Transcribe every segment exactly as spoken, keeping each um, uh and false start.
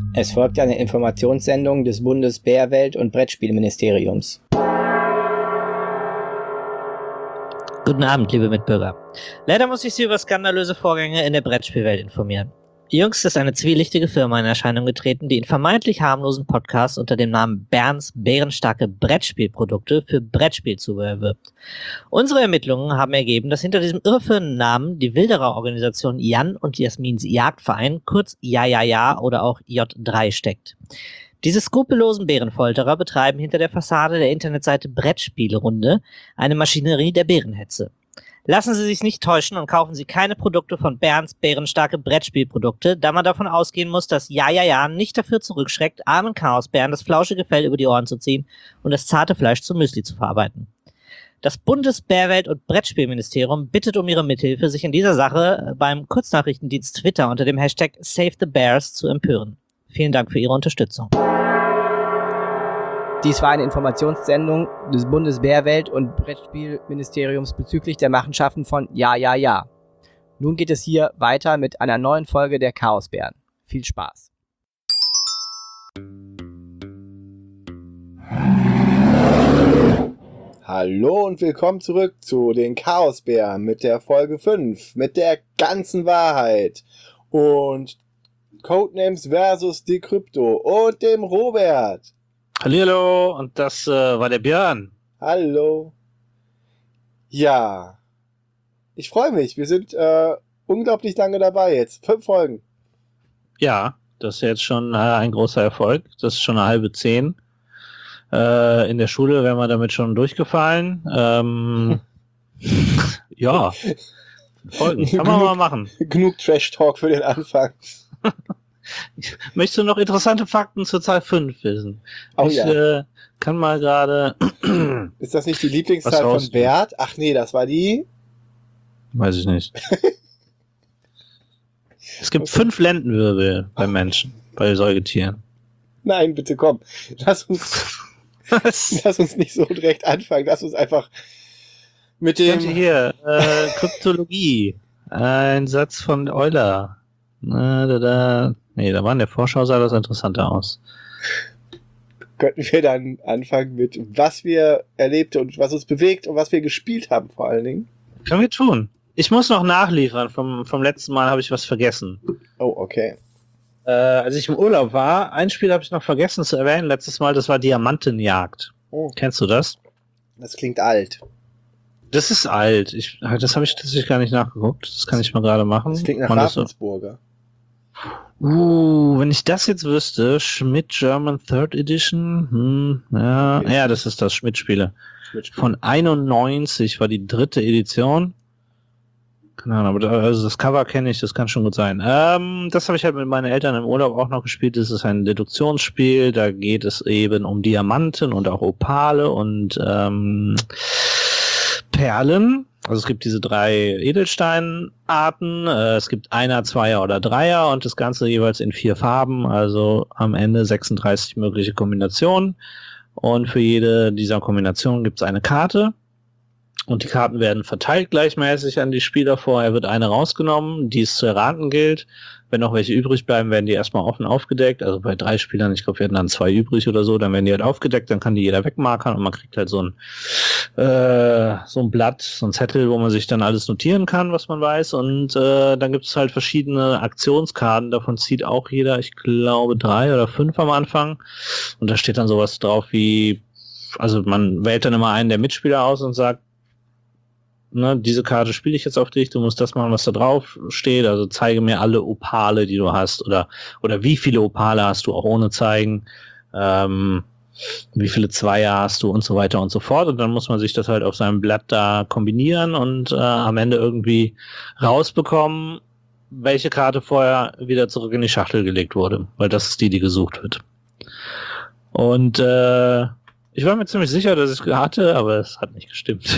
Es folgt eine Informationssendung des Bundes-Bärwelt- und Brettspielministeriums. Guten Abend, liebe Mitbürger. Leider muss ich Sie über skandalöse Vorgänge in der Brettspielwelt informieren. Jüngst ist eine zwielichtige Firma in Erscheinung getreten, die in vermeintlich harmlosen Podcasts unter dem Namen Berns bärenstarke Brettspielprodukte für Brettspielzubehör wirbt. Unsere Ermittlungen haben ergeben, dass hinter diesem irreführenden Namen die Wilderer-Organisation Jan und Jasmins Jagdverein, kurz Ja Ja Ja oder auch J drei, steckt. Diese skrupellosen Bärenfolterer betreiben hinter der Fassade der Internetseite Brettspielerunde eine Maschinerie der Bärenhetze. Lassen Sie sich nicht täuschen und kaufen Sie keine Produkte von Berns bärenstarke Brettspielprodukte, da man davon ausgehen muss, dass Ja Ja Ja nicht dafür zurückschreckt, armen Chaosbären das flauschige Fell über die Ohren zu ziehen und das zarte Fleisch zu Müsli zu verarbeiten. Das Bundes-Bärwelt- und Brettspielministerium bittet um Ihre Mithilfe, sich in dieser Sache beim Kurznachrichtendienst Twitter unter dem Hashtag Save the Bears zu empören. Vielen Dank für Ihre Unterstützung. Dies war eine Informationssendung des Bundes-Bärwelt- und Brettspielministeriums bezüglich der Machenschaften von Ja Ja Ja. Nun geht es hier weiter mit einer neuen Folge der Chaosbären. Viel Spaß. Hallo und willkommen zurück zu den Chaosbären mit der Folge fünf, mit der ganzen Wahrheit und Codenames versus Decrypto und dem Robert. Hallihallo, und das äh, war der Björn. Hallo. Ja, ich freue mich. Wir sind äh, unglaublich lange dabei jetzt. Fünf Folgen. Ja, das ist jetzt schon äh, ein großer Erfolg. Das ist schon eine halbe zehn. Äh, in der Schule wären wir damit schon durchgefallen. Ähm, ja, Folgen. Kann man mal machen. Genug Trash-Talk für den Anfang. Möchtest du noch interessante Fakten zur Zahl fünf wissen? Oh, ich ja. äh, kann mal gerade... Ist das nicht die Lieblingszahl von Bert? Ach nee, das war die... Weiß ich nicht. Es gibt fünf Lendenwirbel bei Menschen, bei Säugetieren. Nein, bitte komm. Lass uns, lass uns nicht so direkt anfangen. Lass uns einfach mit dem... Hier, äh, Kryptologie. Ein Satz von Euler. Na, da, da. Nee, da war in der Vorschau, sah das interessanter aus. Könnten wir dann anfangen mit, was wir erlebt und was uns bewegt und was wir gespielt haben vor allen Dingen? Können wir tun. Ich muss noch nachliefern. Vom, vom letzten Mal habe ich was vergessen. Oh, okay. Äh, als ich im Urlaub war, ein Spiel habe ich noch vergessen zu erwähnen. Letztes Mal, das war Diamantenjagd. Oh. Kennst du das? Das klingt alt. Das ist alt. Ich, das habe ich tatsächlich gar nicht nachgeguckt. Das kann ich mal gerade machen. Das klingt nach Man das so- Ravensburger. Uh, wenn ich das jetzt wüsste, Schmidt German Third Edition, hm, ja, Okay. ja, das ist das Schmidt-Spiele. Mitspielen. Von einundneunzig war die dritte Edition. Keine Ahnung, aber da, also das Cover kenne ich, das kann schon gut sein. Ähm, das habe ich halt mit meinen Eltern im Urlaub auch noch gespielt. Das ist ein Deduktionsspiel, da geht es eben um Diamanten und auch Opale und ähm, Perlen. Also es gibt diese drei Edelsteinarten, äh, es gibt Einer, Zweier oder Dreier und das Ganze jeweils in vier Farben, also am Ende sechsunddreißig mögliche Kombinationen und für jede dieser Kombinationen gibt es eine Karte und die Karten werden verteilt gleichmäßig an die Spieler. Vorher wird eine rausgenommen, die es zu erraten gilt. Wenn noch welche übrig bleiben, werden die erstmal offen aufgedeckt. Also bei drei Spielern, ich glaube, wir hatten dann zwei übrig oder so, dann werden die halt aufgedeckt, dann kann die jeder wegmarkern und man kriegt halt so ein äh, so ein Blatt, so ein Zettel, wo man sich dann alles notieren kann, was man weiß. Und äh, dann gibt es halt verschiedene Aktionskarten, davon zieht auch jeder, ich glaube, drei oder fünf am Anfang. Und da steht dann sowas drauf wie, also man wählt dann immer einen der Mitspieler aus und sagt, ne, diese Karte spiele ich jetzt auf dich, du musst das machen, was da drauf steht, also zeige mir alle Opale, die du hast, oder oder wie viele Opale hast du auch ohne zeigen, ähm, wie viele Zweier hast du und so weiter und so fort, und dann muss man sich das halt auf seinem Blatt da kombinieren und äh, am Ende irgendwie rausbekommen, welche Karte vorher wieder zurück in die Schachtel gelegt wurde, weil das ist die, die gesucht wird. Und äh, ich war mir ziemlich sicher, dass ich es hatte, aber es hat nicht gestimmt.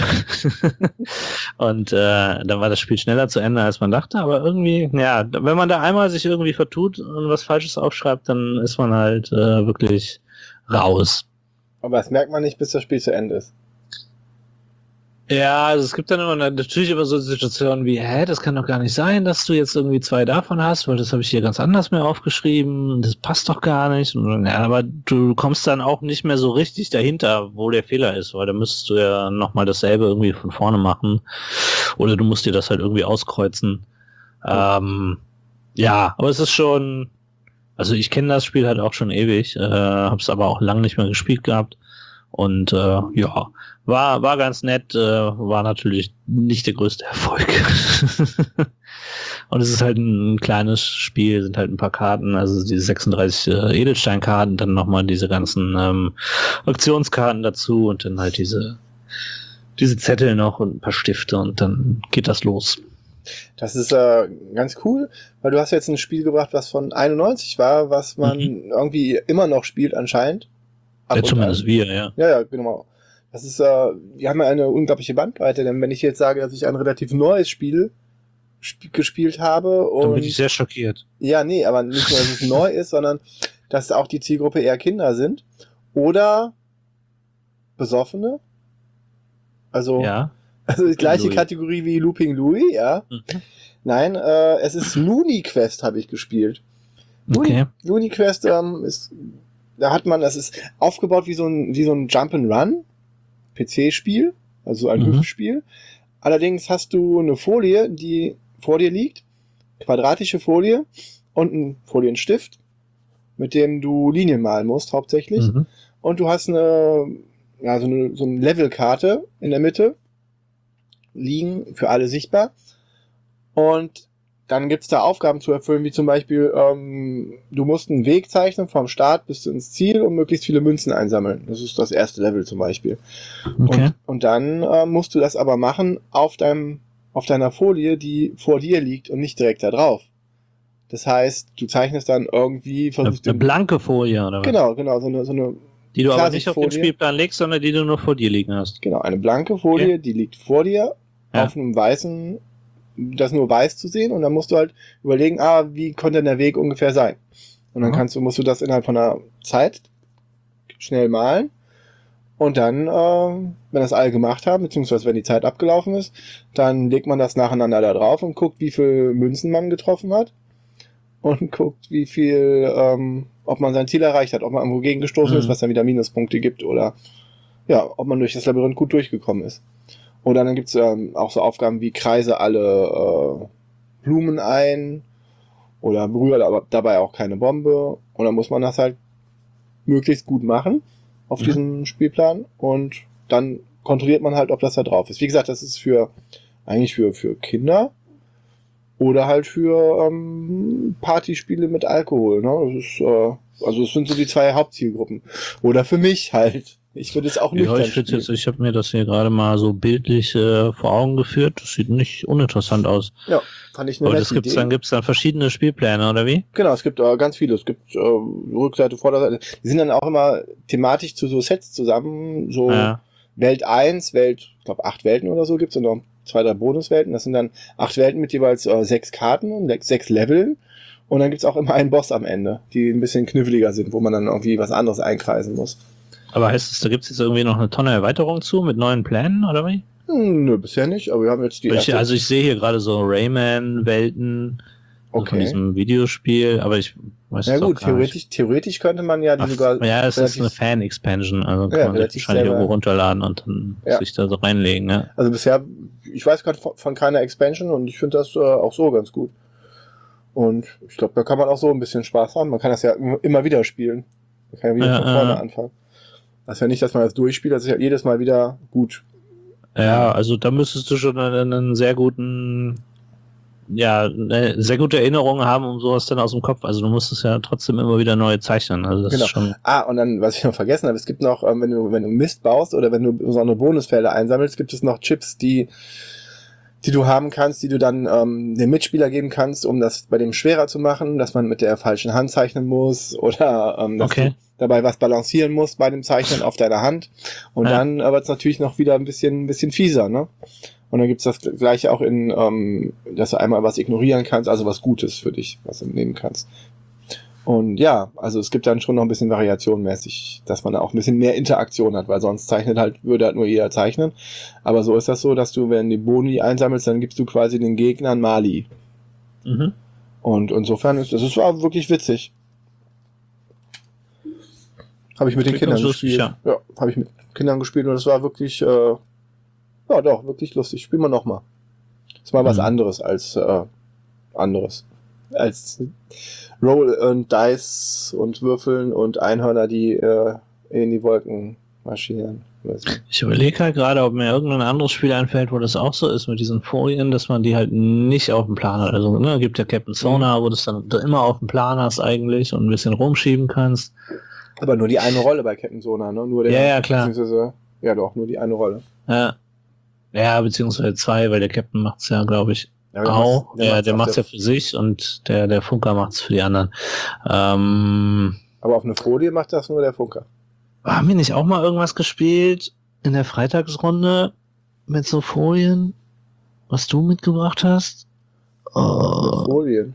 Und äh, dann war das Spiel schneller zu Ende, als man dachte. Aber irgendwie, ja, wenn man da einmal sich irgendwie vertut und was Falsches aufschreibt, dann ist man halt äh, wirklich raus. Aber das merkt man nicht, bis das Spiel zu Ende ist. Ja, also es gibt dann immer natürlich immer so Situationen wie, hä, das kann doch gar nicht sein, dass du jetzt irgendwie zwei davon hast, weil das habe ich hier ganz anders mir aufgeschrieben, das passt doch gar nicht. Und, ja, aber du kommst dann auch nicht mehr so richtig dahinter, wo der Fehler ist, weil da müsstest du ja nochmal dasselbe irgendwie von vorne machen oder du musst dir das halt irgendwie auskreuzen. Ähm, ja, aber es ist schon, also ich kenne das Spiel halt auch schon ewig, äh, habe es aber auch lange nicht mehr gespielt gehabt. Und äh, ja, war war ganz nett, äh, war natürlich nicht der größte Erfolg. Und es ist halt ein kleines Spiel, sind halt ein paar Karten, also diese sechsunddreißig äh, Edelsteinkarten, dann nochmal diese ganzen ähm, Aktionskarten dazu und dann halt diese diese Zettel noch und ein paar Stifte und dann geht das los. Das ist äh, ganz cool, weil du hast jetzt ein Spiel gebracht, was von einundneunzig war, was man mhm. irgendwie immer noch spielt anscheinend. Ab ja, zumindest wir, ja. Ja, ja, genau. Das ist, äh, wir haben ja eine unglaubliche Bandbreite, denn wenn ich jetzt sage, dass ich ein relativ neues Spiel sp- gespielt habe und... Dann bin ich sehr schockiert. Ja, nee, aber nicht nur, dass es neu ist, sondern dass auch die Zielgruppe eher Kinder sind oder Besoffene. Also, ja. also die gleiche Louis. Kategorie wie Looping Louis, ja. Mhm. Nein, äh, es ist Looney Quest, habe ich gespielt. Okay. Looney Quest ähm, ist... Da hat man, das ist aufgebaut wie so ein, wie so ein Jump'n'Run, P C-Spiel, also ein mhm. Hüpfspiel. Allerdings hast du eine Folie, die vor dir liegt, quadratische Folie und einen Folienstift, mit dem du Linien malen musst, hauptsächlich. Mhm. Und du hast eine, ja, so eine, so eine Levelkarte in der Mitte liegen, für alle sichtbar. Und dann gibt's da Aufgaben zu erfüllen, wie zum Beispiel, ähm, du musst einen Weg zeichnen vom Start bis ins Ziel und möglichst viele Münzen einsammeln. Das ist das erste Level zum Beispiel. Okay. Und, und dann äh, musst du das aber machen auf deinem, auf deiner Folie, die vor dir liegt und nicht direkt da drauf. Das heißt, du zeichnest dann irgendwie... Eine, eine blanke Folie, oder was? Genau, genau, so eine, so eine die du aber nicht auf den Spielplan legst, sondern die du nur vor dir liegen hast. Genau, eine blanke Folie, okay. Die liegt vor dir, ja. Auf einem weißen... das nur weiß zu sehen und dann musst du halt überlegen, ah, wie könnte denn der Weg ungefähr sein? Und dann kannst du, musst du das innerhalb von einer Zeit schnell malen und dann, äh, wenn das alle gemacht haben, beziehungsweise wenn die Zeit abgelaufen ist, dann legt man das nacheinander da drauf und guckt, wie viel Münzen man getroffen hat und guckt, wie viel, ähm, ob man sein Ziel erreicht hat, ob man irgendwo gegengestoßen mhm. ist, was dann wieder Minuspunkte gibt oder ja, ob man durch das Labyrinth gut durchgekommen ist. Oder dann gibt's ähm, auch so Aufgaben wie kreise alle äh, Blumen ein oder berühre aber dabei auch keine Bombe. Und dann muss man das halt möglichst gut machen auf mhm. diesem Spielplan und dann kontrolliert man halt, ob das da drauf ist. Wie gesagt, das ist für eigentlich für für Kinder oder halt für ähm, Partyspiele mit Alkohol. Ne? Das ist, äh, also das sind so die zwei Hauptzielgruppen. Oder für mich halt. Ich würde es auch nicht. Ja, ich würde jetzt, ich habe mir das hier gerade mal so bildlich äh, vor Augen geführt. Das sieht nicht uninteressant aus. Ja, fand ich eine nette Idee. Und gibt's dann gibt's dann verschiedene Spielpläne oder wie? Genau, es gibt äh, ganz viele. Es gibt äh, Rückseite, Vorderseite. Die sind dann auch immer thematisch zu so Sets zusammen. So ja. Welt eins, Welt, ich glaube acht Welten oder so gibt's und noch zwei, drei Bonuswelten. Das sind dann acht Welten mit jeweils äh, sechs Karten und sechs, sechs Leveln. Und dann gibt's auch immer einen Boss am Ende, die ein bisschen kniffliger sind, wo man dann irgendwie was anderes einkreisen muss. Aber heißt es, da gibt es jetzt irgendwie noch eine Tonne Erweiterung zu mit neuen Plänen, oder wie? Hm, nö, bisher nicht, aber wir haben jetzt die ich, Also ich sehe hier gerade so Rayman-Welten okay. von diesem Videospiel, aber ich weiß ja, es gut, auch gar theoretisch, nicht. theoretisch könnte man ja die Ach, sogar... Ja, es ist eine Fan-Expansion, also kann ja, man sich wahrscheinlich selber, irgendwo runterladen und dann ja. sich da so reinlegen. Ja. Also bisher, ich weiß gerade von, von keiner Expansion und ich finde das äh, auch so ganz gut. Und ich glaube, da kann man auch so ein bisschen Spaß haben. Man kann das ja immer wieder spielen. Man kann ja wieder ja, von vorne äh, anfangen. Das ist ja nicht, dass man das durchspielt, das ist ja jedes Mal wieder gut. Ja, also da müsstest du schon einen, einen sehr guten, ja, eine sehr gute Erinnerung haben, um sowas dann aus dem Kopf. Also du musst es ja trotzdem immer wieder neu zeichnen. Also das genau. ist schon. Ah, und dann, was ich noch vergessen habe, es gibt noch, wenn du, wenn du Mist baust oder wenn du besondere Bonusfelder einsammelst, gibt es noch Chips, die die du haben kannst, die du dann ähm, dem Mitspieler geben kannst, um das bei dem schwerer zu machen, dass man mit der falschen Hand zeichnen muss oder ähm, dass okay. du dabei was balancieren musst bei dem Zeichnen auf deiner Hand. Und ja. dann wird es natürlich noch wieder ein bisschen ein bisschen fieser, ne? Und dann gibt's das gleiche auch in, ähm, dass du einmal was ignorieren kannst, also was Gutes für dich, was du nehmen kannst. Und ja, also es gibt dann schon noch ein bisschen variationmäßig, dass man auch ein bisschen mehr Interaktion hat, weil sonst zeichnet halt, würde halt nur jeder zeichnen. Aber so ist das so, dass du, wenn die Boni einsammelst, dann gibst du quasi den Gegnern Mali. Mhm. Und insofern ist das, es war wirklich witzig. Habe ich mit den Klingt Kindern ganz lustig, gespielt. ja. Ja, habe ich mit Kindern gespielt und es war wirklich, äh, ja doch, wirklich lustig. Spielen wir nochmal. Ist mal was Mhm. anderes als äh, anderes. Als Roll und Dice und Würfeln und Einhörner, die äh, in die Wolken marschieren. Weiß nicht. Ich überlege halt gerade, ob mir irgendein anderes Spiel einfällt, wo das auch so ist mit diesen Folien, dass man die halt nicht auf dem Plan hat. Also, ne, gibt ja Captain Sonar, wo du es dann immer auf dem Plan hast eigentlich und ein bisschen rumschieben kannst. Aber nur die eine Rolle bei Captain Sonar, ne? Nur der, Ja, ja, klar. beziehungsweise- Ja, doch, nur die eine Rolle. Ja. Ja, beziehungsweise zwei, weil der Captain macht's ja, glaube ich, Ja, der auch. macht's- der Der, macht's der auf macht's der- ja für sich und der, der Funker macht's für die anderen. Ähm, Aber auf eine Folie macht das nur der Funker. haben wir nicht auch mal irgendwas gespielt in der Freitagsrunde mit so Folien, was du mitgebracht hast? Oh. Folien.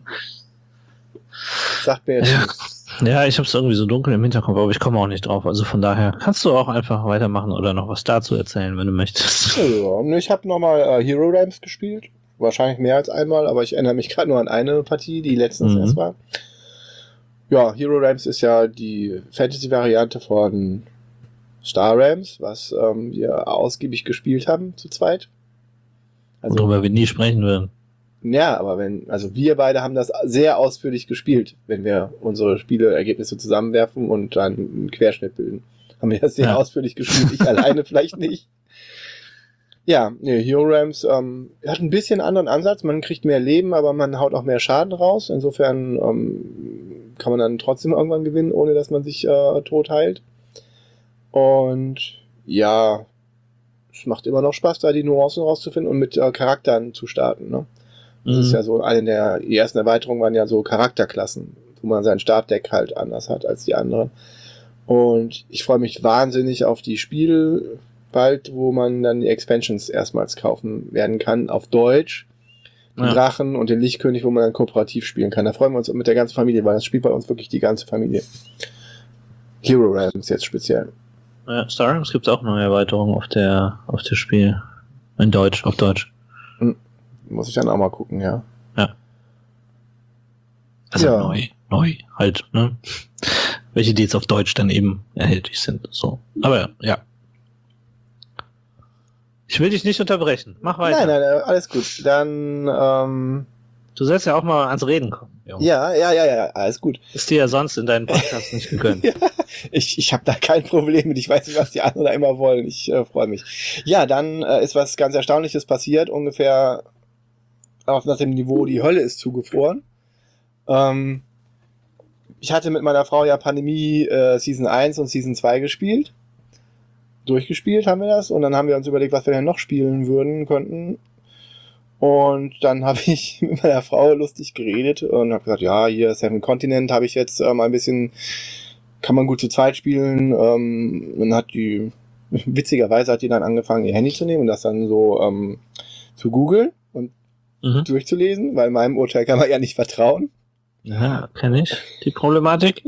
Sagt mir jetzt Ja. nichts. Ja, ich hab's irgendwie so dunkel im Hinterkopf, aber ich komme auch nicht drauf. Also von daher kannst du auch einfach weitermachen oder noch was dazu erzählen, wenn du möchtest. Ja, ich habe nochmal äh, Hero Realms gespielt. Wahrscheinlich mehr als einmal, aber ich erinnere mich gerade nur an eine Partie, die letztens Mhm. erst war. Ja, Hero Realms ist ja die Fantasy-Variante von Star Realms, was ähm, wir ausgiebig gespielt haben zu zweit. Also, Worüber wir nie sprechen würden. ja, aber wenn, also wir beide haben das sehr ausführlich gespielt, wenn wir unsere Spieleergebnisse zusammenwerfen und dann einen Querschnitt bilden. Haben wir das sehr Ja. ausführlich gespielt, ich alleine vielleicht nicht. Ja, nee, Hero Realms ähm, hat ein bisschen anderen Ansatz, man kriegt mehr Leben, aber man haut auch mehr Schaden raus. Insofern ähm, kann man dann trotzdem irgendwann gewinnen, ohne dass man sich äh, tot heilt. Und ja, es macht immer noch Spaß, da die Nuancen rauszufinden und mit äh, Charakteren zu starten, ne? Das Mhm. ist ja so, eine der die ersten Erweiterungen waren ja so Charakterklassen, wo man sein Startdeck halt anders hat als die anderen. Und ich freue mich wahnsinnig auf die Spiele bald, wo man dann die Expansions erstmals kaufen werden kann, auf Deutsch. Den Ja. Drachen und den Lichtkönig, wo man dann kooperativ spielen kann. Da freuen wir uns mit der ganzen Familie, weil das spielt bei uns wirklich die ganze Familie. Hero Realms jetzt speziell. Ja, Star Realms gibt es auch neue Erweiterungen auf der auf das Spiel. In Deutsch, auf Deutsch. Muss ich dann auch mal gucken, ja. Also Ja. neu, neu halt, ne? Welche, die jetzt auf Deutsch dann eben erhältlich sind. So. Aber ja. Ich will dich nicht unterbrechen. Mach weiter. Nein, nein, nein, alles gut. Dann, ähm, Du sollst ja auch mal ans Reden kommen, Junge. ja, ja, ja, ja, alles gut. Ist dir ja sonst in deinen Podcasts nicht gegönnt. Ja, ich ich habe da kein Problem mit. Ich weiß nicht, was die anderen da immer wollen. Ich äh, freue mich. Ja, dann äh, ist was ganz Erstaunliches passiert. Ungefähr auf nach dem Niveau, die Hölle ist zugefroren. Ähm, ich hatte mit meiner Frau ja Pandemie äh, Season eins und Season zwei gespielt. Durchgespielt haben wir das. Und dann haben wir uns überlegt, was wir denn noch spielen würden, könnten. Und dann habe ich mit meiner Frau lustig geredet und habe gesagt, ja, hier Seven Continent habe ich jetzt äh, mal ein bisschen, kann man gut zu zweit spielen. Ähm, dann hat die, witzigerweise hat die dann angefangen, ihr Handy zu nehmen und das dann so ähm, zu googeln und Mhm. durchzulesen, weil meinem Urteil kann man ja nicht vertrauen. Ja, kenne ich die Problematik.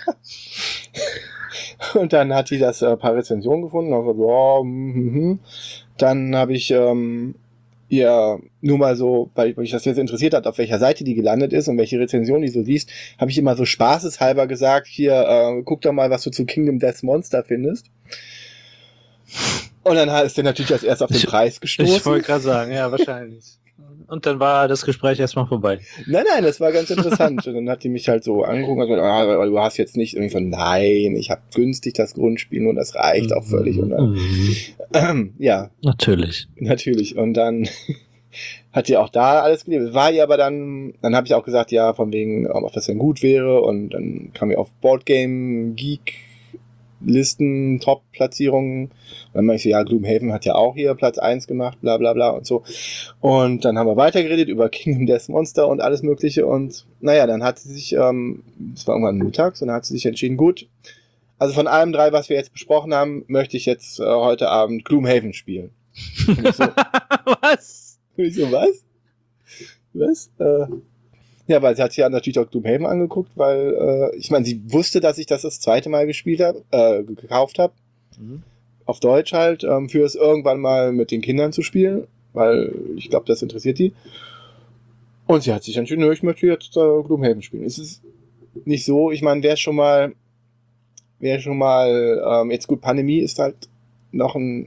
Und dann hat die das äh, paar Rezensionen gefunden und gesagt, ja, hm, hm, hm. Dann habe ich ähm, ihr nur mal so, weil mich das jetzt interessiert hat, auf welcher Seite die gelandet ist und welche Rezension die so liest, habe ich immer so spaßeshalber gesagt, hier, äh, guck doch mal, was du zu Kingdom Death Monster findest. Und dann ist der natürlich als erst auf den Ich- Preis gestoßen. Ich wollte gerade sagen, ja, wahrscheinlich. Und dann war das Gespräch erstmal vorbei. Nein, nein, das war ganz interessant. Und dann hat die mich halt so angeguckt und gesagt, ah, aber du hast jetzt nicht irgendwie so, nein, ich habe günstig das Grundspiel und das reicht auch völlig. Und dann, Mhm. ähm, ja, Natürlich. natürlich. Und dann hat sie auch da alles geliebt. War ihr aber dann, dann habe ich auch gesagt, ja, von wegen, ob das denn gut wäre. Und dann kam wir auf Boardgame Geek Listen, Top-Platzierungen. Und dann meinte ich so, ja, Gloomhaven hat ja auch hier Platz eins gemacht, bla bla bla und so. Und dann haben wir weitergeredet über Kingdom Death Monster und alles mögliche. Und naja, dann hat sie sich, ähm, es war irgendwann mittags, und dann hat sie sich entschieden, gut, also von allem drei, was wir jetzt besprochen haben, möchte ich jetzt äh, heute Abend Gloomhaven spielen. Und ich so, Was? und ich so, was? Was? Äh, Ja, weil sie hat sich ja natürlich auch Gloomhaven angeguckt, weil, äh, ich meine, sie wusste, dass ich das das zweite Mal gespielt habe, äh, gekauft habe. Mhm. Auf Deutsch halt, ähm, für es irgendwann mal mit den Kindern zu spielen, weil ich glaube, das interessiert die. Und sie hat sich entschieden, nö, ich möchte jetzt äh, Gloomhaven spielen. Es ist nicht so, ich meine, wer schon mal, wer schon mal, ähm, jetzt gut, Pandemie ist halt noch ein,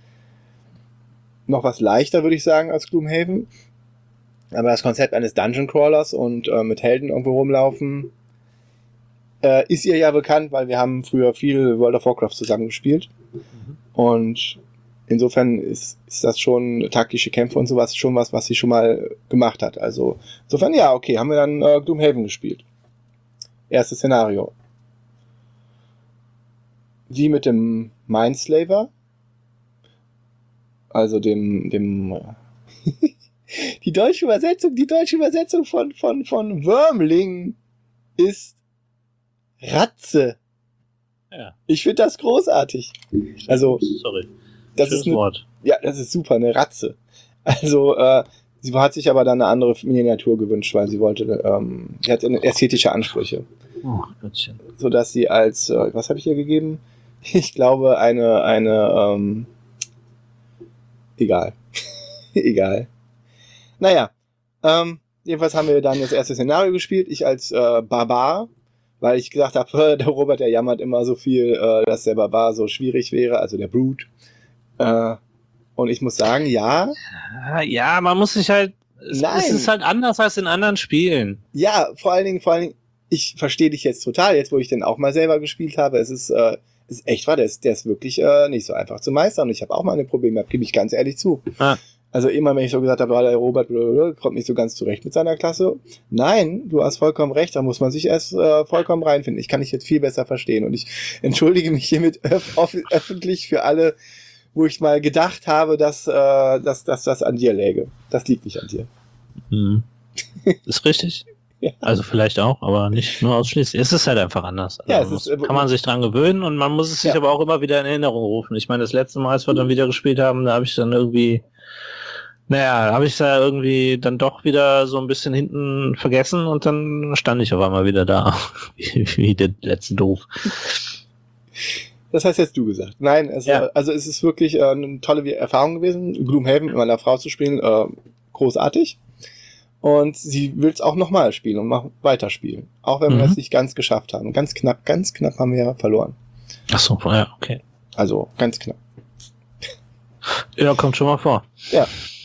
noch was leichter, würde ich sagen, als Gloomhaven. Aber das Konzept eines Dungeon Crawlers und äh, mit Helden irgendwo rumlaufen, äh, ist ihr ja bekannt, weil wir haben früher viel World of Warcraft zusammen gespielt. Mhm. Und insofern ist, ist das schon taktische Kämpfe und sowas schon was, was sie schon mal gemacht hat. Also insofern ja, okay, haben wir dann äh, Gloomhaven gespielt. Erstes Szenario. Wie mit dem Mindslaver. Also dem, dem die deutsche Übersetzung, die deutsche Übersetzung von, von, von Würmling ist Ratze. Ja. Ich finde das großartig. Also, Sorry. das Schönes ist eine, Wort. ja, das ist super, eine Ratze. Also, äh, sie hat sich aber dann eine andere Miniatur gewünscht, weil sie wollte, ähm, sie hat ästhetische Ansprüche. Oh, Gottchen. Sodass sie als, äh, was habe ich ihr gegeben? Ich glaube, eine, eine, ähm, egal. Egal. Naja, ähm, jedenfalls haben wir dann das erste Szenario gespielt. Ich als äh, Barbar, weil ich gesagt habe, der Robert, der jammert immer so viel, äh, dass der Barbar so schwierig wäre, also der Brute. Äh, und ich muss sagen, ja. Ja, man muss sich halt, es, Nein. es ist halt anders als in anderen Spielen. Ja, vor allen Dingen, vor allen Dingen, ich verstehe dich jetzt total, jetzt wo ich den auch mal selber gespielt habe. Es ist, äh, es ist echt wahr, der ist, der ist wirklich äh, nicht so einfach zu meistern. Und ich habe auch meine Probleme gehabt, gebe ich ganz ehrlich zu. Ah. Also immer, wenn ich so gesagt habe, der Robert kommt nicht so ganz zurecht mit seiner Klasse. Nein, du hast vollkommen recht, da muss man sich erst äh, vollkommen reinfinden. Ich kann dich jetzt viel besser verstehen und ich entschuldige mich hiermit öf- öffentlich für alle, wo ich mal gedacht habe, dass, äh, dass, dass das an dir läge. Das liegt nicht an dir. Mhm. Ist richtig. Ja. Also vielleicht auch, aber nicht nur ausschließlich. Es ist halt einfach anders. Also ja, es muss, ist, kann man sich dran gewöhnen und man muss es sich ja. aber auch immer wieder in Erinnerung rufen. Ich meine, das letzte Mal, als wir dann wieder gespielt haben, da habe ich dann irgendwie Naja, habe ich da irgendwie dann doch wieder so ein bisschen hinten vergessen und dann stand ich auf einmal wieder da. Wie der letzte Doof. Das hast jetzt du gesagt. Nein, es, ja. also es ist wirklich äh, eine tolle Erfahrung gewesen, Gloomhaven mit meiner Frau zu spielen. Äh, großartig. Und sie will es auch nochmal spielen und noch weiterspielen. Auch wenn mhm. wir es nicht ganz geschafft haben. Ganz knapp, ganz knapp haben wir ja verloren. Ach so, ja, okay. Also, ganz knapp. Ja, kommt schon mal vor. Ja.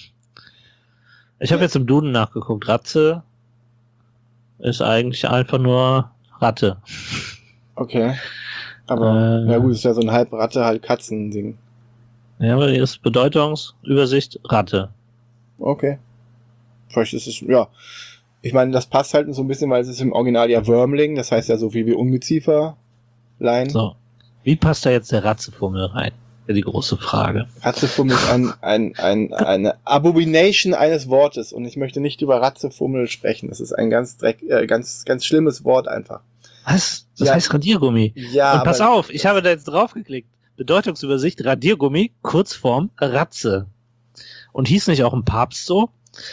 Ich habe jetzt im Duden nachgeguckt. Ratze ist eigentlich einfach nur Ratte. Okay. Aber, äh, ja gut, ist ja so ein halb Ratte, halb Katzen-Ding. Ja, aber hier ist Bedeutungsübersicht Ratte. Okay. Vielleicht ist es, ja. Ich meine, das passt halt so ein bisschen, weil es ist im Original ja Würmling, das heißt ja so viel wie Ungezieferlein. So. Wie passt da jetzt der Ratzefummel rein? Ja, die große Frage. Ratzefummel ist ein, ein, ein, eine Abomination eines Wortes und ich möchte nicht über Ratzefummel sprechen. Das ist ein ganz dreck, äh, ganz, ganz schlimmes Wort einfach. Was? Das ja. heißt Radiergummi. Ja. Und pass auf, ich habe da jetzt drauf geklickt. Bedeutungsübersicht, Radiergummi, Kurzform, Ratze. Und hieß nicht auch ein Papst so?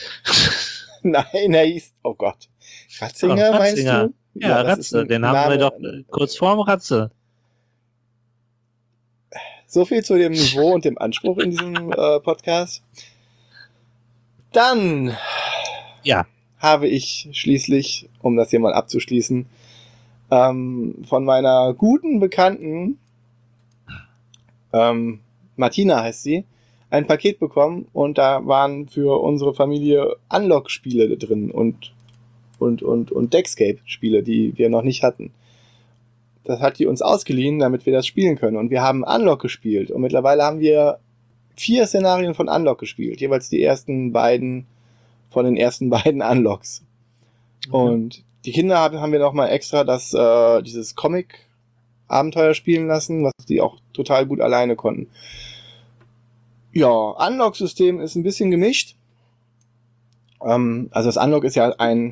Nein, er hieß, oh Gott. Ratzinger, oh, meinst du? Ja, ja Ratze, den Name, haben wir doch äh, Kurzform Ratze. So viel zu dem Niveau und dem Anspruch in diesem äh, Podcast. Dann ja. habe ich schließlich, um das hier mal abzuschließen, ähm, von meiner guten Bekannten, ähm, Martina heißt sie, ein Paket bekommen und da waren für unsere Familie Unlock-Spiele drin und, und, und, und Deckscape-Spiele, die wir noch nicht hatten. Das hat die uns ausgeliehen, damit wir das spielen können. Und wir haben Unlock gespielt. Und mittlerweile haben wir vier Szenarien von Unlock gespielt. Jeweils die ersten beiden von den ersten beiden Unlocks. Okay. Und die Kinder haben, haben wir nochmal extra das, äh, dieses Comic-Abenteuer spielen lassen, was die auch total gut alleine konnten. Ja, Unlock-System ist ein bisschen gemischt. Ähm, also das Unlock ist ja ein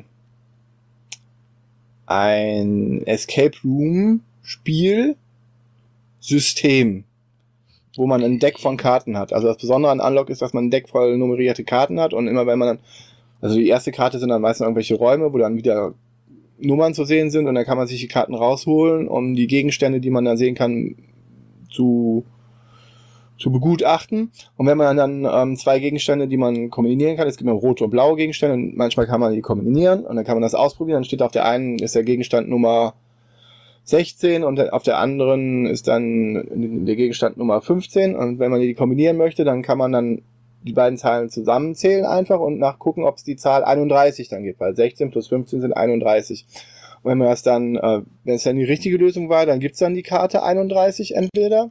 ein Escape Room Spiel System, wo man ein Deck von Karten hat. Also das Besondere an Unlock ist, dass man ein Deck voll nummerierte Karten hat und immer wenn man Also die erste Karte sind dann meistens irgendwelche Räume, wo dann wieder Nummern zu sehen sind und dann kann man sich die Karten rausholen, um die Gegenstände, die man dann sehen kann, zu, zu begutachten. Und wenn man dann ähm, zwei Gegenstände, die man kombinieren kann, es gibt ja rote und blaue Gegenstände und manchmal kann man die kombinieren und dann kann man das ausprobieren. Dann steht auf der einen ist der Gegenstand Nummer sechzehn und auf der anderen ist dann der Gegenstand Nummer fünfzehn und wenn man die kombinieren möchte, dann kann man dann die beiden Zahlen zusammenzählen einfach und nachgucken, ob es die Zahl einunddreißig dann gibt, weil sechzehn plus fünfzehn sind einunddreißig. Und wenn man das dann, äh, wenn es dann die richtige Lösung war, dann gibt's dann die Karte einunddreißig entweder.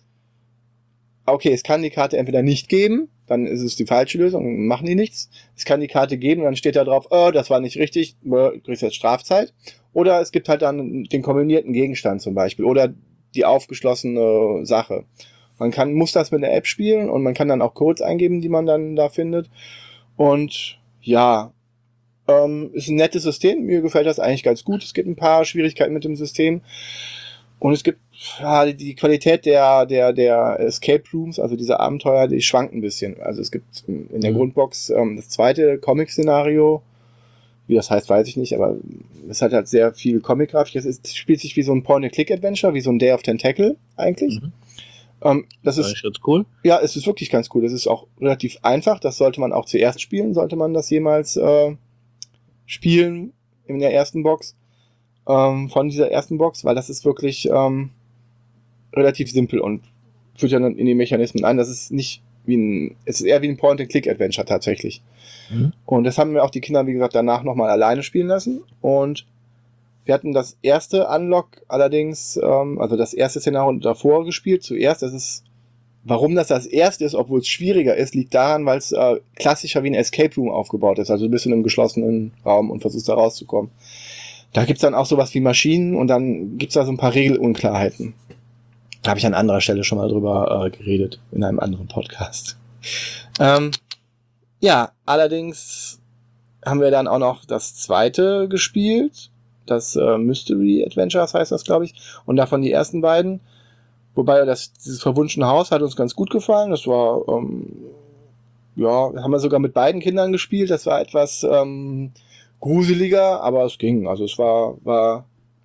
Okay, es kann die Karte entweder nicht geben, dann ist es die falsche Lösung, dann machen die nichts. Es kann die Karte geben, dann steht da drauf, oh, das war nicht richtig, du kriegst jetzt Strafzeit. Oder es gibt halt dann den kombinierten Gegenstand zum Beispiel oder die aufgeschlossene Sache. Man kann, muss das mit der App spielen und man kann dann auch Codes eingeben, die man dann da findet. Und ja, ähm, ist ein nettes System. Mir gefällt das eigentlich ganz gut. Es gibt ein paar Schwierigkeiten mit dem System. Und es gibt ja, die Qualität der, der, der Escape Rooms, also diese Abenteuer, die schwankt ein bisschen. Also es gibt in der mhm. Grundbox ähm, das zweite Comic-Szenario. Wie das heißt, weiß ich nicht, aber es hat halt sehr viel Comic-Grafik. Es ist, spielt sich wie so ein Point-and-Click-Adventure, wie so ein Day of Tentacle eigentlich. Mhm. Ähm, das ist ganz cool. Ja, es ist wirklich ganz cool. Das ist auch relativ einfach. Das sollte man auch zuerst spielen, sollte man das jemals äh, spielen in der ersten Box, ähm, von dieser ersten Box, weil das ist wirklich ähm, relativ simpel und führt ja dann in die Mechanismen ein. Das ist nicht wie ein, es ist eher wie ein Point-and-Click-Adventure tatsächlich. Mhm. Und das haben wir auch die Kinder, wie gesagt, danach nochmal alleine spielen lassen und wir hatten das erste Unlock allerdings, ähm, also das erste Szenario davor gespielt, zuerst. Das ist, warum das das erste ist, obwohl es schwieriger ist, liegt daran, weil es äh, klassischer wie ein Escape Room aufgebaut ist. Also du bist in einem geschlossenen Raum und versuchst da rauszukommen. Da gibt's dann auch sowas wie Maschinen und dann gibt's da so ein paar Regelunklarheiten. Da habe ich an anderer Stelle schon mal drüber äh, geredet, in einem anderen Podcast. Ähm, ja, allerdings haben wir dann auch noch das zweite gespielt. Das äh, Mystery Adventures heißt das, glaube ich. Und davon die ersten beiden. Wobei das, dieses verwunschene Haus hat uns ganz gut gefallen. Das war, ähm, ja, haben wir sogar mit beiden Kindern gespielt. Das war etwas ähm, gruseliger, aber es ging. Also es war, war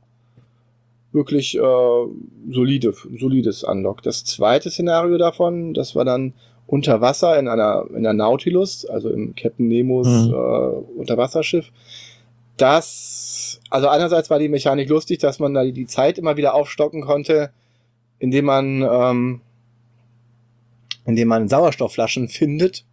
wirklich äh, solide, solides Unlock. Das zweite Szenario davon, das war dann unter Wasser in einer, in einer Nautilus, also im Captain Nemos mhm. äh, Unterwasserschiff. Das, also einerseits war die Mechanik lustig, dass man da die Zeit immer wieder aufstocken konnte, indem man, ähm, indem man Sauerstoffflaschen findet,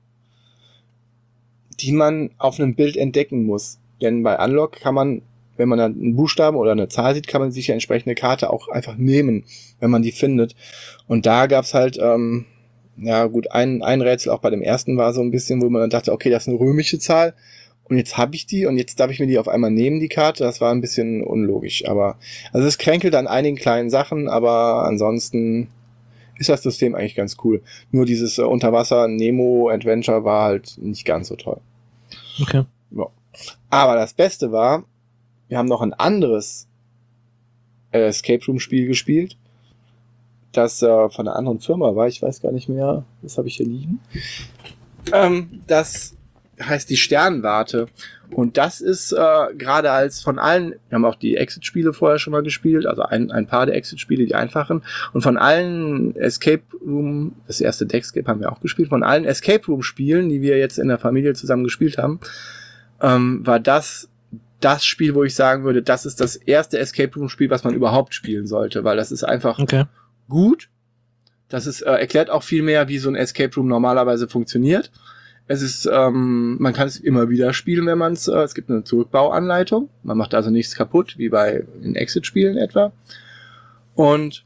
die man auf einem Bild entdecken muss. Denn bei Unlock kann man, wenn man dann einen Buchstaben oder eine Zahl sieht, kann man sich die entsprechende Karte auch einfach nehmen, wenn man die findet. Und da gab's halt, ähm, ja gut, ein, ein Rätsel auch bei dem ersten war so ein bisschen, wo man dann dachte, okay, das ist eine römische Zahl. Und jetzt habe ich die und jetzt darf ich mir die auf einmal nehmen, die Karte. Das war ein bisschen unlogisch. Aber also es kränkelt an einigen kleinen Sachen, aber ansonsten ist das System eigentlich ganz cool. Nur dieses äh, Unterwasser-Nemo-Adventure war halt nicht ganz so toll. Okay. Ja. Aber das Beste war, wir haben noch ein anderes äh, Escape Room-Spiel gespielt, das äh, von einer anderen Firma war. Ich weiß gar nicht mehr, das habe ich hier liegen. Ähm, das heißt die Sternwarte. Und das ist äh, gerade als von allen, wir haben auch die Exit-Spiele vorher schon mal gespielt, also ein, ein paar der Exit-Spiele, die einfachen. Und von allen Escape Room, das erste Deckscape haben wir auch gespielt, von allen Escape Room-Spielen, die wir jetzt in der Familie zusammen gespielt haben, ähm, war das das Spiel, wo ich sagen würde, das ist das erste Escape Room-Spiel, was man überhaupt spielen sollte, weil das ist einfach okay. gut. Das ist äh, erklärt auch viel mehr, wie so ein Escape Room normalerweise funktioniert. Es ist, ähm, man kann es immer wieder spielen, wenn man es, äh, es gibt eine Zurückbauanleitung. Man macht also nichts kaputt, wie bei den Exit-Spielen etwa. Und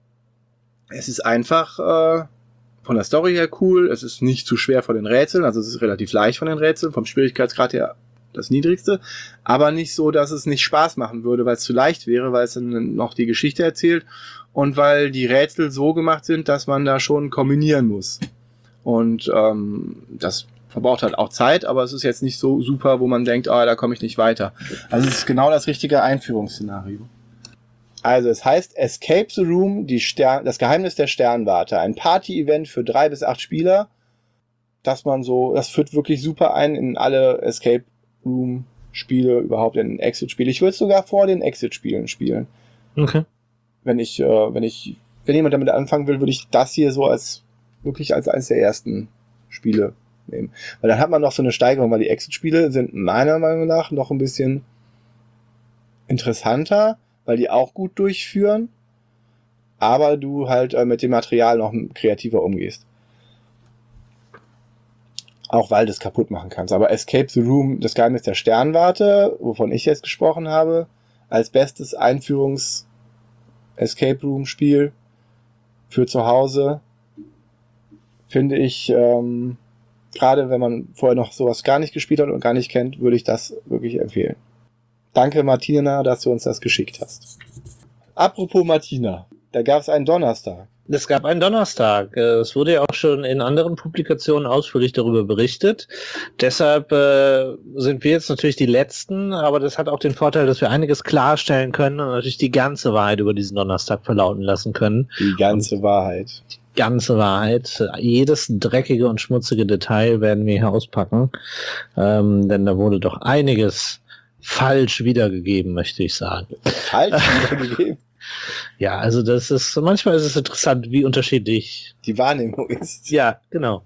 es ist einfach äh, von der Story her cool. Es ist nicht zu schwer von den Rätseln, also es ist relativ leicht von den Rätseln, vom Schwierigkeitsgrad her das niedrigste, aber nicht so, dass es nicht Spaß machen würde, weil es zu leicht wäre, weil es dann noch die Geschichte erzählt und weil die Rätsel so gemacht sind, dass man da schon kombinieren muss. Und ähm, das verbraucht halt auch Zeit, aber es ist jetzt nicht so super, wo man denkt, ah, da komme ich nicht weiter. Also es ist genau das richtige Einführungsszenario. Also es heißt Escape the Room, die Stern, das Geheimnis der Sternwarte. Ein Party-Event für drei bis acht Spieler, dass man so, das führt wirklich super ein in alle Escape Room Spiele, überhaupt in Exit-Spiele. Ich würde es sogar vor den Exit-Spielen spielen. Okay. Wenn ich, äh, wenn ich, wenn jemand damit anfangen will, würde ich das hier so als, wirklich als eines der ersten Spiele nehmen. Weil dann hat man noch so eine Steigerung, weil die Exit-Spiele sind meiner Meinung nach noch ein bisschen interessanter, weil die auch gut durchführen, aber du halt äh, mit dem Material noch kreativer umgehst. Auch weil du es kaputt machen kannst. Aber Escape the Room, das Geheimnis der Sternwarte, wovon ich jetzt gesprochen habe, als bestes Einführungs-Escape Room-Spiel für zu Hause, finde ich, ähm, gerade wenn man vorher noch sowas gar nicht gespielt hat und gar nicht kennt, würde ich das wirklich empfehlen. Danke, Martina, dass du uns das geschickt hast. Apropos Martina, da gab es einen Donnerstag. Es gab einen Donnerstag. Es wurde ja auch schon in anderen Publikationen ausführlich darüber berichtet. Deshalb äh, sind wir jetzt natürlich die Letzten, aber das hat auch den Vorteil, dass wir einiges klarstellen können und natürlich die ganze Wahrheit über diesen Donnerstag verlauten lassen können. Die ganze und Wahrheit. Die ganze Wahrheit. Jedes dreckige und schmutzige Detail werden wir hier auspacken. Ähm, denn da wurde doch einiges falsch wiedergegeben, möchte ich sagen. Falsch wiedergegeben? Ja, also das ist, manchmal ist es interessant, wie unterschiedlich die Wahrnehmung ist. Ja, genau.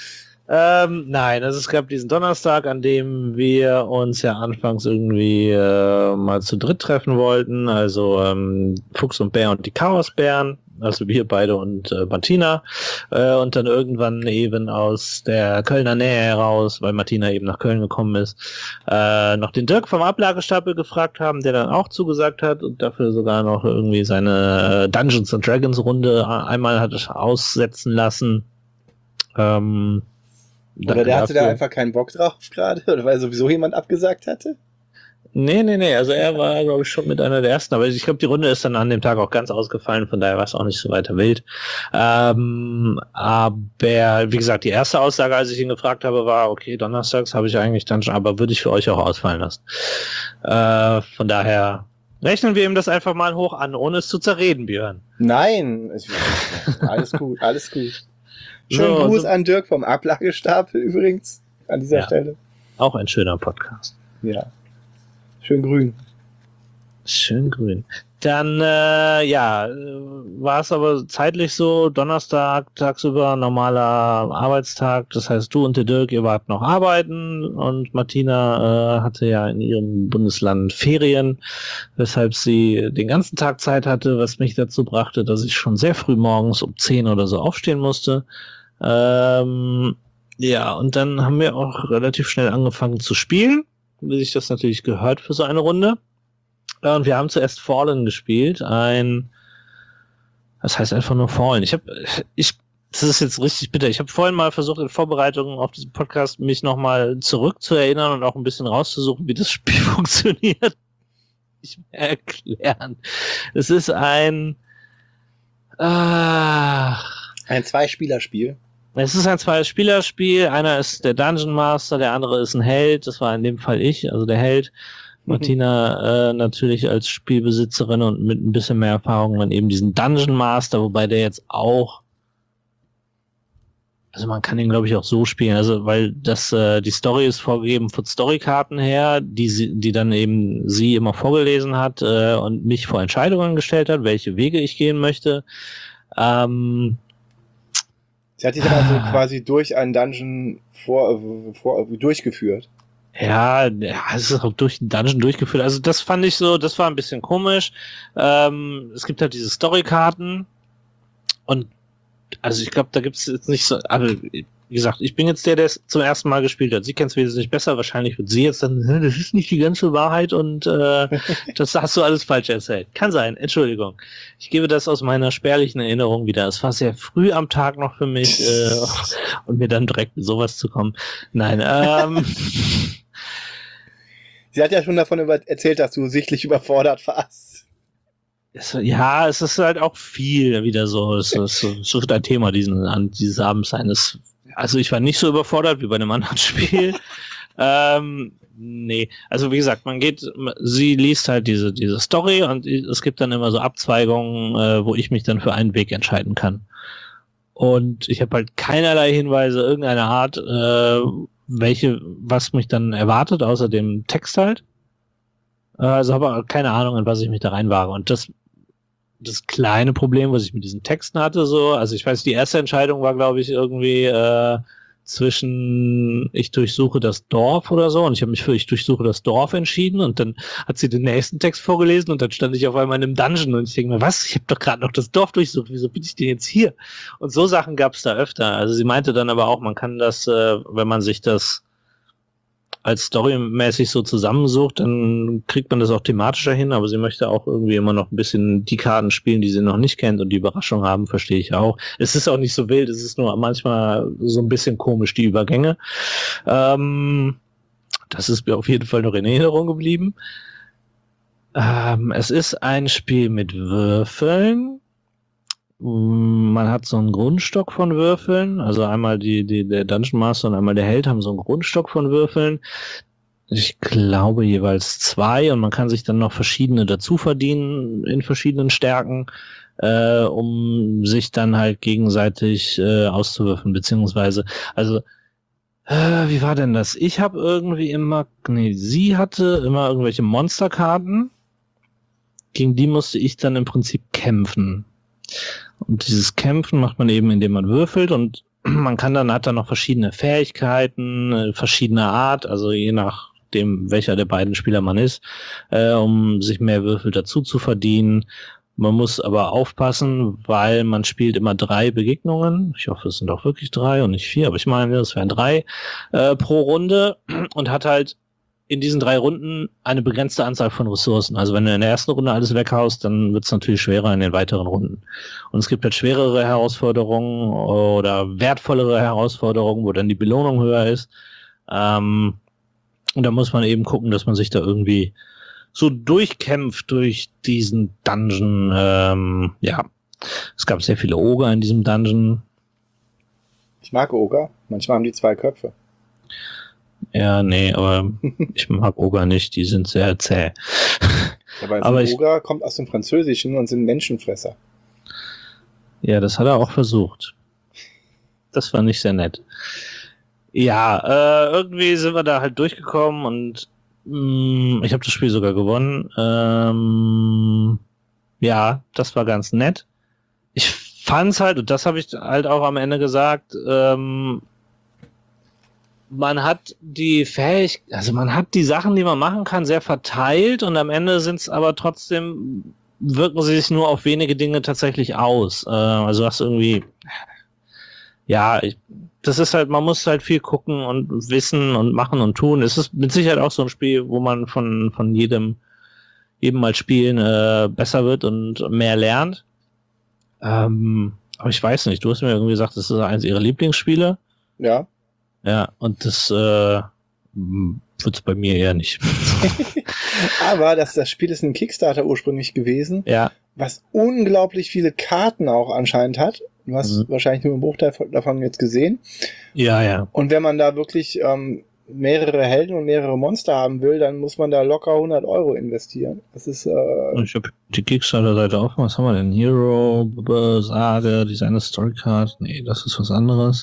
Ähm, nein, also es gab diesen Donnerstag, an dem wir uns ja anfangs irgendwie äh, mal zu dritt treffen wollten, also ähm, Fuchs und Bär und die Chaosbären, also wir beide und äh, Martina, äh, und dann irgendwann eben aus der Kölner Nähe heraus, weil Martina eben nach Köln gekommen ist, äh, noch den Dirk vom Ablagestapel gefragt haben, der dann auch zugesagt hat und dafür sogar noch irgendwie seine äh, Dungeons and Dragons Runde einmal hat aussetzen lassen. Ähm, Oder der hatte da einfach keinen Bock drauf gerade, oder weil sowieso jemand abgesagt hatte? Nee, nee, nee, also er war, glaube ich, schon mit einer der ersten, aber ich glaube, die Runde ist dann an dem Tag auch ganz ausgefallen, von daher war es auch nicht so weiter wild. Ähm, aber, wie gesagt, die erste Aussage, als ich ihn gefragt habe, war, okay, donnerstags habe ich eigentlich dann schon, aber würde ich für euch auch ausfallen lassen. Äh, von daher rechnen wir ihm das einfach mal hoch an, ohne es zu zerreden, Björn. Nein, ich, alles gut, alles gut. Schönen so, Gruß so an Dirk vom Ablagestapel übrigens, an dieser ja, Stelle. Auch ein schöner Podcast. Ja. Schön grün. Schön grün. Dann, äh, ja, war es aber zeitlich so, Donnerstag, tagsüber, normaler Arbeitstag, das heißt, du und der Dirk, ihr wart noch arbeiten und Martina äh, hatte ja in ihrem Bundesland Ferien, weshalb sie den ganzen Tag Zeit hatte, was mich dazu brachte, dass ich schon sehr früh morgens um zehn oder so aufstehen musste. Ähm, ja, und dann haben wir auch relativ schnell angefangen zu spielen, wie sich das natürlich gehört für so eine Runde. Und wir haben zuerst Fallen gespielt, ein, das heißt einfach nur Fallen. Ich habe, ich, das ist jetzt richtig bitter. Ich habe vorhin mal versucht, in Vorbereitungen auf diesen Podcast mich nochmal zurückzuerinnern und auch ein bisschen rauszusuchen, wie das Spiel funktioniert. Ich mir erklären. Es ist ein, ach, ein Zwei-Spieler-Spiel. Es ist ein Zwei-Spieler-Spiel. Einer ist der Dungeon Master, der andere ist ein Held. Das war in dem Fall ich, also der Held. Martina äh, natürlich als Spielbesitzerin und mit ein bisschen mehr Erfahrung dann eben diesen Dungeon Master, wobei der jetzt auch, also man kann ihn glaube ich auch so spielen, also weil das äh, die Story ist vorgegeben von Storykarten her, die sie, die dann eben sie immer vorgelesen hat äh, und mich vor Entscheidungen gestellt hat, welche Wege ich gehen möchte. Ähm, Sie hat dich aber so quasi durch einen Dungeon vor, vor, durchgeführt. Ja, ja, es ist auch durch den Dungeon durchgeführt. Also das fand ich so, das war ein bisschen komisch. Ähm, es gibt halt diese Storykarten und also ich glaube, da gibt es jetzt nicht so, aber wie gesagt, ich bin jetzt der, der es zum ersten Mal gespielt hat. Sie kennt es wesentlich besser. Wahrscheinlich wird sie jetzt dann, das ist nicht die ganze Wahrheit und äh, das hast du alles falsch erzählt. Kann sein, Entschuldigung. Ich gebe das aus meiner spärlichen Erinnerung wieder. Es war sehr früh am Tag noch für mich äh, und mir dann direkt mit sowas zu kommen. Nein, ähm... Sie hat ja schon davon über- erzählt, dass du sichtlich überfordert warst. Es, ja, es ist halt auch viel wieder so. Es, es, es wird ein Thema diesen, an dieses Abends sein. Es, also ich war nicht so überfordert wie bei einem anderen Spiel. ähm, nee, also wie gesagt, man geht, sie liest halt diese, diese Story und es gibt dann immer so Abzweigungen, äh, wo ich mich dann für einen Weg entscheiden kann. Und ich habe halt keinerlei Hinweise irgendeiner Art, äh, welche, was mich dann erwartet, außer dem Text halt. Äh, also habe aber keine Ahnung, in was ich mich da reinwage. Und das, das kleine Problem, was ich mit diesen Texten hatte, so, also ich weiß, die erste Entscheidung war, glaube ich, irgendwie äh, zwischen ich durchsuche das Dorf oder so, und ich habe mich für ich durchsuche das Dorf entschieden, und dann hat sie den nächsten Text vorgelesen und dann stand ich auf einmal in einem Dungeon und ich denke mir, was? Ich habe doch gerade noch das Dorf durchsucht, wieso bin ich denn jetzt hier? Und so Sachen gab es da öfter. Also sie meinte dann aber auch, man kann das, äh, wenn man sich das als storymäßig so zusammensucht, dann kriegt man das auch thematischer hin, aber sie möchte auch irgendwie immer noch ein bisschen die Karten spielen, die sie noch nicht kennt und die Überraschung haben, verstehe ich auch. Es ist auch nicht so wild, es ist nur manchmal so ein bisschen komisch, die Übergänge. Ähm, das ist mir auf jeden Fall noch in Erinnerung geblieben. Ähm, es ist ein Spiel mit Würfeln. Man hat so einen Grundstock von Würfeln, also einmal die, die, der Dungeon Master und einmal der Held haben so einen Grundstock von Würfeln. Ich glaube jeweils zwei, und man kann sich dann noch verschiedene dazu verdienen in verschiedenen Stärken, äh, um sich dann halt gegenseitig äh, auszuwürfeln, beziehungsweise, also, äh, wie war denn das? Ich habe irgendwie immer, nee, sie hatte immer irgendwelche Monsterkarten, gegen die musste ich dann im Prinzip kämpfen. Und dieses Kämpfen macht man eben, indem man würfelt, und man kann dann, hat dann noch verschiedene Fähigkeiten, verschiedene Art, also je nachdem, welcher der beiden Spieler man ist, äh, um sich mehr Würfel dazu zu verdienen. Man muss aber aufpassen, weil man spielt immer drei Begegnungen. Ich hoffe, es sind auch wirklich drei und nicht vier, aber ich meine, es wären drei äh, pro Runde, und hat halt in diesen drei Runden eine begrenzte Anzahl von Ressourcen. Also wenn du in der ersten Runde alles weghaust, dann wird es natürlich schwerer in den weiteren Runden. Und es gibt halt schwerere Herausforderungen oder wertvollere Herausforderungen, wo dann die Belohnung höher ist. Ähm, und da muss man eben gucken, dass man sich da irgendwie so durchkämpft durch diesen Dungeon. Ähm, ja, es gab sehr viele Oger in diesem Dungeon. Ich mag Oger. Manchmal haben die zwei Köpfe. Ja, nee, aber ich mag Oger nicht, die sind sehr zäh. Aber, aber ich, Oger kommt aus dem Französischen und sind Menschenfresser. Ja, das hat er auch versucht. Das war nicht sehr nett. Ja, äh, irgendwie sind wir da halt durchgekommen, und mh, ich habe das Spiel sogar gewonnen. Ähm, ja, das war ganz nett. Ich fand's halt, und das habe ich halt auch am Ende gesagt, ähm, man hat die Fähigkeit, also man hat die Sachen, die man machen kann, sehr verteilt, und am Ende sind es aber trotzdem, wirken sie sich nur auf wenige Dinge tatsächlich aus. Äh, also hast irgendwie, ja, ich, das ist halt, man muss halt viel gucken und wissen und machen und tun. Es ist mit Sicherheit auch so ein Spiel, wo man von, von jedem, jedem Mal spielen äh, besser wird und mehr lernt. Ähm, aber ich weiß nicht, du hast mir irgendwie gesagt, das ist eines ihrer Lieblingsspiele. Ja. Ja, und das äh, wird es bei mir eher nicht. Aber das, das Spiel ist ein Kickstarter ursprünglich gewesen, ja. Was unglaublich viele Karten auch anscheinend hat. Du hast mhm. wahrscheinlich nur einen Bruchteil davon jetzt gesehen. Ja, ja. Und wenn man da wirklich ähm, mehrere Helden und mehrere Monster haben will, dann muss man da locker hundert Euro investieren. Das ist äh, ich habe die Kickstarter-Seite offen. Was haben wir denn? Hero, Sage, Designer Story Card. Nee, das ist was anderes.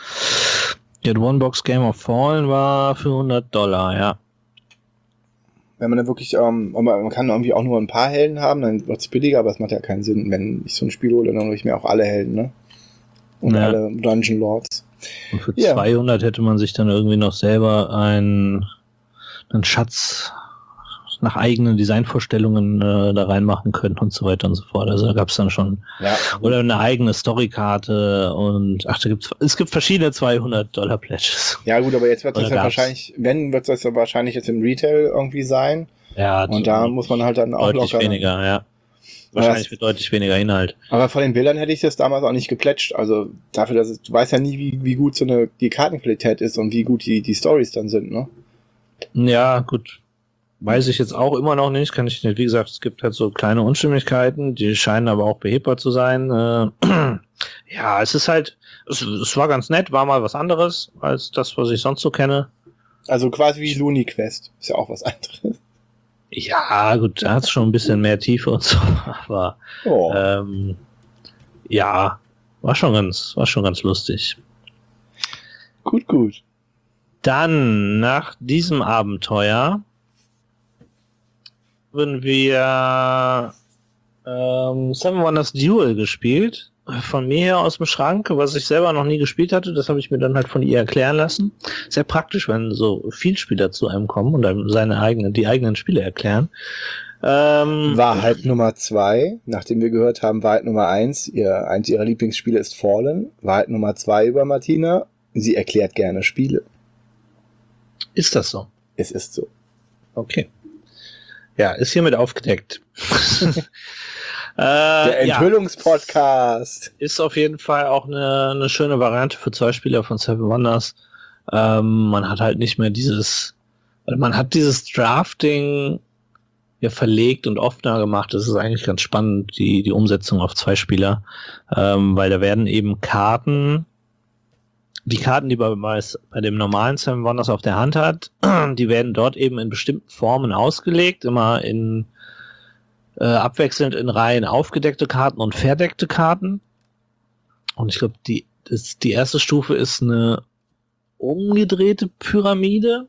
Der One-Box Game of Fallen war für hundert Dollar, ja. Wenn man dann wirklich, ähm, man kann irgendwie auch nur ein paar Helden haben, dann wird es billiger, aber es macht ja keinen Sinn, wenn ich so ein Spiel hole, dann hole ich mir auch alle Helden, ne? Und ja. alle Dungeon Lords. Und für ja. zweihundert hätte man sich dann irgendwie noch selber einen, einen Schatz nach eigenen Designvorstellungen äh, da reinmachen können und so weiter und so fort. Also da gab es dann schon ja. oder eine eigene Storykarte, und ach, da gibt's es gibt verschiedene zweihundert Dollar Pledges. Ja gut, aber jetzt wird das ja wahrscheinlich, wenn, wird das ja wahrscheinlich jetzt im Retail irgendwie sein. Ja. Und da muss man halt dann auch deutlich locker... weniger, ja. Wahrscheinlich mit deutlich weniger Inhalt. Aber von den Bildern hätte ich das damals auch nicht geplätscht. Also dafür, dass es, du weißt ja nie, wie, wie gut so eine die Kartenqualität ist und wie gut die, die Storys dann sind, ne? Ja, gut. Weiß ich jetzt auch immer noch nicht, kann ich nicht. Wie gesagt, es gibt halt so kleine Unstimmigkeiten, die scheinen aber auch behebbar zu sein. Äh, ja, es ist halt, es, es war ganz nett, war mal was anderes als das, was ich sonst so kenne. Also quasi wie Looney Quest, ist ja auch was anderes. Ja, gut, da hat es schon ein bisschen mehr Tiefe und so, aber oh. ähm, ja, war schon ganz, war schon ganz lustig. Gut, gut. Dann, nach diesem Abenteuer, haben wir ähm, Seven Wonders Duel gespielt. Von mir her aus dem Schrank, was ich selber noch nie gespielt hatte. Das habe ich mir dann halt von ihr erklären lassen. Sehr praktisch, wenn so Vielspieler zu einem kommen und einem seine eigenen, die eigenen Spiele erklären. Ähm, Wahrheit Nummer zwei, nachdem wir gehört haben, Wahrheit Nummer eins, ihr, eins ihrer Lieblingsspiele ist Fallen. Wahrheit Nummer zwei über Martina, sie erklärt gerne Spiele. Ist das so? Es ist so. Okay. Ja, ist hiermit aufgedeckt. äh, Der Enthüllungspodcast. Ja, ist auf jeden Fall auch eine, eine schöne Variante für zwei Spieler von Seven Wonders. Ähm, man hat halt nicht mehr dieses, man hat dieses Drafting ja verlegt und offener gemacht. Das ist eigentlich ganz spannend, die, die Umsetzung auf zwei Spieler, ähm, weil da werden eben Karten, die Karten, die man bei, bei dem normalen Seven Wonders auf der Hand hat, die werden dort eben in bestimmten Formen ausgelegt, immer in äh, abwechselnd in Reihen aufgedeckte Karten und verdeckte Karten. Und ich glaube, die, das, die erste Stufe ist eine umgedrehte Pyramide.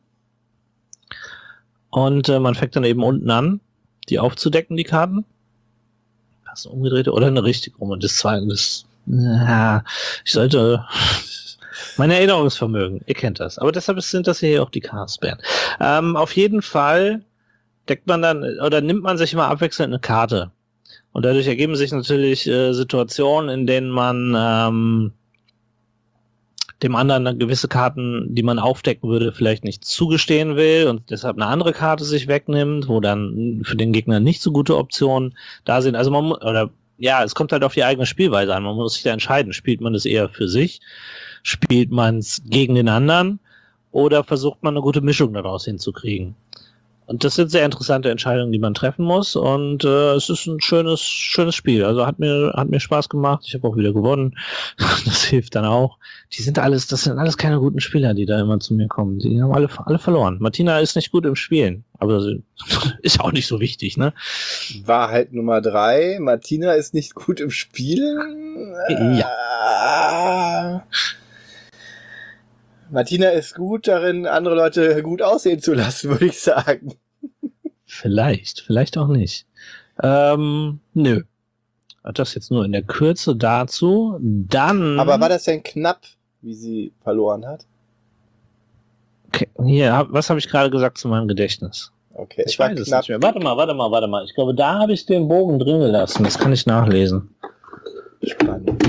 Und äh, man fängt dann eben unten an, die aufzudecken, die Karten. Das ist eine umgedrehte oder eine richtig rum. Und das zweite, das, ja, ich sollte, mein Erinnerungsvermögen, ihr kennt das. Aber deshalb sind das hier auch die Chaosbären. Ähm, auf jeden Fall deckt man dann, oder nimmt man sich immer abwechselnd eine Karte. Und dadurch ergeben sich natürlich äh, Situationen, in denen man ähm, dem anderen dann gewisse Karten, die man aufdecken würde, vielleicht nicht zugestehen will und deshalb eine andere Karte sich wegnimmt, wo dann für den Gegner nicht so gute Optionen da sind. Also man muss, oder ja, es kommt halt auf die eigene Spielweise an. Man muss sich da entscheiden, spielt man das eher für sich, spielt man es gegen den anderen oder versucht man eine gute Mischung daraus hinzukriegen. Und das sind sehr interessante Entscheidungen, die man treffen muss. Und äh, es ist ein schönes, schönes Spiel. Also hat mir, hat mir Spaß gemacht. Ich habe auch wieder gewonnen. Das hilft dann auch. Die sind alles, das sind alles keine guten Spieler, die da immer zu mir kommen. Die haben alle, alle verloren. Martina ist nicht gut im Spielen, aber sie ist auch nicht so wichtig, ne? Wahrheit Nummer drei, Martina ist nicht gut im Spielen. Ja. Martina ist gut darin, andere Leute gut aussehen zu lassen, würde ich sagen. Vielleicht, vielleicht auch nicht. Ähm, nö. Das jetzt nur in der Kürze dazu. Dann. Aber war das denn knapp, wie sie verloren hat? Okay, hier, was habe ich gerade gesagt zu meinem Gedächtnis? Okay, ich weiß es nicht mehr. Warte mal, warte mal, warte mal. Ich glaube, da habe ich den Bogen drin gelassen. Das kann ich nachlesen. Spannend.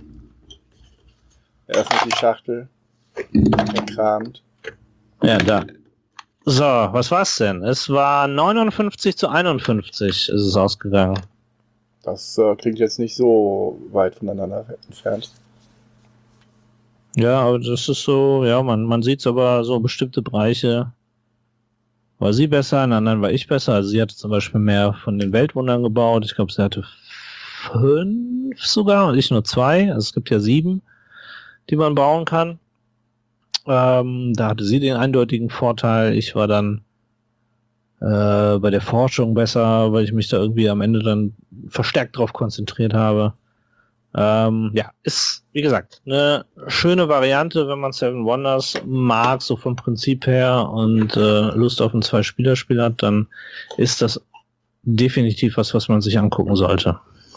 Eröffnet die Schachtel. Erkramt. Ja, da. So, was war's denn? Es war neunundfünfzig zu einundfünfzig ist es ausgegangen. Das äh, klingt jetzt nicht so weit voneinander entfernt. Ja, aber das ist so, ja, man, man sieht aber so bestimmte Bereiche. War sie besser, in anderen war ich besser. Also sie hatte zum Beispiel mehr von den Weltwundern gebaut. Ich glaube, sie hatte fünf sogar und ich nur zwei. Also es gibt ja sieben, die man bauen kann. Ähm, da hatte sie den eindeutigen Vorteil. Ich war dann äh, bei der Forschung besser, weil ich mich da irgendwie am Ende dann verstärkt drauf konzentriert habe. Ähm, ja, ist, wie gesagt, eine schöne Variante, wenn man Seven Wonders mag, so vom Prinzip her und äh, Lust auf ein Zwei-Spieler-Spiel hat, dann ist das definitiv was, was man sich angucken sollte.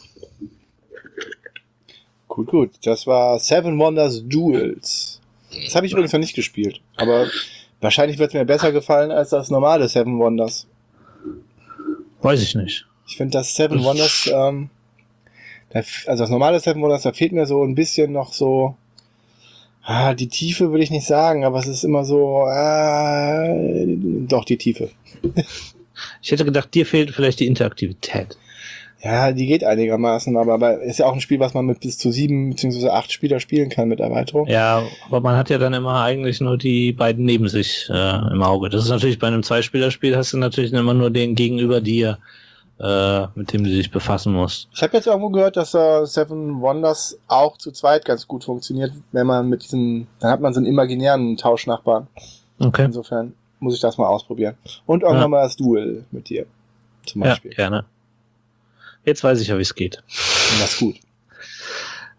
Gut, gut. Das war Seven Wonders Duels. Das habe ich übrigens noch nicht gespielt. Aber wahrscheinlich wird es mir besser gefallen als das normale Seven Wonders. Weiß ich nicht. Ich finde das Seven Wonders, ähm, da, also das normale Seven Wonders, da fehlt mir so ein bisschen noch so, ah, die Tiefe würde ich nicht sagen, aber es ist immer so, äh, doch die Tiefe. Ich hätte gedacht, dir fehlt vielleicht die Interaktivität. Ja, die geht einigermaßen, aber, aber ist ja auch ein Spiel, was man mit bis zu sieben bzw. acht Spieler spielen kann mit Erweiterung. Ja, aber man hat ja dann immer eigentlich nur die beiden neben sich äh, im Auge. Das ist natürlich bei einem Zwei-Spieler-Spiel, hast du natürlich immer nur den gegenüber dir, äh, mit dem du dich befassen musst. Ich habe jetzt irgendwo gehört, dass uh, Seven Wonders auch zu zweit ganz gut funktioniert, wenn man mit diesem, dann hat man so einen imaginären Tauschnachbarn. Okay. Insofern muss ich das mal ausprobieren. Und irgendwann Ja. mal das Duel mit dir, zum Ja, Beispiel. gerne. Jetzt weiß ich ja, wie es geht. Das ist gut.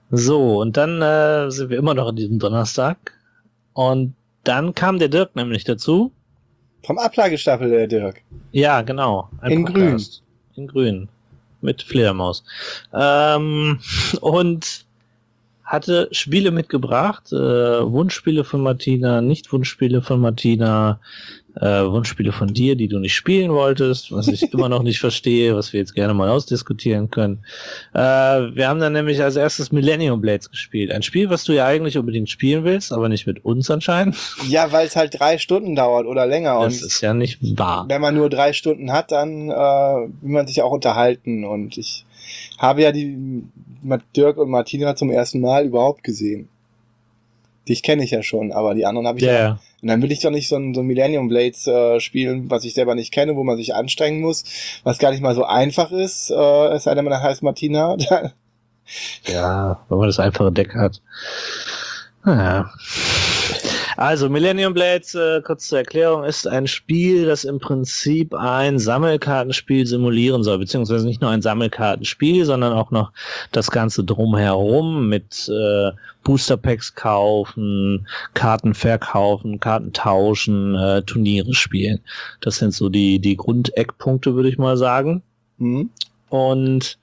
So, und dann äh, sind wir immer noch an diesem Donnerstag. Und dann kam der Dirk nämlich dazu. Vom Ablagestapel, der Dirk. Ja, genau. Ein In Podcast. In grün. Mit Fledermaus. Ähm, und hatte Spiele mitgebracht. Äh, Wunschspiele von Martina, Nicht-Wunschspiele von Martina, äh, Wunschspiele von dir, die du nicht spielen wolltest, was ich immer noch nicht verstehe, was wir jetzt gerne mal ausdiskutieren können. Äh, wir haben dann nämlich als erstes Millennium Blades gespielt. Ein Spiel, was du ja eigentlich unbedingt spielen willst, aber nicht mit uns anscheinend. Ja, weil es halt drei Stunden dauert oder länger. Das und ist ja nicht wahr. wenn man nur drei Stunden hat, dann äh, will man sich auch unterhalten. Und ich habe ja die Dirk und Martina zum ersten Mal überhaupt gesehen. Dich kenne ich ja schon, aber die anderen habe ich Ja, ja. ja. Und dann will ich doch nicht so ein, so ein Millennium Blades äh, spielen, was ich selber nicht kenne, wo man sich anstrengen muss, was gar nicht mal so einfach ist, äh, es sei denn, man heißt Martina. Ja, wenn man das einfache Deck hat. Naja. Also, Millennium Blades, äh, kurz zur Erklärung, ist ein Spiel, das im Prinzip ein Sammelkartenspiel simulieren soll, beziehungsweise nicht nur ein Sammelkartenspiel, sondern auch noch das Ganze drumherum mit äh, Booster-Packs kaufen, Karten verkaufen, Karten tauschen, äh, Turniere spielen. Das sind so die, die Grundeckpunkte, würde ich mal sagen. Mhm. Und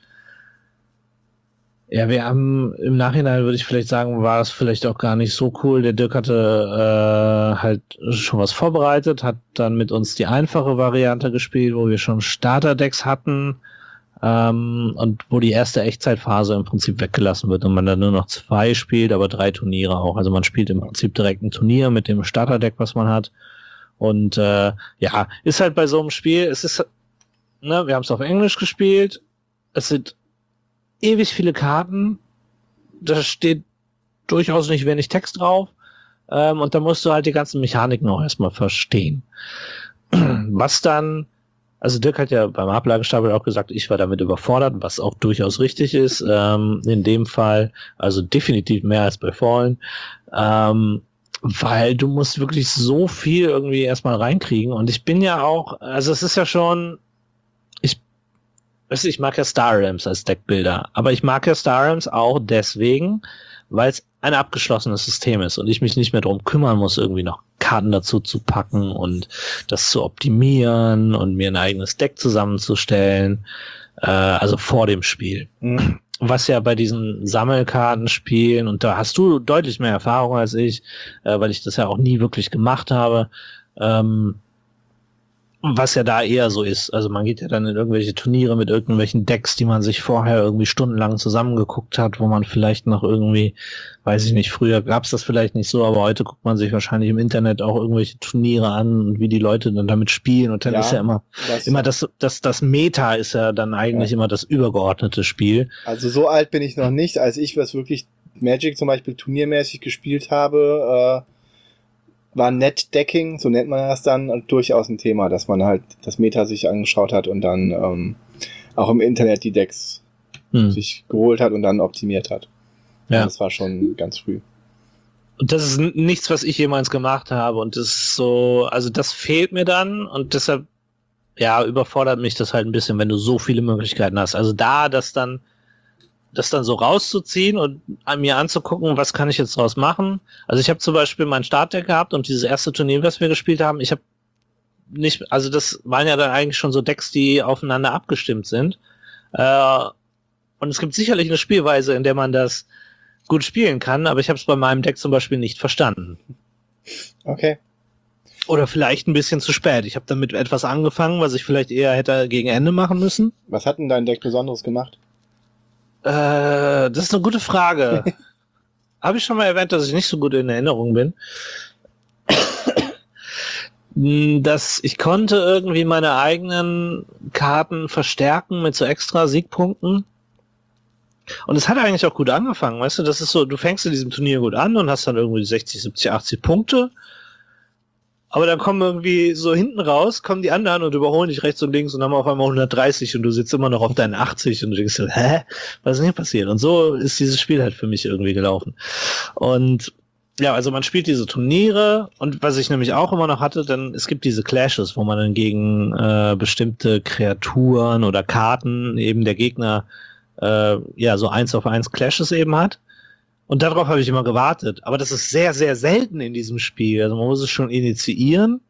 ja, wir haben im Nachhinein, würde ich vielleicht sagen, war es vielleicht auch gar nicht so cool. Der Dirk hatte äh, halt schon was vorbereitet, hat dann mit uns die einfache Variante gespielt, wo wir schon Starterdecks hatten ähm, und wo die erste Echtzeitphase im Prinzip weggelassen wird und man dann nur noch zwei spielt, aber drei Turniere auch. Also man spielt im Prinzip direkt ein Turnier mit dem Starterdeck, was man hat. Und äh, ja, ist halt bei so einem Spiel, es ist, ne, wir haben es auf Englisch gespielt, es sind ewig viele Karten, da steht durchaus nicht wenig Text drauf, ähm, und da musst du halt die ganzen Mechaniken auch erstmal verstehen. Was dann, also Dirk hat ja beim Ablagestapel auch gesagt, ich war damit überfordert, was auch durchaus richtig ist, ähm, in dem Fall, also definitiv mehr als bei Fallen, ähm, weil du musst wirklich so viel irgendwie erstmal reinkriegen und ich bin ja auch, also es ist ja schon, ich mag ja Star Realms als Deckbilder, aber ich mag ja Star Realms auch deswegen, weil es ein abgeschlossenes System ist und ich mich nicht mehr drum kümmern muss, irgendwie noch Karten dazu zu packen und das zu optimieren und mir ein eigenes Deck zusammenzustellen, äh, also vor dem Spiel. Mhm. Was ja bei diesen Sammelkartenspielen, und da hast du deutlich mehr Erfahrung als ich, äh, weil ich das ja auch nie wirklich gemacht habe, ähm, was ja da eher so ist. Also man geht ja dann in irgendwelche Turniere mit irgendwelchen Decks, die man sich vorher irgendwie stundenlang zusammengeguckt hat, wo man vielleicht noch irgendwie, weiß ich nicht, früher gab es das vielleicht nicht so, aber heute guckt man sich wahrscheinlich im Internet auch irgendwelche Turniere an und wie die Leute dann damit spielen und dann Ja, ist ja immer, das, immer das, das, das Meta ist ja dann eigentlich Ja. immer das übergeordnete Spiel. Also so alt bin ich noch nicht, als ich was wirklich Magic zum Beispiel turniermäßig gespielt habe, äh, war Netdecking, so nennt man das dann, durchaus ein Thema, dass man halt das Meta sich angeschaut hat und dann ähm, auch im Internet die Decks Hm. sich geholt hat und dann optimiert hat. Ja. Das war schon ganz früh. Und das ist n- nichts, was ich jemals gemacht habe. Und das ist so, also das fehlt mir dann und deshalb, ja, überfordert mich das halt ein bisschen, wenn du so viele Möglichkeiten hast. Also da, das dann, das dann so rauszuziehen und an mir anzugucken, was kann ich jetzt draus machen. Also ich habe zum Beispiel mein Startdeck gehabt und dieses erste Turnier, was wir gespielt haben, ich habe nicht, also das waren ja dann eigentlich schon so Decks, die aufeinander abgestimmt sind. Äh, und es gibt sicherlich eine Spielweise, in der man das gut spielen kann, aber ich habe es bei meinem Deck zum Beispiel nicht verstanden. Okay. Oder vielleicht ein bisschen zu spät. Ich habe damit etwas angefangen, was ich vielleicht eher hätte gegen Ende machen müssen. Was hat denn dein Deck Besonderes gemacht? Äh, das ist eine gute Frage. Habe ich schon mal erwähnt, dass ich nicht so gut in Erinnerung bin? Dass ich konnte irgendwie meine eigenen Karten verstärken mit so extra Siegpunkten. Und es hat eigentlich auch gut angefangen, weißt du, das ist so, du fängst in diesem Turnier gut an und hast dann irgendwie sechzig, siebzig, achtzig Punkte. Aber dann kommen irgendwie so hinten raus, kommen die anderen und überholen dich rechts und links und haben auf einmal hundertdreißig und du sitzt immer noch auf deinen achtzig und du denkst so, hä? Was ist denn hier passiert? Und so ist dieses Spiel halt für mich irgendwie gelaufen. Und ja, also man spielt diese Turniere und was ich nämlich auch immer noch hatte, dann es gibt diese Clashes, wo man dann gegen äh, bestimmte Kreaturen oder Karten eben der Gegner äh, ja so eins auf eins Clashes eben hat. Und darauf habe ich immer gewartet. Aber das ist sehr, sehr selten in diesem Spiel. Also man muss es schon initiieren.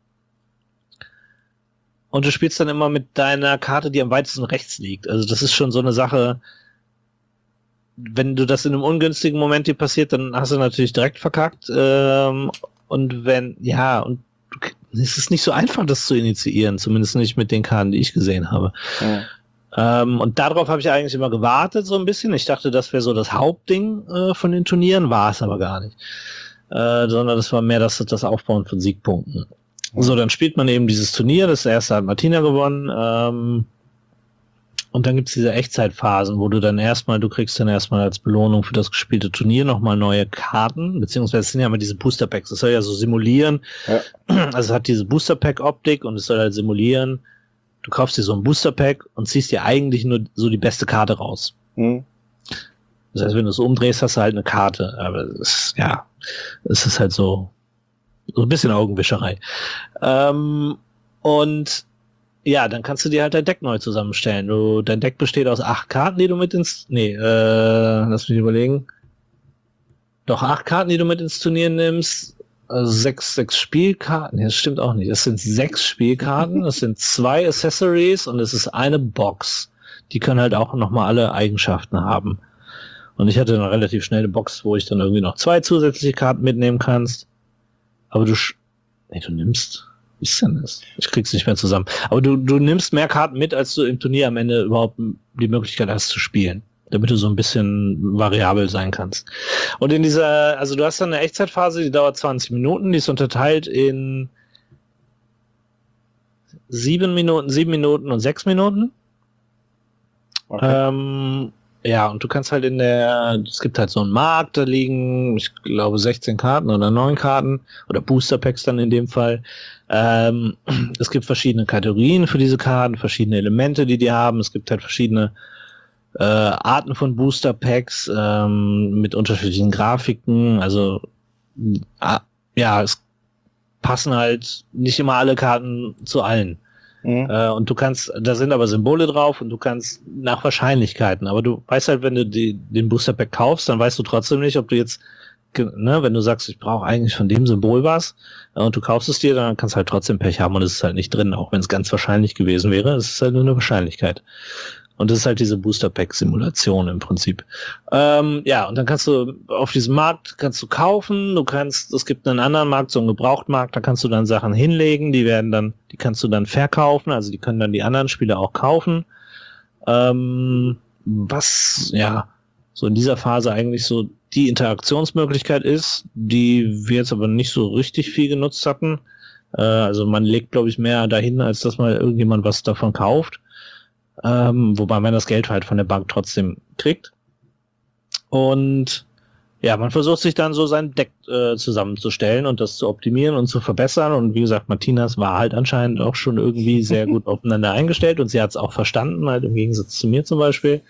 Und du spielst dann immer mit deiner Karte, die am weitesten rechts liegt. Also das ist schon so eine Sache, wenn du das in einem ungünstigen Moment dir passiert, dann hast du natürlich direkt verkackt. Ähm, und wenn, ja, und du, es ist nicht so einfach, das zu initiieren. Zumindest nicht mit den Karten, die ich gesehen habe. Ja. Ähm, und darauf habe ich eigentlich immer gewartet, so ein bisschen. Ich dachte, das wäre so das Hauptding äh, von den Turnieren, war es aber gar nicht. Äh, sondern das war mehr das, das Aufbauen von Siegpunkten. Mhm. So, dann spielt man eben dieses Turnier, das erste hat Martina gewonnen, ähm, und dann gibt's diese Echtzeitphasen, wo du dann erstmal, du kriegst dann erstmal als Belohnung für das gespielte Turnier nochmal neue Karten, beziehungsweise es sind ja immer diese Booster-Packs, das soll ja so simulieren, ja. Also es hat diese Booster-Pack-Optik und es soll halt simulieren, du kaufst dir so ein Booster-Pack und ziehst dir eigentlich nur so die beste Karte raus. Mhm. Das heißt, wenn du es umdrehst, hast du halt eine Karte. Aber es ist, ja, es ist halt so, so ein bisschen Augenwischerei. Ähm, und ja, dann kannst du dir halt dein Deck neu zusammenstellen. Du, dein Deck besteht aus acht Karten, die du mit ins, nee, äh, lass mich überlegen. Doch, acht Karten, die du mit ins Turnier nimmst. Also sechs, sechs Spielkarten, nee, das stimmt auch nicht. Es sind sechs Spielkarten, es sind zwei Accessories und es ist eine Box. Die können halt auch nochmal alle Eigenschaften haben. Und ich hatte eine relativ schnelle Box, wo ich dann irgendwie noch zwei zusätzliche Karten mitnehmen kannst. Aber du, sch- nee, du nimmst, wie ist denn das? Ich krieg's nicht mehr zusammen. Aber du, du nimmst mehr Karten mit, als du im Turnier am Ende überhaupt die Möglichkeit hast zu spielen. Damit du so ein bisschen variabel sein kannst. Und in dieser, also du hast dann eine Echtzeitphase, die dauert zwanzig Minuten, die ist unterteilt in sieben Minuten, sieben Minuten und sechs Minuten. Okay. Ähm, ja, und du kannst halt in der, es gibt halt so einen Markt, da liegen, ich glaube, sechzehn Karten oder neun Karten oder Booster Packs dann in dem Fall. Ähm, es gibt verschiedene Kategorien für diese Karten, verschiedene Elemente, die die haben. Es gibt halt verschiedene Äh, Arten von Booster Packs ähm, mit unterschiedlichen Grafiken, also äh, ja, es passen halt nicht immer alle Karten zu allen. Mhm. Äh, und du kannst, da sind aber Symbole drauf und du kannst nach Wahrscheinlichkeiten, aber du weißt halt, wenn du die, den Booster Pack kaufst, dann weißt du trotzdem nicht, ob du jetzt, ne, wenn du sagst, ich brauche eigentlich von dem Symbol was äh, und du kaufst es dir, dann kannst du halt trotzdem Pech haben und es ist halt nicht drin, auch wenn es ganz wahrscheinlich gewesen wäre, es ist halt nur eine Wahrscheinlichkeit. Und das ist halt diese Booster-Pack-Simulation im Prinzip. Ähm, ja, und dann kannst du auf diesem Markt kannst du kaufen, du kannst, es gibt einen anderen Markt, so einen Gebrauchtmarkt, da kannst du dann Sachen hinlegen, die werden dann, die kannst du dann verkaufen, also die können dann die anderen Spieler auch kaufen. Ähm, was, ja, so in dieser Phase eigentlich so die Interaktionsmöglichkeit ist, die wir jetzt aber nicht so richtig viel genutzt hatten. Äh, also man legt, glaube ich, mehr dahin, als dass mal irgendjemand was davon kauft. Ähm, wobei man das Geld halt von der Bank trotzdem kriegt. Und ja, man versucht sich dann so sein Deck äh, zusammenzustellen und das zu optimieren und zu verbessern. Und wie gesagt, Martinas war halt anscheinend auch schon irgendwie sehr gut aufeinander eingestellt und sie hat es auch verstanden, halt im Gegensatz zu mir zum Beispiel.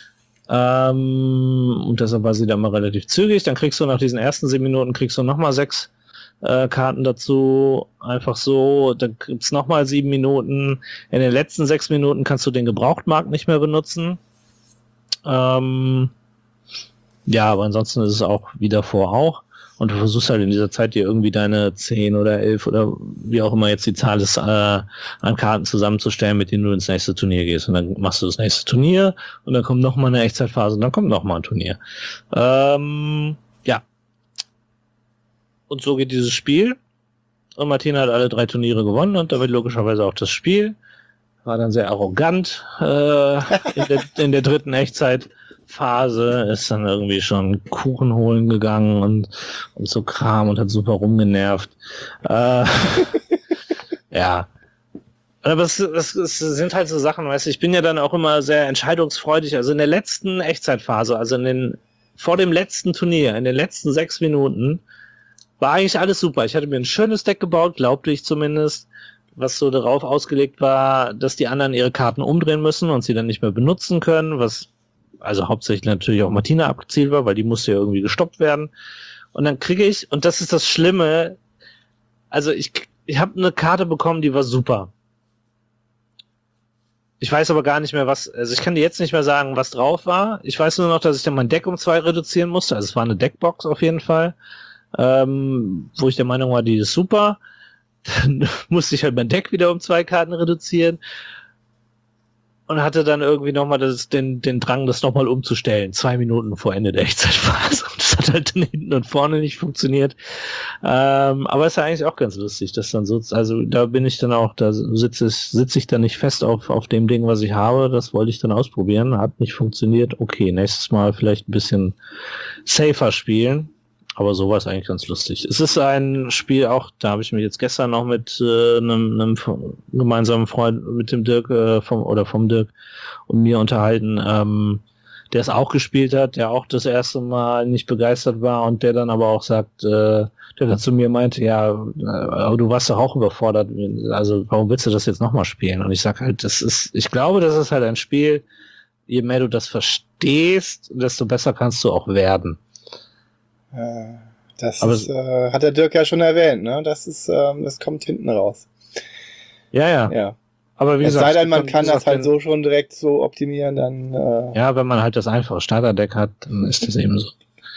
Ähm, und deshalb war sie dann mal relativ zügig. Dann kriegst du nach diesen ersten sieben Minuten kriegst du nochmal sechs Äh, Karten dazu, einfach so, dann gibt's nochmal sieben Minuten. In den letzten sechs Minuten kannst du den Gebrauchtmarkt nicht mehr benutzen. Ähm, ja, aber ansonsten ist es auch wie davor auch. Und du versuchst halt in dieser Zeit dir irgendwie deine zehn oder elf oder wie auch immer jetzt die Zahl ist, äh, an Karten zusammenzustellen, mit denen du ins nächste Turnier gehst. Und dann machst du das nächste Turnier und dann kommt nochmal eine Echtzeitphase und dann kommt nochmal ein Turnier. Ähm, ja. Und so geht dieses Spiel. Und Martina hat alle drei Turniere gewonnen und damit logischerweise auch das Spiel. War dann sehr arrogant äh, in, der, in der dritten Echtzeitphase. Ist dann irgendwie schon Kuchen holen gegangen und, und so Kram und hat super rumgenervt. Äh, ja. Aber es, es, es sind halt so Sachen, weißt du, ich bin ja dann auch immer sehr entscheidungsfreudig. Also in der letzten Echtzeitphase, also in den vor dem letzten Turnier, in den letzten sechs Minuten, war eigentlich alles super. Ich hatte mir ein schönes Deck gebaut, glaubte ich zumindest, was so darauf ausgelegt war, dass die anderen ihre Karten umdrehen müssen und sie dann nicht mehr benutzen können, was also hauptsächlich natürlich auch Martina abgezielt war, weil die musste ja irgendwie gestoppt werden. Und dann kriege ich, und das ist das Schlimme, also ich, ich habe eine Karte bekommen, die war super. Ich weiß aber gar nicht mehr, was, also ich kann dir jetzt nicht mehr sagen, was drauf war. Ich weiß nur noch, dass ich dann mein Deck um zwei reduzieren musste. Also es war eine Deckbox auf jeden Fall, ähm, wo ich der Meinung war, die ist super. Dann musste ich halt mein Deck wieder um zwei Karten reduzieren und hatte dann irgendwie nochmal das, den, den Drang, das nochmal umzustellen. Zwei Minuten vor Ende der Echtzeitphase. Und das hat halt dann hinten und vorne nicht funktioniert. Ähm, aber ist ja eigentlich auch ganz lustig, dass dann so, also da bin ich dann auch, da sitze ich, sitze ich dann nicht fest auf, auf dem Ding, was ich habe. Das wollte ich dann ausprobieren. Hat nicht funktioniert. Okay, nächstes Mal vielleicht ein bisschen safer spielen. Aber so war es eigentlich ganz lustig. Es ist ein Spiel auch, da habe ich mich jetzt gestern noch mit äh, einem, einem gemeinsamen Freund, mit dem Dirk äh, vom oder vom Dirk und mir unterhalten, ähm, der es auch gespielt hat, der auch das erste Mal nicht begeistert war und der dann aber auch sagt, äh, der dann zu mir meinte, ja, aber du warst doch auch überfordert, also warum willst du das jetzt nochmal spielen? Und ich sag halt, das ist, ich glaube, das ist halt ein Spiel, je mehr du das verstehst, desto besser kannst du auch werden. Das aber ist, äh, hat der Dirk ja schon erwähnt, ne? Das ist, ähm, das kommt hinten raus. Ja, ja. Ja. Aber wie es gesagt, sei denn, man kann das halt den, so schon direkt so optimieren, dann. Äh ja, wenn man halt das einfache Starterdeck hat, dann ist das eben so.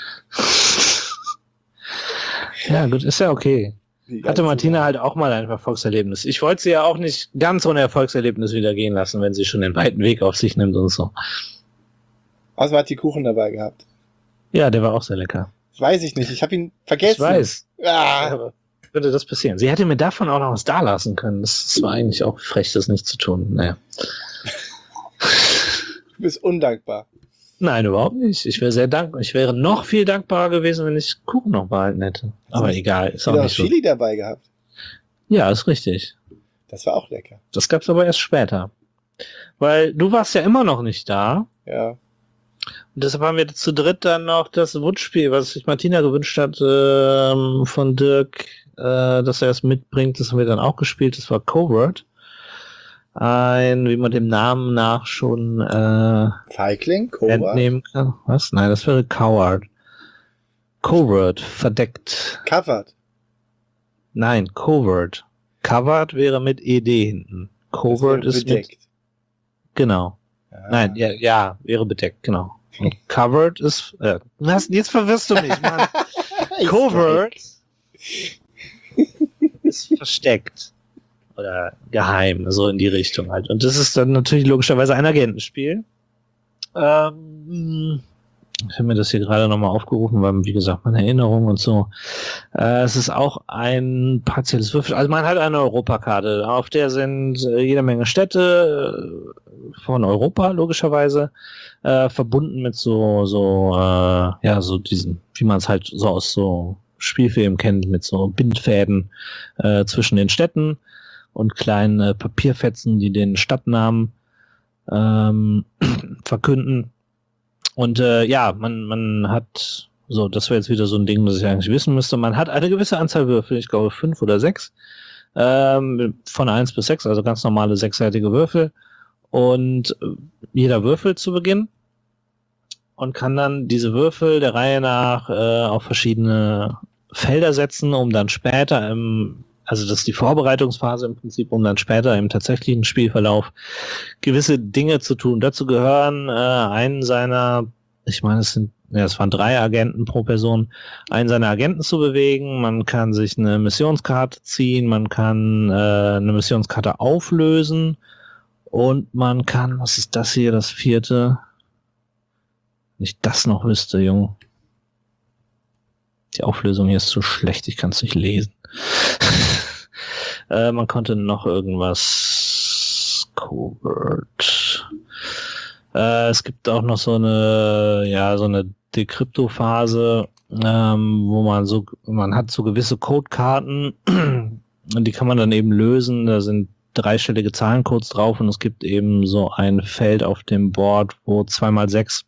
Ja, gut, ist ja okay. Hatte Martina halt auch mal ein Erfolgserlebnis. Ich wollte sie ja auch nicht ganz ohne Erfolgserlebnis wieder gehen lassen, wenn sie schon den weiten Weg auf sich nimmt und so. Außerdem hat die Kuchen dabei gehabt. Ja, der war auch sehr lecker. Weiß ich nicht, ich habe ihn vergessen. Ich weiß. Ah. Ja, würde das passieren? Sie hätte mir davon auch noch was da lassen können. Das, das war eigentlich auch frech, das nicht zu tun. Naja. Du bist undankbar. Nein, überhaupt nicht. Ich wäre sehr dankbar. Ich wäre noch viel dankbarer gewesen, wenn ich Kuchen noch behalten hätte. Aber egal, ist auch Du nicht hast so. Chili dabei gehabt. Ja, ist richtig. Das war auch lecker. Das gab's aber erst später. Weil du warst ja immer noch nicht da. Ja. Und deshalb haben wir zu dritt dann noch das Wunschspiel, was sich Martina gewünscht hat, ähm, von Dirk, äh, dass er es mitbringt. Das haben wir dann auch gespielt. Das war Covert. Ein, wie man dem Namen nach schon äh, Feigling? Covert? entnehmen kann. Was? Nein, das wäre Coward. Covert, verdeckt. Covered. Nein, Covert. Covered wäre mit E D hinten. Covert ist bedeckt. mit... Genau. Ja. Nein, ja, ja, wäre bedeckt, genau. Und covered ist... Äh, was? Jetzt verwirrst du mich, Mann. Covert ist versteckt. Oder geheim, so in die Richtung halt. Und das ist dann natürlich logischerweise ein Agentenspiel. Ähm, ich habe mir das hier gerade nochmal aufgerufen, weil, wie gesagt, meine Erinnerung und so. Äh, es ist auch ein partielles Würfel. Also man hat eine Europakarte. Auf der sind äh, jede Menge Städte äh, von Europa, logischerweise, äh, verbunden mit so, so, äh, ja, so diesen, wie man es halt so aus so Spielfilmen kennt, mit so Bindfäden äh, zwischen den Städten und kleinen äh, Papierfetzen, die den Stadtnamen ähm, verkünden. Und äh, ja, man, man hat, so, das wäre jetzt wieder so ein Ding, das ich eigentlich wissen müsste, man hat eine gewisse Anzahl Würfel, ich glaube fünf oder sechs, ähm, von eins bis sechs, also ganz normale sechsseitige Würfel. Und äh, jeder Würfel zu Beginn und kann dann diese Würfel der Reihe nach äh, auf verschiedene Felder setzen, um dann später im Also das ist die Vorbereitungsphase im Prinzip, um dann später im tatsächlichen Spielverlauf gewisse Dinge zu tun. Dazu gehören äh, einen seiner, ich meine, es sind, ja, es waren drei Agenten pro Person, einen seiner Agenten zu bewegen. Man kann sich eine Missionskarte ziehen, man kann äh, eine Missionskarte auflösen und man kann, was ist das hier, das vierte? Wenn ich das noch wüsste, Junge. Die Auflösung hier ist zu schlecht, ich kann es nicht lesen. äh, man konnte noch irgendwas Covert. Äh, es gibt auch noch so eine, ja, so eine Dekrypto-Phase, ähm, wo man so, man hat so gewisse Codekarten und die kann man dann eben lösen. Da sind dreistellige Zahlencodes drauf und es gibt eben so ein Feld auf dem Board, wo zwei mal sechs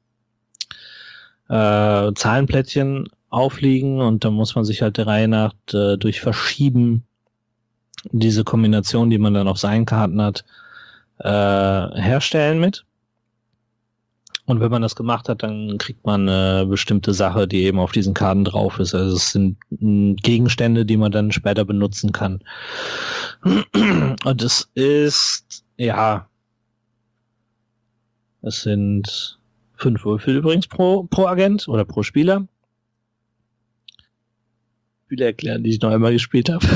äh, Zahlenplättchen aufliegen und da muss man sich halt der Reihe nach äh, durch Verschieben diese Kombination, die man dann auf seinen Karten hat, äh, herstellen mit. Und wenn man das gemacht hat, dann kriegt man eine bestimmte Sache, die eben auf diesen Karten drauf ist. Also es sind mh, Gegenstände, die man dann später benutzen kann. Und es ist, ja, Es sind fünf Würfel übrigens pro, pro Agent oder pro Spieler. Spiele erklären, die ich noch einmal gespielt habe.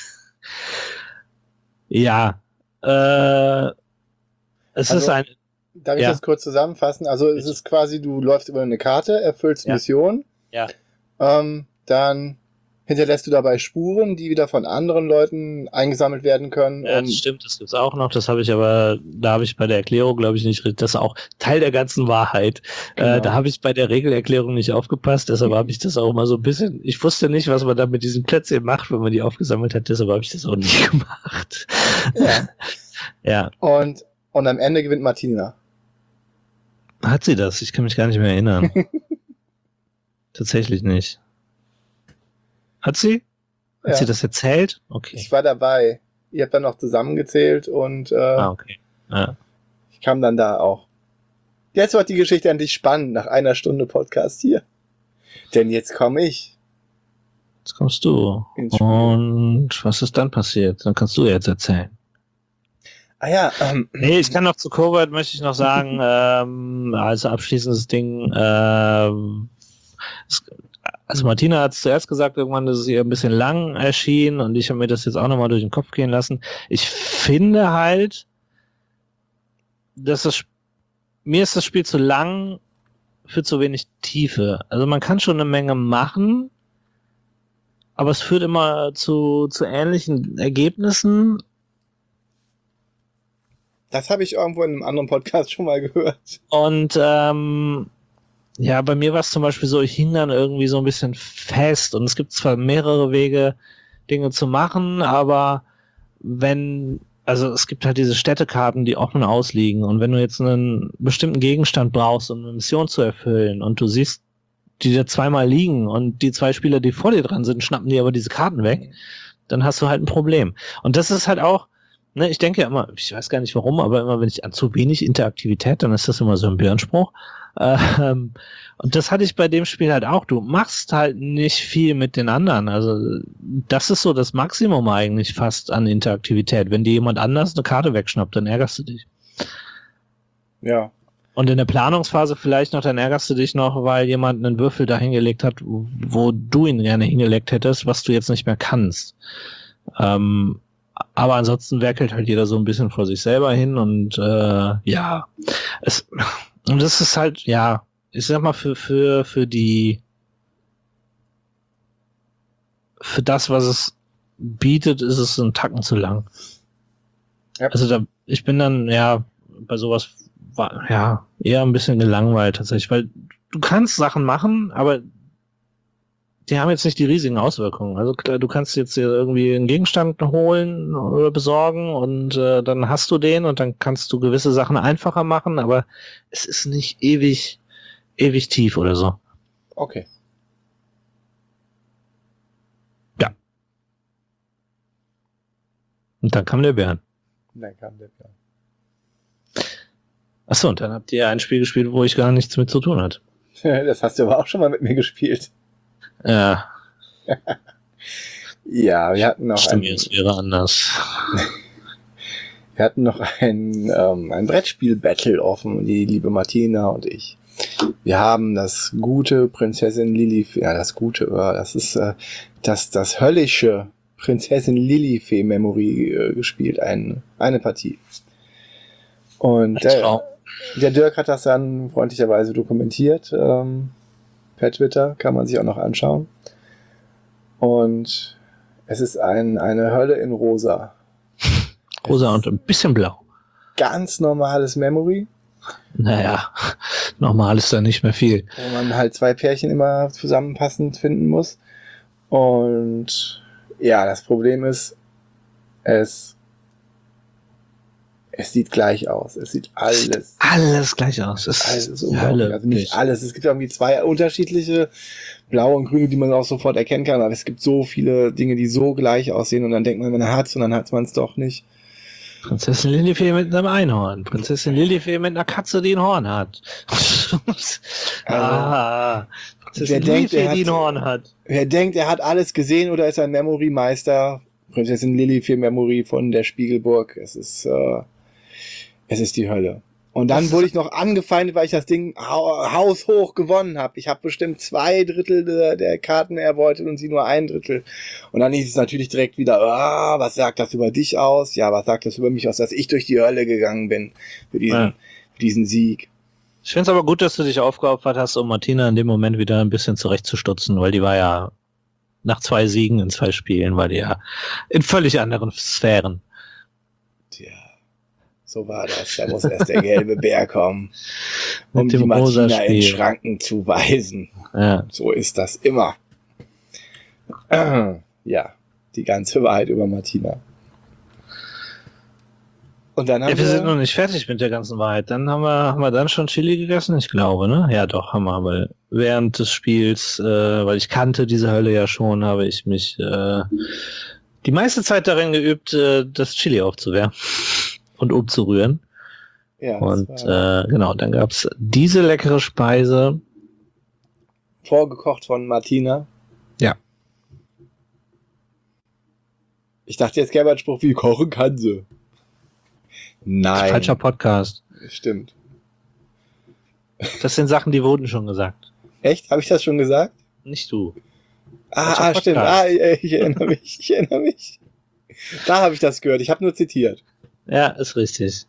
ja. Äh, es Also, ist ein... Darf ich ja. das kurz zusammenfassen? Also es ist quasi, du läufst über eine Karte, erfüllst Ja. Missionen, Ja. ähm, dann hinterlässt du dabei Spuren, die wieder von anderen Leuten eingesammelt werden können. Ja, um- das stimmt, das gibt's auch noch. Das habe ich aber, da habe ich bei der Erklärung, glaube ich, nicht, das ist auch Teil der ganzen Wahrheit. Genau. Äh, da habe ich bei der Regelerklärung nicht aufgepasst, deshalb habe ich das auch immer so ein bisschen, ich wusste nicht, was man da mit diesen Plätzchen macht, wenn man die aufgesammelt hat, deshalb habe ich das auch nicht gemacht. Ja. ja. Und, und am Ende gewinnt Martina. Hat sie das? Ich kann mich gar nicht mehr erinnern. Tatsächlich nicht. Hat sie? Hat Ja. sie das erzählt? Okay. Ich war dabei. Ihr habt dann noch zusammengezählt und äh, ah, okay. Ja. ich kam dann da auch. Jetzt wird die Geschichte an dich spannend nach einer Stunde Podcast hier. Denn jetzt komme ich. Jetzt kommst du. Ins Spiel. Und was ist dann passiert? Dann kannst du jetzt erzählen. Ah ja, ähm, Nee, ich kann noch zu Covert, möchte ich noch sagen, ähm, als abschließendes Ding, ähm, es, also Martina hat es zuerst gesagt, irgendwann, dass es ihr ein bisschen lang erschien und ich habe mir das jetzt auch nochmal durch den Kopf gehen lassen. Ich finde halt, dass das, mir ist das Spiel zu lang für zu wenig Tiefe. Also man kann schon eine Menge machen, aber es führt immer zu, zu ähnlichen Ergebnissen. das habe ich irgendwo in einem anderen Podcast schon mal gehört. Und ähm, ja, bei mir war es zum Beispiel so, ich hing dann irgendwie so ein bisschen fest und es gibt zwar mehrere Wege, Dinge zu machen, aber wenn, also es gibt halt diese Städtekarten, die offen ausliegen und wenn du jetzt einen bestimmten Gegenstand brauchst, um eine Mission zu erfüllen und du siehst, die da zweimal liegen und die zwei Spieler, die vor dir dran sind, schnappen dir aber diese Karten weg, dann hast du halt ein Problem. Und das ist halt auch, ne, ich denke ja immer, ich weiß gar nicht warum, aber immer wenn ich an zu wenig Interaktivität, dann ist das immer so ein Björnspruch. Ähm, und das hatte ich bei dem Spiel halt auch. Du machst halt nicht viel mit den anderen. Also das ist so das Maximum eigentlich fast an Interaktivität. Wenn dir jemand anders eine Karte wegschnappt, dann ärgerst du dich. Ja. Und in der Planungsphase vielleicht noch, dann ärgerst du dich noch, weil jemand einen Würfel da hingelegt hat, wo du ihn gerne hingelegt hättest, was du jetzt nicht mehr kannst. Ähm, aber ansonsten werkelt halt jeder so ein bisschen vor sich selber hin und äh, ja, es, und das ist halt, ja, ich sag mal, für, für, für die, für das, was es bietet, ist es ein Tacken zu lang. Ja. Also da, ich bin dann, ja, bei sowas, war, ja, eher ein bisschen gelangweilt tatsächlich, weil du kannst Sachen machen, aber die haben jetzt nicht die riesigen Auswirkungen. Also klar, du kannst jetzt hier irgendwie einen Gegenstand holen oder besorgen und äh, dann hast du den und dann kannst du gewisse Sachen einfacher machen, aber es ist nicht ewig, ewig tief oder so. Okay. Ja. Und dann kam der Bären. Dann kam der Plan. Achso, und dann habt ihr ein Spiel gespielt, wo ich gar nichts mit zu tun hatte. Das hast du aber auch schon mal mit mir gespielt. Ja, Ja, wir hatten noch stimmt, ein, es wäre anders. wir hatten noch ein, ähm, ein Brettspiel-Battle offen, die liebe Martina und ich. Wir haben das gute Prinzessin Lilifee, ja, das gute, ja, das ist äh, das, das höllische Prinzessin Lilifee Memory äh, gespielt, ein, eine Partie. Und Ein der, Traum. der Dirk hat das dann freundlicherweise dokumentiert. Ähm, per Twitter kann man sich auch noch anschauen. Und es ist ein, eine Hölle in rosa. Rosa Es und ein bisschen blau. ganz normales Memory, Naja, normal ist da nicht mehr viel. wo man halt zwei Pärchen immer zusammenpassend finden muss. Und ja, das Problem ist, es es sieht gleich aus. Es sieht alles, Alles gleich aus. Es alles ist unglaublich. Hölle. Also nicht alles. Es gibt irgendwie zwei unterschiedliche, blaue und grüne, die man auch sofort erkennen kann. Aber es gibt so viele Dinge, die so gleich aussehen. Und dann denkt man, man hat's und dann hat man es doch nicht. Prinzessin Lilifee mit einem Einhorn. Prinzessin Lilifee mit einer Katze, die ein Horn hat. ah, Prinzessin wer denkt, Lilifee, er hat- die ein Horn hat. Wer denkt, er hat alles gesehen oder ist ein Memory-Meister? Prinzessin Lilifee Memory von der Spiegelburg. Es ist, äh, es ist die Hölle. Und dann Das wurde ist- ich noch angefeindet, weil ich das Ding hau- haushoch gewonnen habe. Ich habe bestimmt zwei Drittel der, der Karten erbeutet und sie nur ein Drittel. Und dann hieß es natürlich direkt wieder, ah, was sagt das über dich aus? Ja, was sagt das über mich aus, dass ich durch die Hölle gegangen bin für diesen, Ja. für diesen Sieg. Ich finde es aber gut, dass du dich aufgeopfert hast, um Martina in dem Moment wieder ein bisschen zurechtzustutzen, weil die war ja nach zwei Siegen in zwei Spielen, war die ja in völlig anderen Sphären. Tja, so war das. Da muss erst der gelbe Bär kommen, um Mit die dem Martina rosa in Spiel. Schranken zu weisen. Ja. So ist das immer. Ja, die ganze Wahrheit über Martina. Und dann haben Ja, wir sind noch nicht fertig mit der ganzen Wahrheit. Dann haben wir, haben wir dann schon Chili gegessen? Ich glaube, ne? Ja, doch, haben wir. Weil während des Spiels, äh, weil ich kannte diese Hölle ja schon, habe ich mich äh, die meiste Zeit darin geübt, äh, das Chili aufzuwärmen und umzurühren. ja, das Und war äh, genau, dann gab's diese leckere Speise. vorgekocht von Martina. Ja. Ich dachte, jetzt gäbe ein Spruch wie kochen kann sie. Nein. Falscher Podcast. Stimmt. Das sind Sachen, die wurden schon gesagt. Echt? Habe ich das schon gesagt? Nicht du. Ah, Falscher ah stimmt. Podcast. Ah, ich, ich erinnere mich. Ich erinnere mich. Da habe ich das gehört. Ich habe nur zitiert. Ja, ist richtig.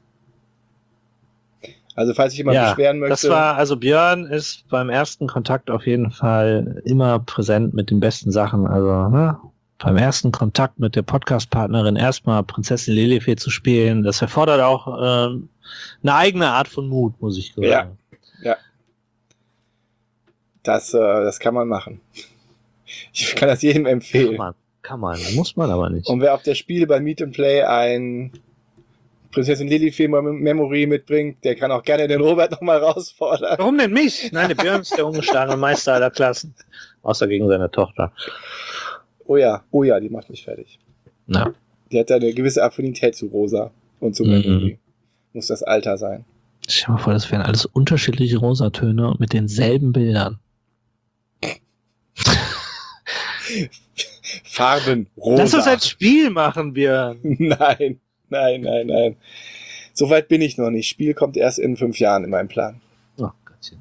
Also falls sich jemand Ja, beschweren möchte. Das war, also Björn ist beim ersten Kontakt auf jeden Fall immer präsent mit den besten Sachen. Also, ne? Beim ersten Kontakt mit der Podcast-Partnerin erstmal Prinzessin Lilifee zu spielen, das erfordert auch ähm, eine eigene Art von Mut, muss ich sagen. das, äh, das kann man machen. Ich kann das jedem Kann empfehlen. man, kann man, muss man aber nicht. Und wer auf der Spiele bei Meet and Play ein Prinzessin Lilifee Memory mitbringt, der kann auch gerne den Robert nochmal herausfordern. Warum denn mich? Nein, der Björn ist der ungeschlagene Meister aller Klassen. Außer gegen seine Tochter. Oh ja, oh ja, die macht mich fertig. Na, Die hat da eine gewisse Affinität zu Rosa und zu Mhm. Memory. Muss das Alter sein. stell dir mal vor, das wären alles unterschiedliche Rosatöne mit denselben Bildern. Farben, rosa. Lass uns ein Spiel machen, Björn. Nein, nein, nein, nein. So weit bin ich noch nicht. Spiel kommt erst in fünf Jahren in meinem Plan. Oh, Gottchen.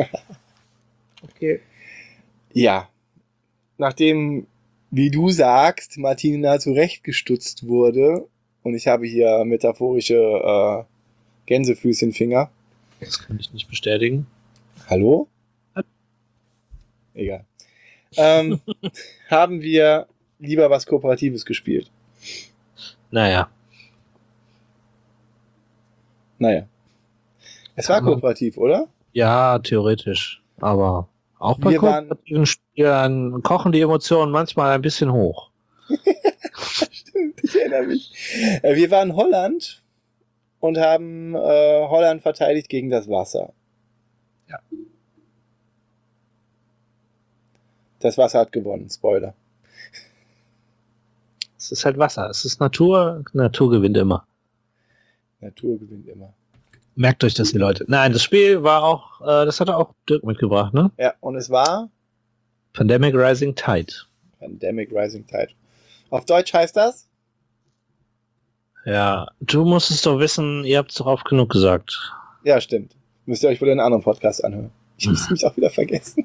Okay. Ja. Nachdem, wie du sagst, Martina zurechtgestutzt wurde und ich habe hier metaphorische äh, Gänsefüßchenfinger. Das kann ich nicht bestätigen. Hallo? Egal. Ähm, haben wir lieber was Kooperatives gespielt. Naja. Naja. Es war Kann man- kooperativ, oder? Ja, theoretisch. Aber auch bei Wir waren- kooperativen Spielen kochen die Emotionen manchmal ein bisschen hoch. Stimmt, ich erinnere mich. Äh, Wir waren Holland und haben äh, Holland verteidigt gegen das Wasser. Ja. Das Wasser hat gewonnen, Spoiler. Es ist halt Wasser. Es ist Natur. Natur gewinnt immer. Natur gewinnt immer. Merkt euch das, die Leute. Nein, das Spiel war auch, äh, das hat auch Dirk mitgebracht, ne? Ja, und es war Pandemic Rising Tide. Pandemic Rising Tide. Auf Deutsch heißt das? Ja, du musstest doch wissen, ihr habt es doch oft genug gesagt. Ja, stimmt. Müsst ihr euch wohl einen anderen Podcast anhören. Ich muss mich auch wieder vergessen.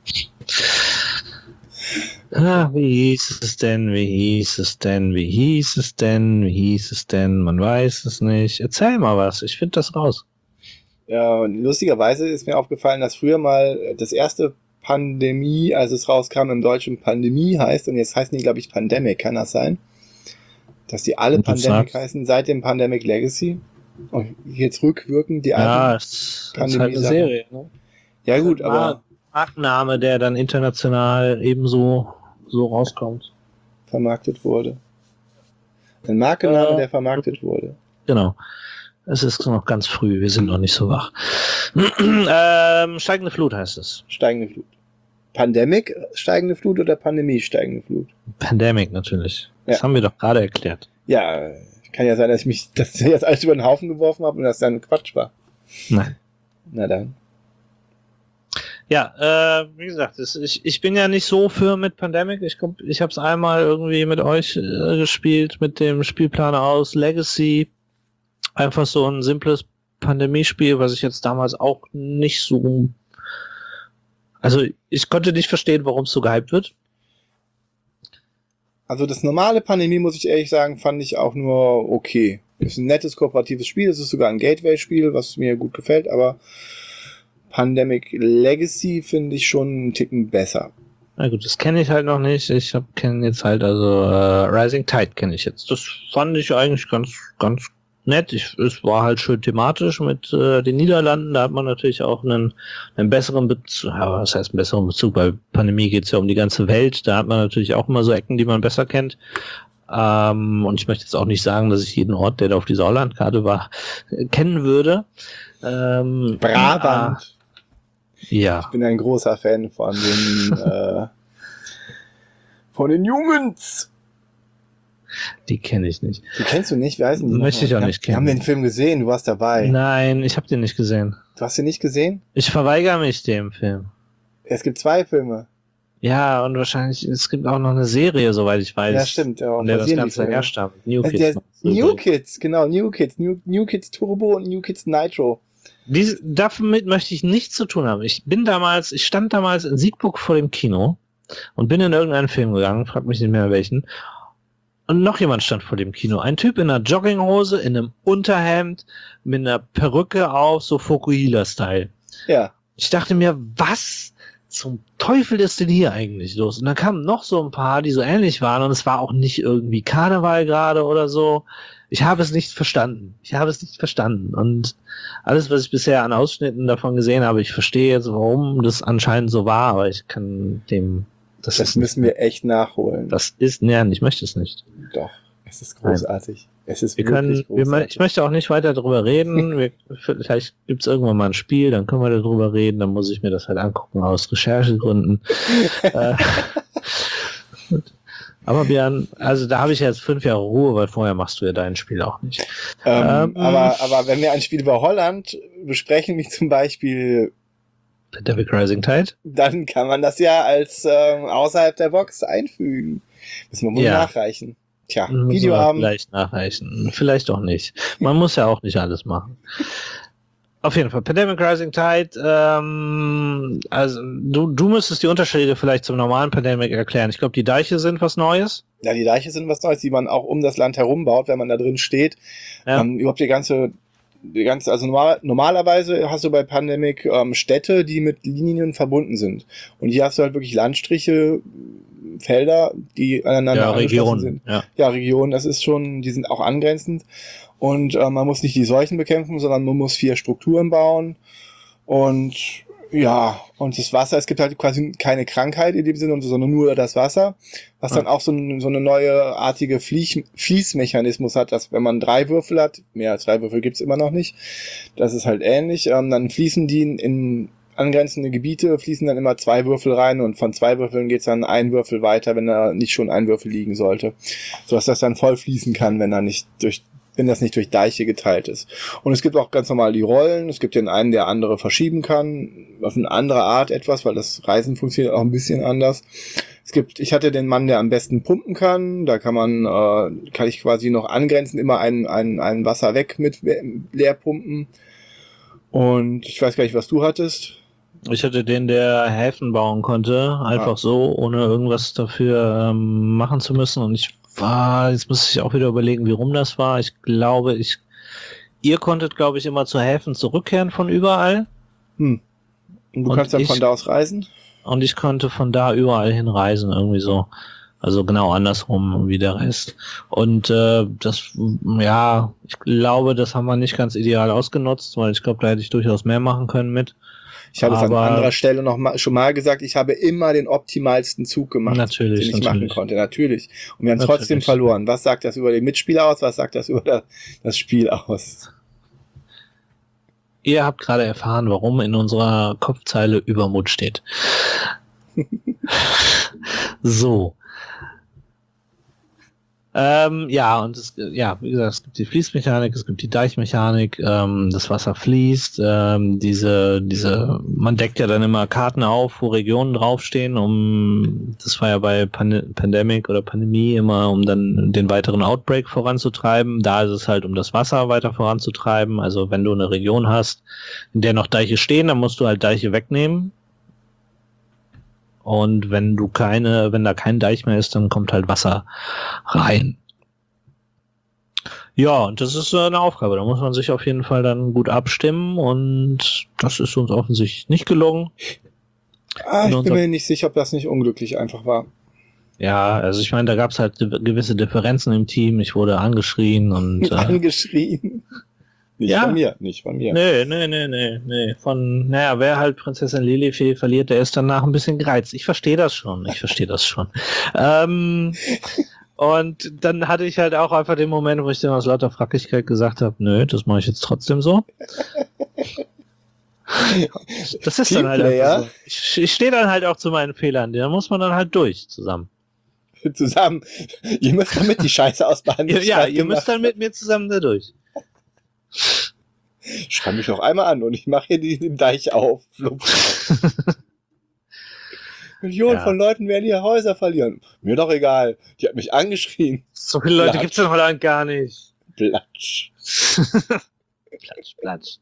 Ah, wie hieß es denn, wie hieß es denn, wie hieß es denn, wie hieß es denn, man weiß es nicht. Erzähl mal was, ich finde das raus. Ja, und lustigerweise ist mir aufgefallen, dass früher mal das erste Pandemie, als es rauskam, im Deutschen Pandemie heißt und jetzt heißen die, glaube ich, Pandemic, kann das sein? Dass die alle Und du Pandemic sagst- heißen seit dem Pandemic Legacy und jetzt rückwirkend die Ja, alten. es ist Pandemie halt eine Sachen. Serie, ne? Ja gut, War aber ein Markenname, der dann international ebenso so rauskommt. vermarktet wurde. Ein Markenname, Äh, der vermarktet wurde. Genau. Es ist noch ganz früh, wir sind noch nicht so wach. ähm, steigende Flut heißt es. Steigende Flut. Pandemic steigende Flut oder Pandemie steigende Flut? Pandemic natürlich. Das Ja. haben wir doch gerade erklärt. Ja, kann ja sein, dass ich mich das jetzt alles über den Haufen geworfen habe und das dann Quatsch war. Nein. Na dann. Ja, äh, wie gesagt, es, ich, ich bin ja nicht so für mit Pandemic. Ich, komm- ich habe es einmal irgendwie mit euch äh, gespielt, mit dem Spielplan aus Legacy. Einfach so ein simples Pandemiespiel, was ich jetzt damals auch nicht so... Also ich konnte nicht verstehen, warum es so gehypt wird. Also das normale Pandemie, muss ich ehrlich sagen, fand ich auch nur okay. Ist ein nettes kooperatives Spiel, es ist sogar ein Gateway-Spiel, was mir gut gefällt, aber Pandemic Legacy finde ich schon einen Ticken besser. Na gut, das kenne ich halt noch nicht. Ich habe kenne jetzt halt also äh, Rising Tide kenne ich jetzt. Das fand ich eigentlich ganz ganz nett. Ich, es war halt schön thematisch mit äh, den Niederlanden. Da hat man natürlich auch einen, einen besseren Bezug. Ja, was heißt einen besseren Bezug? Bei Pandemie geht's ja um die ganze Welt. Da hat man natürlich auch immer so Ecken, die man besser kennt. Ähm, und ich möchte jetzt auch nicht sagen, dass ich jeden Ort, der da auf dieser Hollandkarte war, äh, kennen würde. Ähm, Brabant. Äh, ja. Ich bin ein großer Fan von den äh, von den Jungens. Die kenne ich nicht. Die kennst du nicht? Wie heißen die? Möchte ich auch nicht kennen. Wir haben kennen. den Film gesehen, du warst dabei. Nein, ich habe den nicht gesehen. Du hast den nicht gesehen? Ich verweigere mich dem Film. Es gibt zwei Filme. Ja, und wahrscheinlich, es gibt auch noch eine Serie, soweit ich weiß. Ja, stimmt. Ja, von der das basieren die Ganze Filme. herstammt. New Also Kids. der, noch. New Kids, genau, New Kids. New, New Kids Turbo und New Kids Nitro. Dies, damit möchte ich nichts zu tun haben. Ich bin damals, ich stand damals in Siegburg vor dem Kino und bin in irgendeinen Film gegangen, frag mich nicht mehr welchen. Und noch jemand stand vor dem Kino. Ein Typ in einer Jogginghose, in einem Unterhemd, mit einer Perücke auf, so Fukuhila-Style. Ja. Ich dachte mir, was zum Teufel ist denn hier eigentlich los? Und dann kamen noch so ein paar, die so ähnlich waren und es war auch nicht irgendwie Karneval gerade oder so. Ich habe es nicht verstanden. Ich habe es nicht verstanden. Und alles, was ich bisher an Ausschnitten davon gesehen habe, ich verstehe jetzt, warum das anscheinend so war, aber ich kann dem... Das, Das ist müssen wir echt nachholen. Das ist... Nein, ich möchte es nicht. Doch, es ist großartig. Es ist Wir wirklich können, wir, großartig. ich möchte auch nicht weiter darüber reden. Wir, vielleicht gibt es irgendwann mal ein Spiel, dann können wir darüber reden. Dann muss ich mir das halt angucken aus Recherchegründen. äh, aber Björn, also da habe ich jetzt fünf Jahre Ruhe, weil vorher machst du ja dein Spiel auch nicht. Ähm, Ähm, aber, aber wenn wir ein Spiel über Holland besprechen, wie zum Beispiel, Pandemic Rising Tide? dann kann man das ja als ähm, außerhalb der Box einfügen. Müssen wir wohl Ja. nachreichen. Tja, Müssen wir Videoabend. vielleicht nachreichen. Vielleicht auch nicht. Man muss ja auch nicht alles machen. Auf jeden Fall, Pandemic Rising Tide, ähm, also du, du müsstest die Unterschiede vielleicht zum normalen Pandemic erklären. Ich glaube, die Deiche sind was Neues. Ja, die Deiche sind was Neues, die man auch um das Land herum baut, wenn man da drin steht. Ja. Ähm, überhaupt die ganze, die ganze, also normal, normalerweise hast du bei Pandemic ähm, Städte, die mit Linien verbunden sind. Und hier hast du halt wirklich Landstriche, Felder, die aneinander Ja, angeschlossen Regionen. sind. Ja. Ja, Regionen, das ist schon, die sind auch angrenzend. Und äh, man muss nicht die Seuchen bekämpfen, sondern man muss vier Strukturen bauen. Und ja, und das Wasser, es gibt halt quasi keine Krankheit in dem Sinne, sondern nur das Wasser, was dann auch so, ein, so eine neue artige Fließ, Fließmechanismus hat, dass wenn man drei Würfel hat, mehr als drei Würfel gibt's immer noch nicht, das ist halt ähnlich, ähm, dann fließen die in, in angrenzende Gebiete, fließen dann immer zwei Würfel rein und von zwei Würfeln geht's dann ein Würfel weiter, wenn da nicht schon ein Würfel liegen sollte, sodass das dann voll fließen kann, wenn er nicht durch wenn das nicht durch Deiche geteilt ist. Und es gibt auch ganz normal die Rollen. Es gibt den einen, der andere verschieben kann. Auf eine andere Art etwas, weil das Reisen funktioniert auch ein bisschen anders. Es gibt, ich hatte den Mann, der am besten pumpen kann. Da kann man, äh, kann ich quasi noch angrenzend immer ein, ein, ein Wasser weg mit leer pumpen. Und ich weiß gar nicht, was du hattest. Ich hatte den, der Häfen bauen konnte, einfach Ah. so, ohne irgendwas dafür ähm, machen zu müssen. Und ich war, jetzt muss ich auch wieder überlegen, wie rum das war. Ich glaube, ich, ihr konntet, glaube ich, immer zu Häfen zurückkehren von überall. Hm. Und du Und kannst dann ich- von da aus reisen? Und ich konnte von da überall hin reisen, irgendwie so. Also genau andersrum wie der Rest. Und äh, das, ja, ich glaube, das haben wir nicht ganz ideal ausgenutzt, weil ich glaube, da hätte ich durchaus mehr machen können mit. Ich habe es an Aber- anderer Stelle noch mal, schon mal gesagt, ich habe immer den optimalsten Zug gemacht, Natürlich, den ich natürlich. machen konnte. Natürlich. Und wir haben Natürlich. trotzdem verloren. Was sagt das über den Mitspieler aus? Was sagt das über das- das Spiel aus? Ihr habt gerade erfahren, warum in unserer Kopfzeile Übermut steht. So. Ähm, ja, und es, ja, wie gesagt, es gibt die Fließmechanik, es gibt die Deichmechanik, ähm, das Wasser fließt, ähm, diese, diese, man deckt ja dann immer Karten auf, wo Regionen draufstehen, um, das war ja bei Pan- Pandemic oder Pandemie immer, um dann den weiteren Outbreak voranzutreiben. Da ist es halt, um das Wasser weiter voranzutreiben. Also wenn du eine Region hast, in der noch Deiche stehen, dann musst du halt Deiche wegnehmen. Und wenn du keine, wenn da kein Deich mehr ist, dann kommt halt Wasser rein. Ja, und das ist eine Aufgabe. Da muss man sich auf jeden Fall dann gut abstimmen und das ist uns offensichtlich nicht gelungen. Ah, ich bin mir nicht sicher, ob das nicht unglücklich einfach war. Ja, also ich meine, da gab es halt gewisse Differenzen im Team. Ich wurde angeschrien und... Äh, angeschrien? Nicht ja. von mir, nicht von mir. Nee, nee, nee, nee, nee. Von, naja, wer halt Prinzessin Lilifee verliert, der ist danach ein bisschen gereizt. Ich verstehe das schon, ich verstehe das schon. ähm, und dann hatte ich halt auch einfach den Moment, wo ich dann aus lauter Frackigkeit gesagt habe, nö, das mache ich jetzt trotzdem so. Das ist dann halt einfach so. Ich, ich stehe dann halt auch zu meinen Fehlern, da muss man dann halt durch zusammen. Zusammen. Ihr müsst damit die Scheiße ausbaden. Ja, ja ihr müsst dann mit mir zusammen da durch. Schreib mich noch einmal an und ich mache hier den Deich auf. Millionen ja. von Leuten werden ihr Häuser verlieren. Mir doch egal. Die hat mich angeschrien. So viele Leute gibt es in Holland gar nicht. Platsch. platsch, platsch.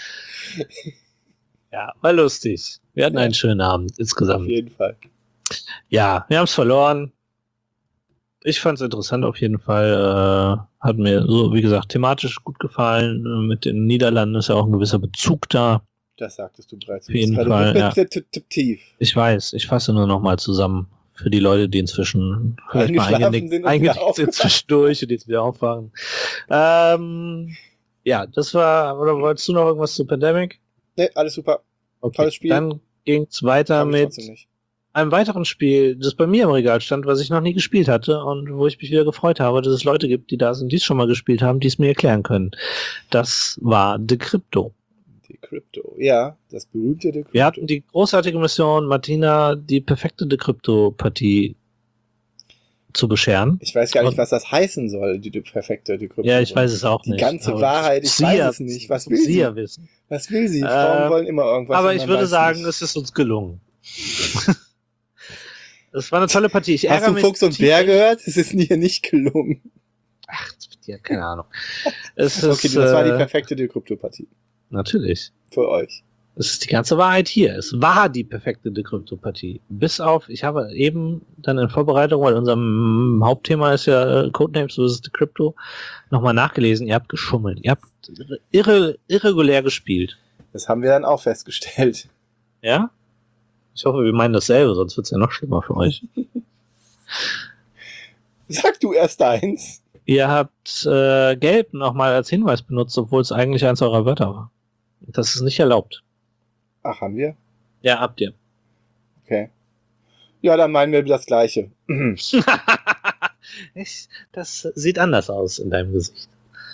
Ja, war lustig. Wir hatten ja. einen schönen Abend insgesamt. Auf jeden Fall. Ja, wir haben es verloren. Ich fand es interessant auf jeden Fall. Äh, hat mir so, wie gesagt, thematisch gut gefallen. Mit den Niederlanden ist ja auch ein gewisser Bezug da. Das sagtest du bereits. Auf jeden Fall, ja. Ich weiß, ich fasse nur noch mal zusammen für die Leute, die inzwischen vielleicht mal eingenickt, eingenickt sind zwischendurch und jetzt wieder aufwachen. Ähm, ja, das war, oder wolltest du noch irgendwas zu Pandemic? Nee, alles super. Okay, tolles Spiel. Dann ging es weiter mit einem weiteren Spiel, das bei mir im Regal stand, was ich noch nie gespielt hatte und wo ich mich wieder gefreut habe, dass es Leute gibt, die da sind, die es schon mal gespielt haben, die es mir erklären können. Das war Decrypto. Decrypto, ja, das berühmte Decrypto. Wir hatten die großartige Mission, Martina die perfekte Decrypto-Partie zu bescheren. Ich weiß gar nicht, und was das heißen soll, die, die perfekte Decrypto. Ja, ich weiß es auch die nicht. Die ganze aber Wahrheit, ich weiß es nicht. Was will sie? Sie ja wissen. Was will sie? Frauen äh, wollen immer irgendwas. Aber ich würde sagen, nicht. Es ist uns gelungen. Das war eine tolle Partie. Ich Hast du Fuchs und Bär gehört? Es ist mir nicht gelungen. Ach, ja, keine Ahnung. Es okay, ist, das war die äh, perfekte Decrypto-Partie. Natürlich. Für euch. Es ist die ganze Wahrheit hier. Es war die perfekte Decrypto-Partie. Bis auf, ich habe eben dann in Vorbereitung, weil unser Hauptthema ist ja äh, Codenames versus Decrypto, nochmal nachgelesen. Ihr habt geschummelt. Ihr habt irre, irregulär gespielt. Das haben wir dann auch festgestellt. Ja? Ich hoffe, wir meinen dasselbe, sonst wird es ja noch schlimmer für euch. Sag du erst eins. Ihr habt äh, Gelb nochmal als Hinweis benutzt, obwohl es eigentlich eins eurer Wörter war. Das ist nicht erlaubt. Ach, haben wir? Ja, habt ihr. Okay. Ja, dann meinen wir das Gleiche. ich, das sieht anders aus in deinem Gesicht.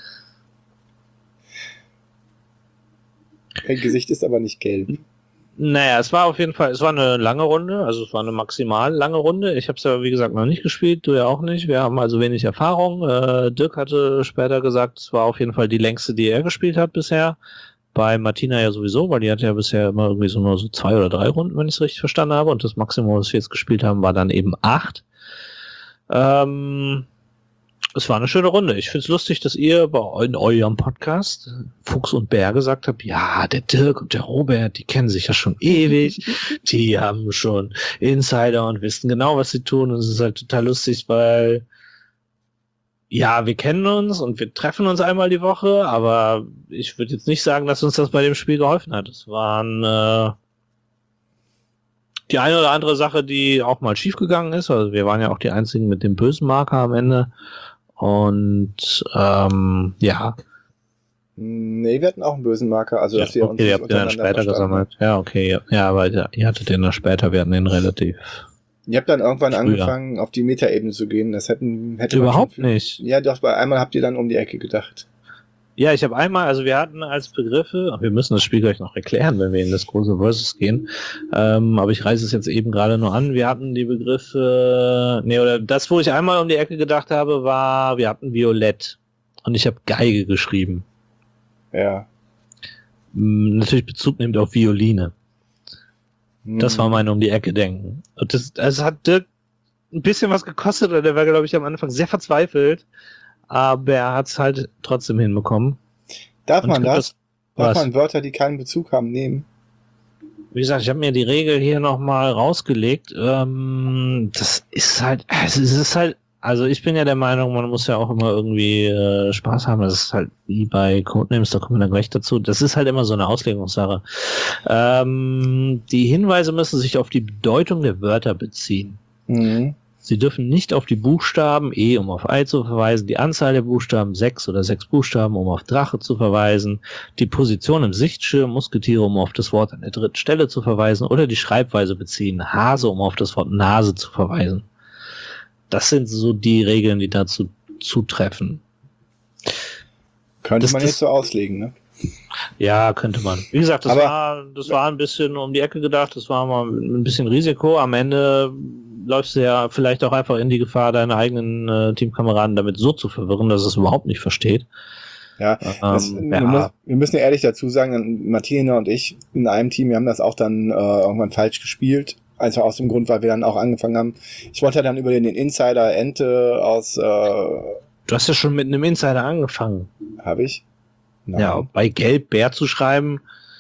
Dein Gesicht ist aber nicht gelb. Naja, es war auf jeden Fall, es war eine lange Runde, also es war eine maximal lange Runde. Ich habe es ja, wie gesagt, noch nicht gespielt, du ja auch nicht. Wir haben also wenig Erfahrung. Äh, Dirk hatte später gesagt, es war auf jeden Fall die längste, die er gespielt hat bisher. Bei Martina ja sowieso, weil die hatte ja bisher immer irgendwie so nur so zwei oder drei Runden, wenn ich es richtig verstanden habe. Und das Maximum, was wir jetzt gespielt haben, war dann eben acht. Ähm... Es war eine schöne Runde. Ich finde es lustig, dass ihr bei in eurem Podcast Fuchs und Bär gesagt habt, ja, der Dirk und der Robert, die kennen sich ja schon ewig. Die haben schon Insider und wissen genau, was sie tun. Und es ist halt total lustig, weil ja, wir kennen uns und wir treffen uns einmal die Woche, aber ich würde jetzt nicht sagen, dass uns das bei dem Spiel geholfen hat. Es waren äh, die eine oder andere Sache, die auch mal schiefgegangen ist. Also wir waren ja auch die einzigen mit dem bösen Marker am Ende. Und ähm, ja. Nee, wir hatten auch einen bösen Marker, also ja, dass wir okay, uns ihr habt den dann später gesammelt. Ja, okay, ja, ja aber ja, ihr hattet den dann später, wir hatten den relativ. Ihr habt dann irgendwann früher. angefangen, auf die Metaebene zu gehen. Das hätten hätte überhaupt nicht. Ja, doch, bei einmal habt ihr dann um die Ecke gedacht. Ja, ich habe einmal, also wir hatten als Begriffe, wir müssen das Spiel gleich noch erklären, wenn wir in das große Versus gehen, ähm, aber ich reiße es jetzt eben gerade nur an, wir hatten die Begriffe, nee, oder das, wo ich einmal um die Ecke gedacht habe, war, wir hatten Violett und ich habe Geige geschrieben. Ja. M, natürlich Bezug nimmt auf Violine. Hm. Das war mein um die Ecke denken. Und das, das hat Dirk ein bisschen was gekostet, oder der war, glaube ich, am Anfang sehr verzweifelt. Aber er hat es halt trotzdem hinbekommen. Darf Und man das? das Darf was? man Wörter, die keinen Bezug haben, nehmen? Wie gesagt, ich habe mir die Regel hier nochmal rausgelegt. Ähm, das ist halt, es ist halt, also ich bin ja der Meinung, man muss ja auch immer irgendwie äh, Spaß haben. Das ist halt wie bei Codenames, da kommen wir dann gleich dazu. Das ist halt immer so eine Auslegungssache. Ähm, die Hinweise müssen sich auf die Bedeutung der Wörter beziehen. Mhm. Sie dürfen nicht auf die Buchstaben E, um auf Ei zu verweisen, die Anzahl der Buchstaben sechs oder sechs Buchstaben, um auf Drache zu verweisen, die Position im Sichtschirm, Musketiere, um auf das Wort an der dritten Stelle zu verweisen oder die Schreibweise beziehen, Hase, um auf das Wort Nase zu verweisen. Das sind so die Regeln, die dazu zutreffen. Könnte Das- man das- jetzt so auslegen, ne? Ja, könnte man. Wie gesagt, das Aber- war, das war ein bisschen um die Ecke gedacht, das war mal ein bisschen Risiko. Am Ende läufst du ja vielleicht auch einfach in die Gefahr, deine eigenen äh, Teamkameraden damit so zu verwirren, dass es überhaupt nicht versteht. Ja, das, Ähm, wir, ja. muss, wir müssen ja ehrlich dazu sagen, Martina und ich in einem Team, wir haben das auch dann äh, irgendwann falsch gespielt. Einfach aus dem Grund, weil wir dann auch angefangen haben. Ich wollte ja dann über den Insider Ente aus, äh, Du hast ja schon mit einem Insider angefangen. habe ich? Nein. Ja, bei Gelb Bär zu schreiben,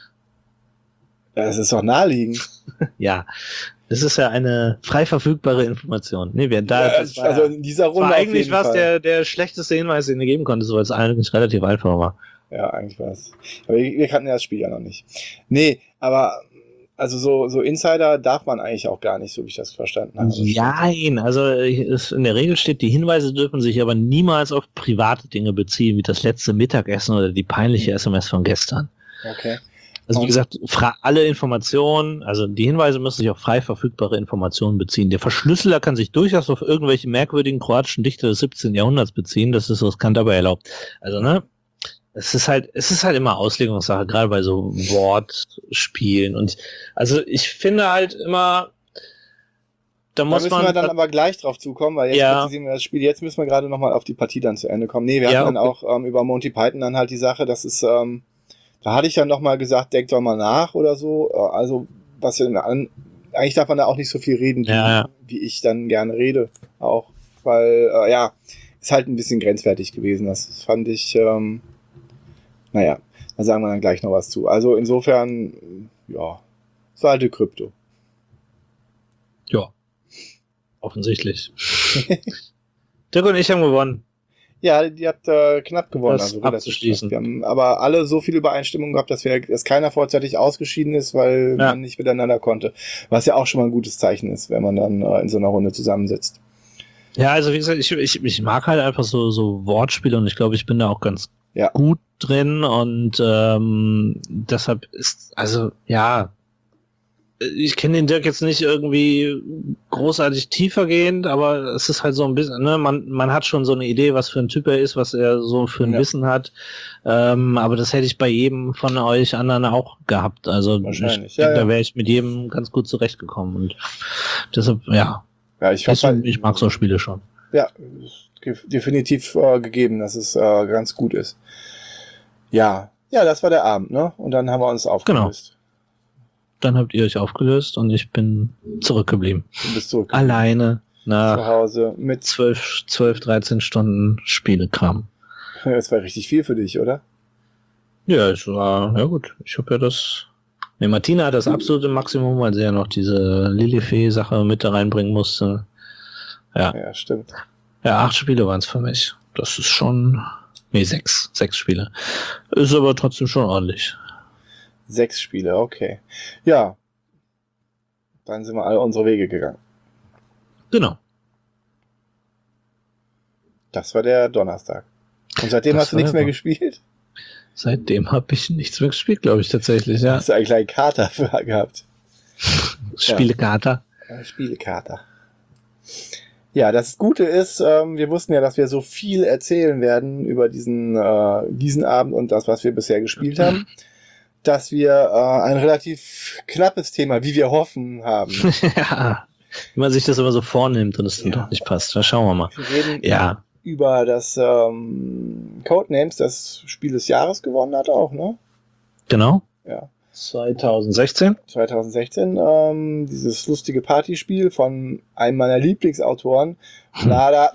Das ist doch naheliegend. ja, das ist ja eine frei verfügbare Information. Nee, wir da, Ja, das war, also ja- in dieser das Runde war auf eigentlich jeden was Fall. der, der schlechteste Hinweis, den du geben konntest, weil es eigentlich relativ einfach war. Ja, eigentlich war es. Aber wir, wir kannten ja das Spiel ja noch nicht. Nee, aber also so, so Insider darf man eigentlich auch gar nicht, so wie ich das verstanden habe. Nein, also es, in der Regel steht, die Hinweise dürfen sich aber niemals auf private Dinge beziehen, wie das letzte Mittagessen oder die peinliche S M S von gestern. Okay. Also wie Und- gesagt, fra- alle Informationen, also die Hinweise müssen sich auf frei verfügbare Informationen beziehen. Der Verschlüsseler kann sich durchaus auf irgendwelche merkwürdigen kroatischen Dichter des siebzehnten Jahrhunderts beziehen, das ist riskant, aber erlaubt. Also ne, es ist halt, es ist halt immer Auslegungssache, gerade bei so Wortspielen. Und also ich finde halt immer, da Da muss müssen man wir dann aber gleich drauf zukommen, weil jetzt Ja. kritisieren wir das Spiel. Jetzt müssen wir gerade nochmal auf die Partie dann zu Ende kommen. Nee, wir Ja, hatten dann okay. auch ähm, über Monty Python dann halt die Sache, das ist, ähm, da hatte ich dann nochmal gesagt, denkt doch mal nach oder so. Äh, Also, was wir an, eigentlich darf man da auch nicht so viel reden, wie, Ja, ja. wie ich dann gerne rede. Auch, weil, äh, ja, ist halt ein bisschen grenzwertig gewesen. Das fand ich, ähm, naja, da sagen wir dann gleich noch was zu. Also insofern, ja, so alte Krypto. ja, offensichtlich. Dirk und ich haben gewonnen. Ja, die hat äh, knapp gewonnen. Das Also relativ abzuschließen. knapp. Wir haben aber alle so viel Übereinstimmung gehabt, dass, wir, dass keiner vorzeitig ausgeschieden ist, weil Ja. man nicht miteinander konnte. Was ja auch schon mal ein gutes Zeichen ist, wenn man dann äh, in so einer Runde zusammensitzt. Ja, also wie gesagt, ich, ich, ich mag halt einfach so, so Wortspiele und ich glaube, ich bin da auch ganz Ja. gut drin und ähm, deshalb ist, also ja, ich kenne den Dirk jetzt nicht irgendwie großartig tiefergehend, aber es ist halt so ein bisschen, ne, man, man hat schon so eine Idee, was für ein Typ er ist, was er so für ein Ja. Wissen hat, ähm, aber das hätte ich bei jedem von euch anderen auch gehabt, also Wahrscheinlich, ich ja, denke, ja. da wäre ich mit jedem ganz gut zurechtgekommen und deshalb, ja, Ja, ich, hoffe, deswegen, ich mag so Spiele schon. Ja, ist definitiv äh, gegeben, dass es äh, ganz gut ist. Ja, ja, das war der Abend, ne? Und dann haben wir uns aufgelöst. Dann habt ihr euch aufgelöst und ich bin zurückgeblieben. Du bist zurück Alleine zu nach Hause mit. zwölf, zwölf, dreizehn Stunden Spielekram. Das war richtig viel für dich, oder? Ja, es war, ja gut, ich habe ja das. Ne, Martina hat das absolute Maximum, weil sie ja noch diese Lilifee-Sache mit da reinbringen musste. Ja, Ja, stimmt. ja acht Spiele waren es für mich. Das ist schon. Nee, sechs. Sechs Spiele. Ist aber trotzdem schon ordentlich. Sechs Spiele, okay. Ja. Dann sind wir alle unsere Wege gegangen. Genau. Das war der Donnerstag. Und seitdem Das hast du war nichts der mehr Don- gespielt? Seitdem habe ich nichts mehr gespielt, glaube ich, tatsächlich, ja. Hast du einen kleinen Kater für gehabt? Spielekater. Äh, Spielekater. Ja, das Gute ist, ähm, wir wussten ja, dass wir so viel erzählen werden über diesen, äh, diesen Abend und das, was wir bisher gespielt haben, dass wir äh, ein relativ knappes Thema, wie wir hoffen, haben. Ja, wie man sich das immer so vornimmt und es dann Ja. doch nicht passt. Da schauen wir mal. Wir reden Ja, über das ähm, Codenames, das Spiel des Jahres gewonnen hat auch, ne? genau. Ja. zwanzig sechzehn. zwanzig sechzehn, ähm, dieses lustige Partyspiel von einem meiner Lieblingsautoren, Vlada.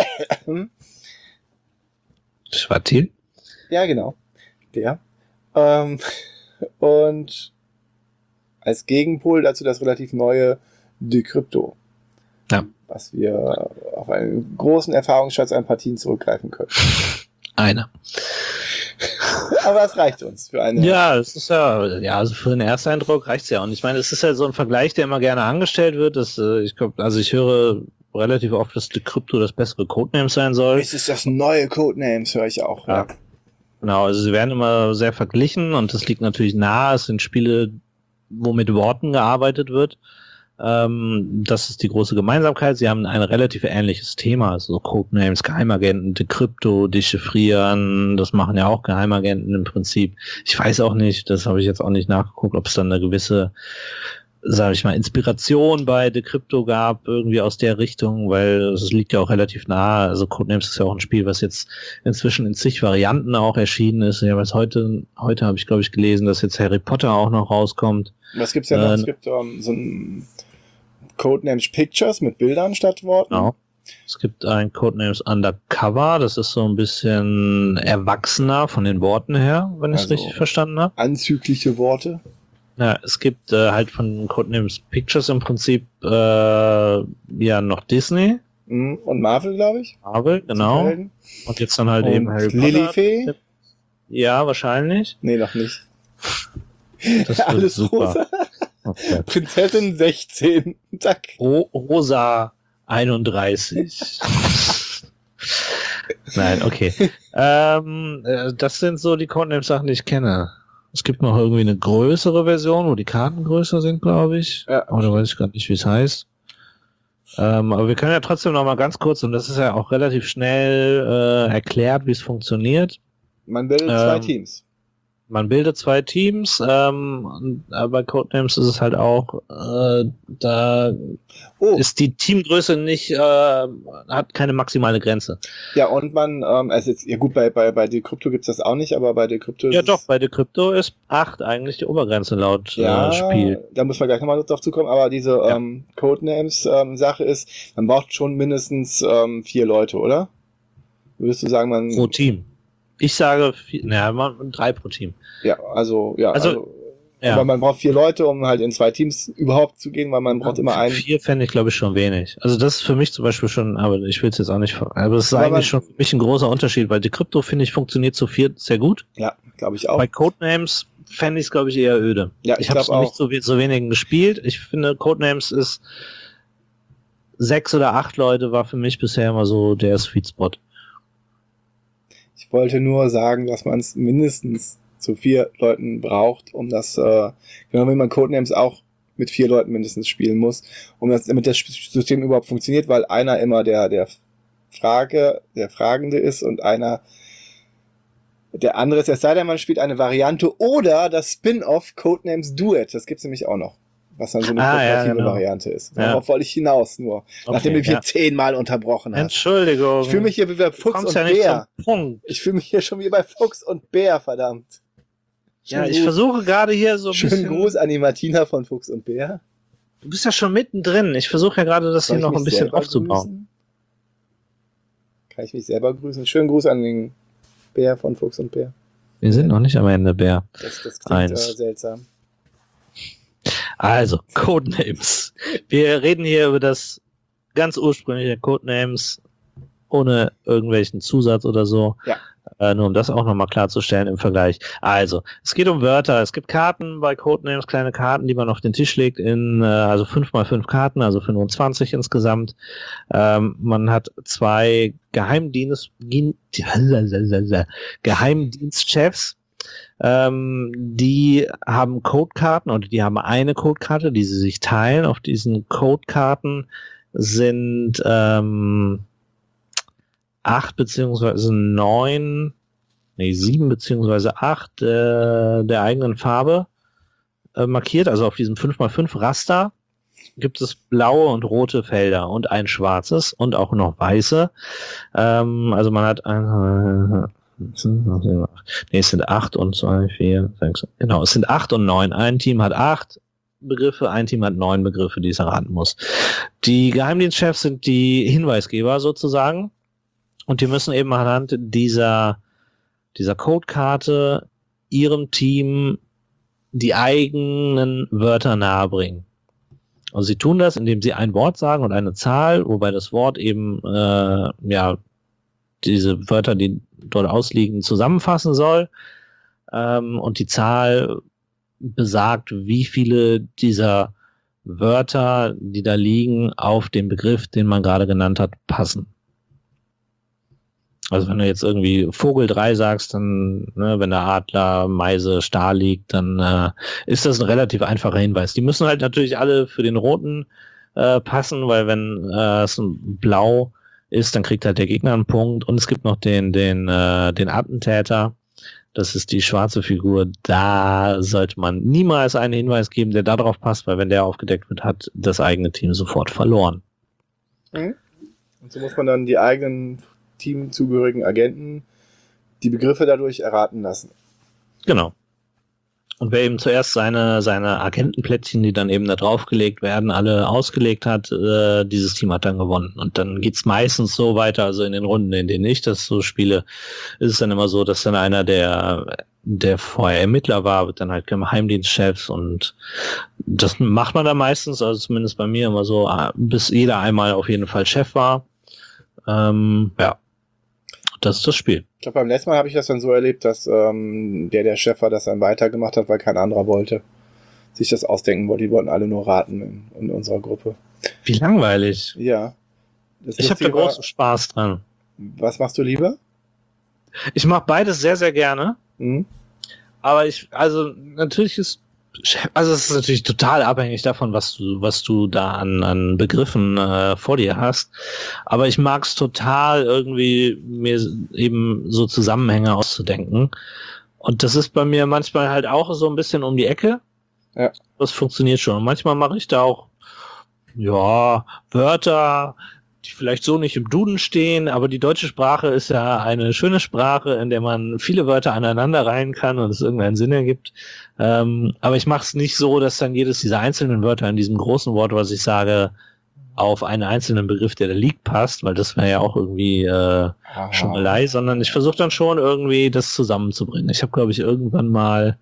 Schwatil. Ja, genau. Der. Ähm, und als Gegenpol dazu das relativ neue Decrypto. Ja. Was wir auf einen großen Erfahrungsschatz an Partien zurückgreifen können. Eine. Aber es reicht uns für eine. Ja, es ist ja, ja, also für den Ersteindruck reicht's ja. Und ich meine, es ist ja so ein Vergleich, der immer gerne angestellt wird. Dass, äh, ich glaube, also ich höre relativ oft, dass Decrypto das bessere Codename sein soll. Es ist das neue Codenames, höre ich auch. Ja. Genau, also sie werden immer sehr verglichen und das liegt natürlich nahe. Es sind Spiele, wo mit Worten gearbeitet wird. Ähm, das ist die große Gemeinsamkeit. Sie haben ein relativ ähnliches Thema, also Codenames, Geheimagenten, Decrypto, Dechiffrieren, das machen ja auch Geheimagenten im Prinzip. Ich weiß auch nicht, das habe ich jetzt auch nicht nachgeguckt, ob es dann eine gewisse, sage ich mal, Inspiration bei Decrypto gab, irgendwie aus der Richtung, weil es liegt ja auch relativ nahe. Also Codenames ist ja auch ein Spiel, was jetzt inzwischen in zig Varianten auch erschienen ist. Ja, was heute, heute habe ich, glaube ich, gelesen, dass jetzt Harry Potter auch noch rauskommt. Was gibt's denn noch? Äh, Es gibt ähm, so ein Codenames Pictures mit Bildern statt Worten. Genau. Es gibt ein Codenames Undercover, das ist so ein bisschen erwachsener von den Worten her, wenn ich es Also- richtig verstanden habe. Anzügliche Worte. Ja, es gibt äh, halt von Codenames Pictures im Prinzip äh, ja noch Disney, Mhm. Und Marvel, glaube ich. Marvel, genau. Superhelden. Und jetzt dann halt Und eben Harry Potter. Lilifee? Ja, wahrscheinlich. Nee, noch nicht. Das wird Alles super. rosa. Okay. Prinzessin sechzehn. Zack. Ro Rosa einunddreißig. Nein, okay. ähm, äh, das sind so die Codenames-Sachen, die ich kenne. Es gibt noch irgendwie eine größere Version, wo die Karten größer sind, glaube ich. Ja. Oder weiß ich gar nicht, wie es heißt. Ähm, aber wir können ja trotzdem noch mal ganz kurz, und das ist ja auch relativ schnell äh, erklärt, wie es funktioniert. Man bildet zwei Ähm, Teams. Man bildet zwei Teams, ähm, und, äh, bei Codenames ist es halt auch, äh, da Oh, ist die Teamgröße nicht, äh, hat keine maximale Grenze. ja, und man, ähm, also jetzt, ja gut, bei, bei, bei Decrypto gibt's das auch nicht, aber bei Decrypto ist Ja es- doch, bei Decrypto ist acht eigentlich die Obergrenze laut Ja, äh, Spiel. da müssen wir gleich nochmal drauf zukommen, aber diese Ja. ähm, Codenames-Sache ist, man braucht schon mindestens ähm, vier Leute, oder? Würdest du sagen, man... Pro Team. Ich sage, vier, naja, man, drei pro Team. Ja, also, ja, Also, also, Ja. aber man braucht vier Leute, um halt in zwei Teams überhaupt zu gehen, weil man braucht immer einen. Vier fände ich, glaube ich, schon wenig. Also das ist für mich zum Beispiel schon, aber ich will es jetzt auch nicht, ver- aber es ist Aber eigentlich man- schon für mich ein großer Unterschied, weil Decrypto, finde ich, funktioniert zu viert sehr gut. Ja, glaube ich auch. Bei Codenames fände ich es, glaube ich, eher öde. Ja, ich ich habe es glaub noch nicht auch. so, we- so wenigen gespielt. Ich finde, Codenames ist sechs oder acht Leute war für mich bisher immer so der Sweet Spot. Ich wollte nur sagen, dass man es mindestens zu vier Leuten braucht, um das, äh, genau wie man Codenames auch mit vier Leuten mindestens spielen muss, um das, damit das System überhaupt funktioniert, weil einer immer der, der Frage, der Fragende ist und einer der andere ist, es sei denn, man spielt eine Variante oder das Spin-off Codenames Duet, das gibt's nämlich auch noch, was dann so eine Ah, ja, kooperative genau. Variante ist. Ja. Darauf wollte ich hinaus nur, nachdem du mich ja. hier zehnmal unterbrochen hast. Entschuldigung. Ich fühle mich hier wie bei du Fuchs kommst und ja nicht Bär. zum Punkt. Ich fühle mich hier schon wie bei Fuchs und Bär, verdammt. Ja, Schönen ich Gruß- versuche gerade hier so ein Schönen bisschen... Gruß an die Martina von Fuchs und Bär. Du bist ja schon mittendrin. Ich versuche ja gerade das Soll hier ich noch ein mich bisschen selber aufzubauen. grüßen? Kann ich mich selber grüßen? Schönen Gruß an den Bär von Fuchs und Bär. Wir sind noch nicht am Ende, Bär. Das, das klingt äh, Eins. seltsam. Also, Codenames. Wir reden hier über das ganz ursprüngliche Codenames ohne irgendwelchen Zusatz oder so. Ja. Äh, nur um das auch nochmal klarzustellen im Vergleich. Also, es geht um Wörter. Es gibt Karten bei Codenames, kleine Karten, die man auf den Tisch legt in, äh, also fünf mal fünf Karten, also fünfundzwanzig insgesamt. Ähm, man hat zwei Geheimdienst, Gin- Geheimdienstchefs, ähm, die haben Codekarten oder die haben eine Codekarte, die sie sich teilen. Auf diesen Codekarten sind ähm, acht beziehungsweise neun, nee, sieben beziehungsweise acht äh, der eigenen Farbe äh, markiert. Also auf diesem fünf mal fünf Raster gibt es blaue und rote Felder und ein schwarzes und auch noch weiße. Ähm, also man hat ein, nee, es sind acht und zwei, vier, sechs, genau, es sind acht und neun. Ein Team hat acht Begriffe, ein Team hat neun Begriffe, die es erraten muss. Die Geheimdienstchefs sind die Hinweisgeber sozusagen und die müssen eben anhand dieser, dieser Codekarte ihrem Team die eigenen Wörter nahebringen. Und sie tun das, indem sie ein Wort sagen und eine Zahl, wobei das Wort eben äh, ja diese Wörter, die dort ausliegen, zusammenfassen soll. Ähm, und die Zahl besagt, wie viele dieser Wörter, die da liegen, auf den Begriff, den man gerade genannt hat, passen. Also wenn du jetzt irgendwie Vogel drei sagst, dann, ne, wenn der Adler, Meise, Star liegt, dann äh, ist das ein relativ einfacher Hinweis. Die müssen halt natürlich alle für den roten äh, passen, weil wenn äh, es ein Blau ist, dann kriegt halt der Gegner einen Punkt. Und es gibt noch den, den, äh, den Attentäter. Das ist die schwarze Figur. Da sollte man niemals einen Hinweis geben, der da drauf passt, weil wenn der aufgedeckt wird, hat das eigene Team sofort verloren. Mhm. Und so muss man dann die eigenen teamzugehörigen Agenten die Begriffe dadurch erraten lassen. Genau. Und wer eben zuerst seine, seine Agentenplättchen, die dann eben da draufgelegt werden, alle ausgelegt hat, äh, dieses Team hat dann gewonnen. Und dann geht's meistens so weiter, also in den Runden, in denen ich das so spiele, ist es dann immer so, dass dann einer, der, der vorher Ermittler war, wird dann halt Geheimdienstchef und das macht man dann meistens, also zumindest bei mir immer so, bis jeder einmal auf jeden Fall Chef war. Ähm, ja. Das ist das Spiel. Ich glaube, beim letzten Mal habe ich das dann so erlebt, dass ähm, der, der Chef war, das dann weitergemacht hat, weil kein anderer wollte, sich das ausdenken wollte. Die wollten alle nur raten in, in unserer Gruppe. Wie langweilig. Ja. Das ich habe da großen Spaß dran. Was machst du lieber? Ich mache beides sehr, sehr gerne. Mhm. Aber ich, also natürlich ist, also es ist natürlich total abhängig davon, was du, was du da an, an Begriffen äh, vor dir hast. Aber ich mag es total, irgendwie mir eben so Zusammenhänge auszudenken. Und das ist bei mir manchmal halt auch so ein bisschen um die Ecke. Ja. Das funktioniert schon. Und manchmal mache ich da auch, ja, Wörter, die vielleicht so nicht im Duden stehen, aber die deutsche Sprache ist ja eine schöne Sprache, in der man viele Wörter aneinander reihen kann und es irgendeinen Sinn ergibt. Ähm, aber ich mache es nicht so, dass dann jedes dieser einzelnen Wörter in diesem großen Wort, was ich sage, auf einen einzelnen Begriff, der da liegt, passt, weil das wäre ja auch irgendwie äh, Schummelei, sondern ich versuche dann schon irgendwie das zusammenzubringen. Ich habe, glaube ich, irgendwann mal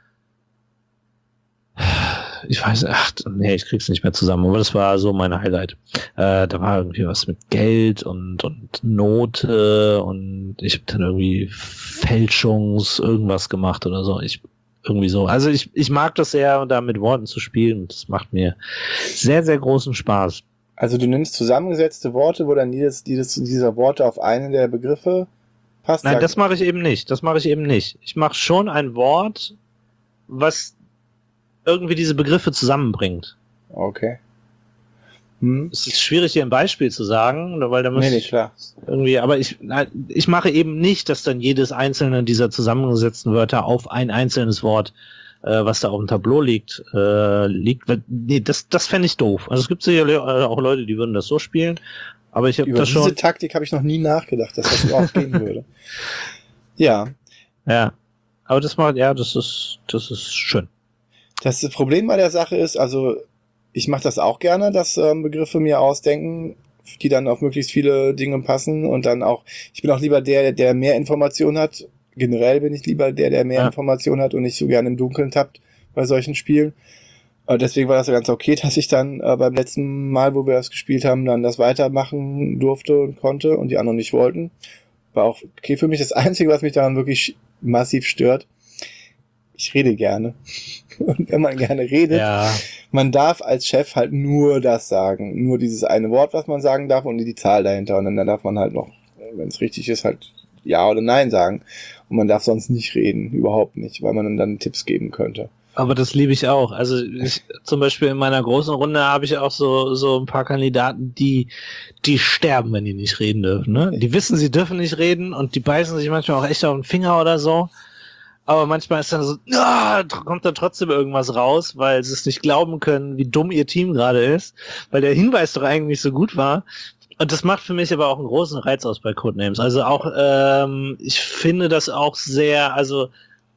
ich weiß, ach, nee, ich krieg's nicht mehr zusammen, aber das war so mein Highlight. Äh, da war irgendwie was mit Geld und, und Note und ich habe dann irgendwie Fälschungs irgendwas gemacht oder so. Ich irgendwie so. Also ich, ich mag das sehr, da mit Worten zu spielen und das macht mir sehr, sehr großen Spaß. Also du nimmst zusammengesetzte Worte, wo dann jedes, jedes dieser Worte auf einen der Begriffe passt? Nein, das mache ich eben nicht. Das mache ich eben nicht. Ich mache schon ein Wort, was irgendwie diese Begriffe zusammenbringt. Okay. Hm. Es ist schwierig, hier ein Beispiel zu sagen, weil da muss nee, nee, ich klar. irgendwie, aber ich, ich mache eben nicht, dass dann jedes einzelne dieser zusammengesetzten Wörter auf ein einzelnes Wort, äh, was da auf dem Tableau liegt, äh, liegt. Nee, das, das fände ich doof. Also es gibt sicherlich auch Leute, die würden das so spielen, aber ich habe das schon. Über diese Taktik habe ich noch nie nachgedacht, dass das überhaupt gehen würde. Ja. Ja. Aber das macht, ja, das ist, das ist schön. Das Problem bei der Sache ist, also ich mache das auch gerne, dass ähm, Begriffe mir ausdenken, die dann auf möglichst viele Dinge passen und dann auch, ich bin auch lieber der, der mehr Informationen hat. Generell bin ich lieber der, der mehr ja. Informationen hat und nicht so gerne im Dunkeln tappt bei solchen Spielen. Äh, deswegen war das ja ganz okay, dass ich dann äh, beim letzten Mal, wo wir das gespielt haben, dann das weitermachen durfte und konnte und die anderen nicht wollten. War auch okay für mich. Das Einzige, was mich daran wirklich massiv stört, ich rede gerne. Und wenn man gerne redet, ja. man darf als Chef halt nur das sagen. Nur dieses eine Wort, was man sagen darf und die Zahl dahinter. Und dann darf man halt noch, wenn es richtig ist, halt Ja oder Nein sagen. Und man darf sonst nicht reden. Überhaupt nicht, weil man dann Tipps geben könnte. Aber das liebe ich auch. Also ich, zum Beispiel in meiner großen Runde habe ich auch so so ein paar Kandidaten, die die sterben, wenn die nicht reden dürfen. Ne? Die wissen, sie dürfen nicht reden und die beißen sich manchmal auch echt auf den Finger oder so. Aber manchmal ist dann so, ah, kommt dann trotzdem irgendwas raus, weil sie es nicht glauben können, wie dumm ihr Team gerade ist, weil der Hinweis doch eigentlich so gut war. Und das macht für mich aber auch einen großen Reiz aus bei Codenames. Also auch, ähm, ich finde das auch sehr, also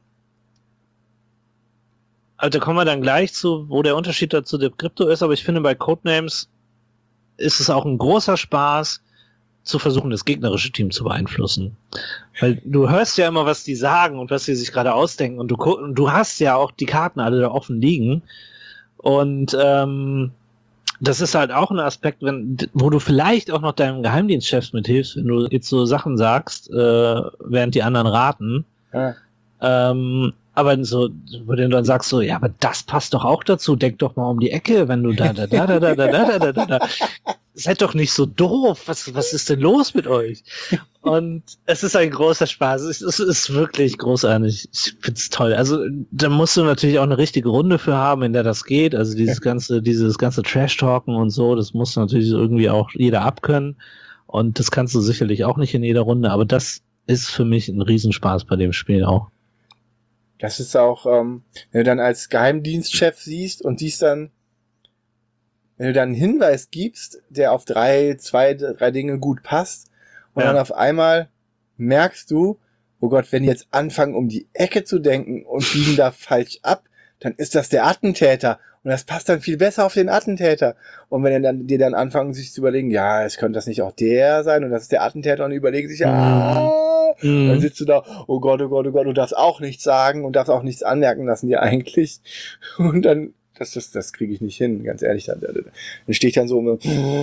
Also da kommen wir dann gleich zu, wo der Unterschied dazu der Krypto ist, aber ich finde, bei Codenames ist es auch ein großer Spaß, zu versuchen, das gegnerische Team zu beeinflussen. Weil du hörst ja immer, was die sagen und was sie sich gerade ausdenken und du, und du hast ja auch die Karten alle da offen liegen und ähm, das ist halt auch ein Aspekt, wenn, wo du vielleicht auch noch deinem Geheimdienstchef mithilfst, wenn du jetzt so Sachen sagst, äh, während die anderen raten. Ja. Ähm, aber so, wo du dann sagst so, ja, aber das passt doch auch dazu, denk doch mal um die Ecke, wenn du da, da, da, da, da, da, da, da, da, da. Seid doch nicht so doof, was, was ist denn los mit euch? Und es ist ein großer Spaß, es, es ist wirklich großartig, ich find's toll. Also, da musst du natürlich auch eine richtige Runde für haben, in der das geht, also dieses ganze, dieses ganze Trash-Talken und so, das muss natürlich irgendwie auch jeder abkönnen und das kannst du sicherlich auch nicht in jeder Runde, aber das ist für mich ein Riesenspaß bei dem Spiel auch. Das ist auch, ähm, wenn du dann als Geheimdienstchef siehst und siehst dann, wenn du dann einen Hinweis gibst, der auf drei, zwei, drei Dinge gut passt und ja. dann auf einmal merkst du, oh Gott, wenn die jetzt anfangen, um die Ecke zu denken und biegen da falsch ab, dann ist das der Attentäter und das passt dann viel besser auf den Attentäter. Und wenn dann, die dann anfangen, sich zu überlegen, ja, es könnte das nicht auch der sein und das ist der Attentäter und die überlegen sich, ah, mhm. dann sitzt du da, oh Gott, oh Gott, oh Gott, du darfst auch nichts sagen und darfst auch nichts anmerken lassen dir eigentlich. Und dann, das, das, das kriege ich nicht hin, ganz ehrlich. Dann, dann stehe ich dann so um.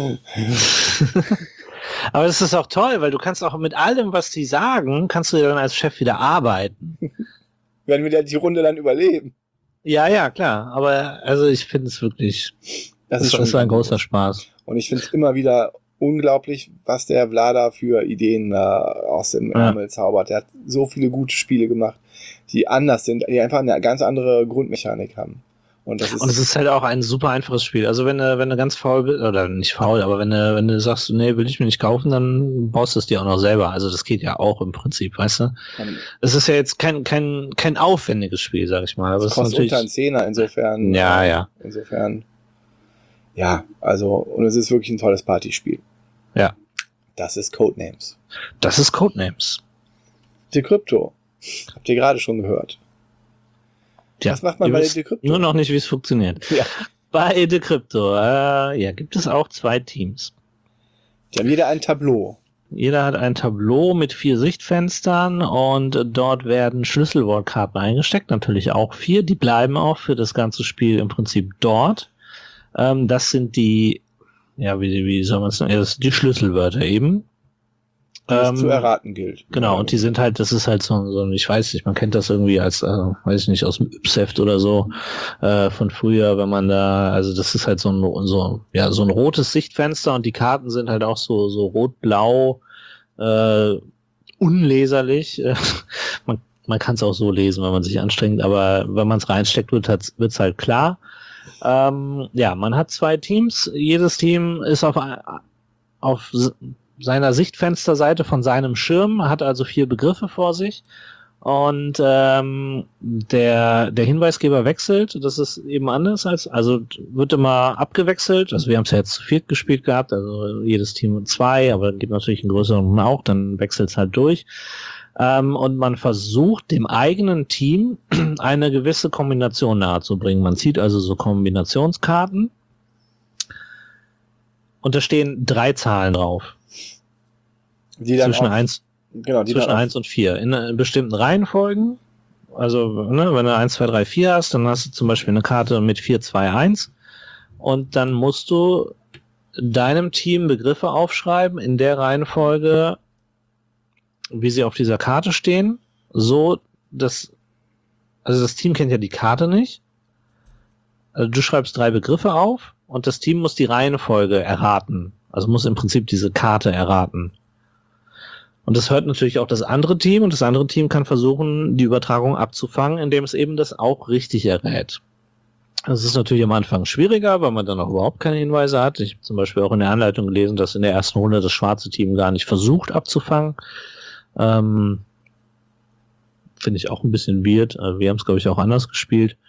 Aber es ist auch toll, weil du kannst auch mit allem, was die sagen, kannst du dann als Chef wieder arbeiten. Wenn wir die Runde dann überleben. Ja, ja, klar. Aber also ich finde es wirklich, das, das ist, schon ist ein großer Spaß. Und ich finde es immer wieder unglaublich, was der Vlada für Ideen da aus dem ja. Ärmel zaubert. Er hat so viele gute Spiele gemacht, die anders sind, die einfach eine ganz andere Grundmechanik haben. Und, das ist und es ist halt auch ein super einfaches Spiel. Also wenn du, wenn du ganz faul bist, oder nicht faul, aber wenn du, wenn du sagst, nee, will ich mir nicht kaufen, dann baust du es dir auch noch selber. Also das geht ja auch im Prinzip, weißt du? Es ist ja jetzt kein, kein, kein aufwendiges Spiel, sag ich mal. Aber es kostet natürlich unter einen Zehner, insofern. Ja, ja. Insofern. Ja, also, und es ist wirklich ein tolles Partyspiel. Ja. Das ist Codenames. Das ist Codenames. Decrypto. Habt ihr gerade schon gehört. Tja, was macht man bei Decrypto? Nur noch nicht, wie es funktioniert. Ja. Bei Decrypto, äh, ja, gibt es auch zwei Teams. Die haben jeder ein Tableau. Jeder hat ein Tableau mit vier Sichtfenstern und dort werden Schlüsselwortkarten eingesteckt, natürlich auch vier. Die bleiben auch für das ganze Spiel im Prinzip dort. Ähm, das sind die, ja, wie, wie soll man es sagen, das sind die Schlüsselwörter eben. Die es ähm, zu erraten gilt. Genau, und die sind halt, das ist halt so, so ich weiß nicht, man kennt das irgendwie als, äh, weiß ich nicht, aus dem Yps-Heft oder so, äh, von früher, wenn man da, also das ist halt so ein, so, ja, so ein rotes Sichtfenster und die Karten sind halt auch so, so rot-blau, äh, unleserlich. man man kann es auch so lesen, wenn man sich anstrengt, aber wenn man es reinsteckt, wird es halt klar. Ähm, ja, man hat zwei Teams, jedes Team ist auf, auf seiner Sichtfensterseite von seinem Schirm, hat also vier Begriffe vor sich und ähm, der der Hinweisgeber wechselt, das ist eben anders als, also wird immer abgewechselt, also wir haben es ja jetzt zu viert gespielt gehabt, also jedes Team zwei, aber dann gibt natürlich einen größeren auch, dann wechselt es halt durch ähm, und man versucht dem eigenen Team eine gewisse Kombination nahezubringen. Man zieht also so Kombinationskarten und da stehen drei Zahlen drauf. Die dann zwischen auf, eins, genau, die zwischen eins und vier. In, in bestimmten Reihenfolgen. Also, ne, wenn du eins, zwei, drei, vier hast, dann hast du zum Beispiel eine Karte mit vier, zwei, eins. Und dann musst du deinem Team Begriffe aufschreiben in der Reihenfolge, wie sie auf dieser Karte stehen. So, dass, also das Team kennt ja die Karte nicht. Also du schreibst drei Begriffe auf und das Team muss die Reihenfolge erraten. Also muss im Prinzip diese Karte erraten. Und das hört natürlich auch das andere Team und das andere Team kann versuchen, die Übertragung abzufangen, indem es eben das auch richtig errät. Das ist natürlich am Anfang schwieriger, weil man dann auch überhaupt keine Hinweise hat. Ich habe zum Beispiel auch in der Anleitung gelesen, dass in der ersten Runde das schwarze Team gar nicht versucht abzufangen. Ähm, Finde ich auch ein bisschen weird. Wir haben es, glaube ich, auch anders gespielt.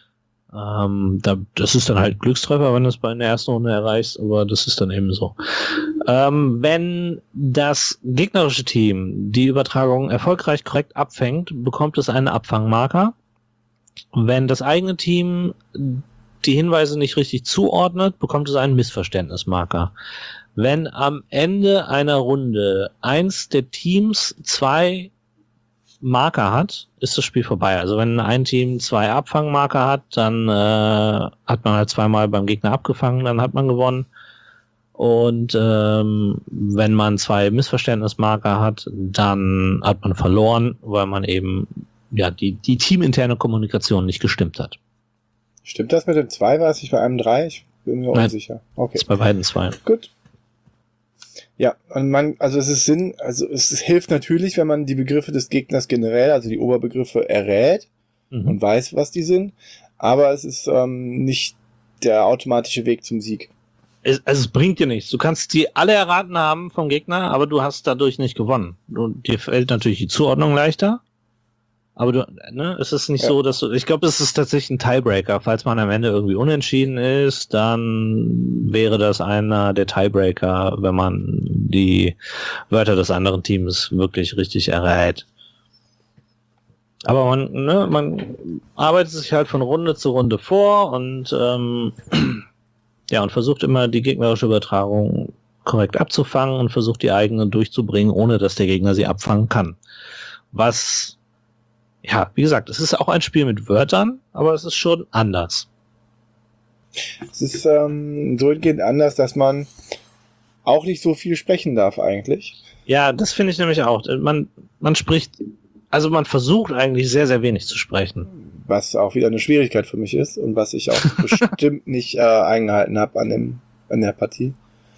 Ähm, da, das ist dann halt Glückstreffer, wenn du es bei in der ersten Runde erreichst, aber das ist dann eben so. Ähm, wenn das gegnerische Team die Übertragung erfolgreich korrekt abfängt, bekommt es einen Abfangmarker. Wenn das eigene Team die Hinweise nicht richtig zuordnet, bekommt es einen Missverständnismarker. Wenn am Ende einer Runde eins der Teams zwei Marker hat, ist das Spiel vorbei. Also wenn ein Team zwei Abfangmarker hat, dann äh, hat man halt zweimal beim Gegner abgefangen, dann hat man gewonnen. Und ähm, wenn man zwei Missverständnismarker hat, dann hat man verloren, weil man eben ja die die teaminterne Kommunikation nicht gestimmt hat. Stimmt das mit dem zwei? War es nicht bei einem drei? Ich bin mir Nein, unsicher. Okay. ist bei beiden zwei. Gut. Ja, und man, also es ist Sinn, also es hilft natürlich, wenn man die Begriffe des Gegners generell, also die Oberbegriffe errät Mhm. und weiß, was die sind, aber es ist ähm, nicht der automatische Weg zum Sieg. Es, also es bringt dir nichts. Du kannst die alle erraten haben vom Gegner, aber du hast dadurch nicht gewonnen. Du, dir fällt natürlich die Zuordnung leichter, aber du, ne, es ist nicht Ja. so, dass du, ich glaube, es ist tatsächlich ein Tiebreaker. Falls man am Ende irgendwie unentschieden ist, dann wäre das einer der Tiebreaker, wenn man die Wörter des anderen Teams wirklich richtig errät. Aber man, ne, man arbeitet sich halt von Runde zu Runde vor und ähm, ja, und versucht immer die gegnerische Übertragung korrekt abzufangen und versucht die eigene durchzubringen, ohne dass der Gegner sie abfangen kann. Was, ja, wie gesagt, es ist auch ein Spiel mit Wörtern, aber es ist schon anders. Es ist ähm, so hingehend anders, dass man auch nicht so viel sprechen darf eigentlich. Ja, das finde ich nämlich auch. Man, man spricht, also man versucht eigentlich sehr, sehr wenig zu sprechen. Was auch wieder eine Schwierigkeit für mich ist und was ich auch bestimmt nicht äh, eingehalten habe an, dem, an der Partie.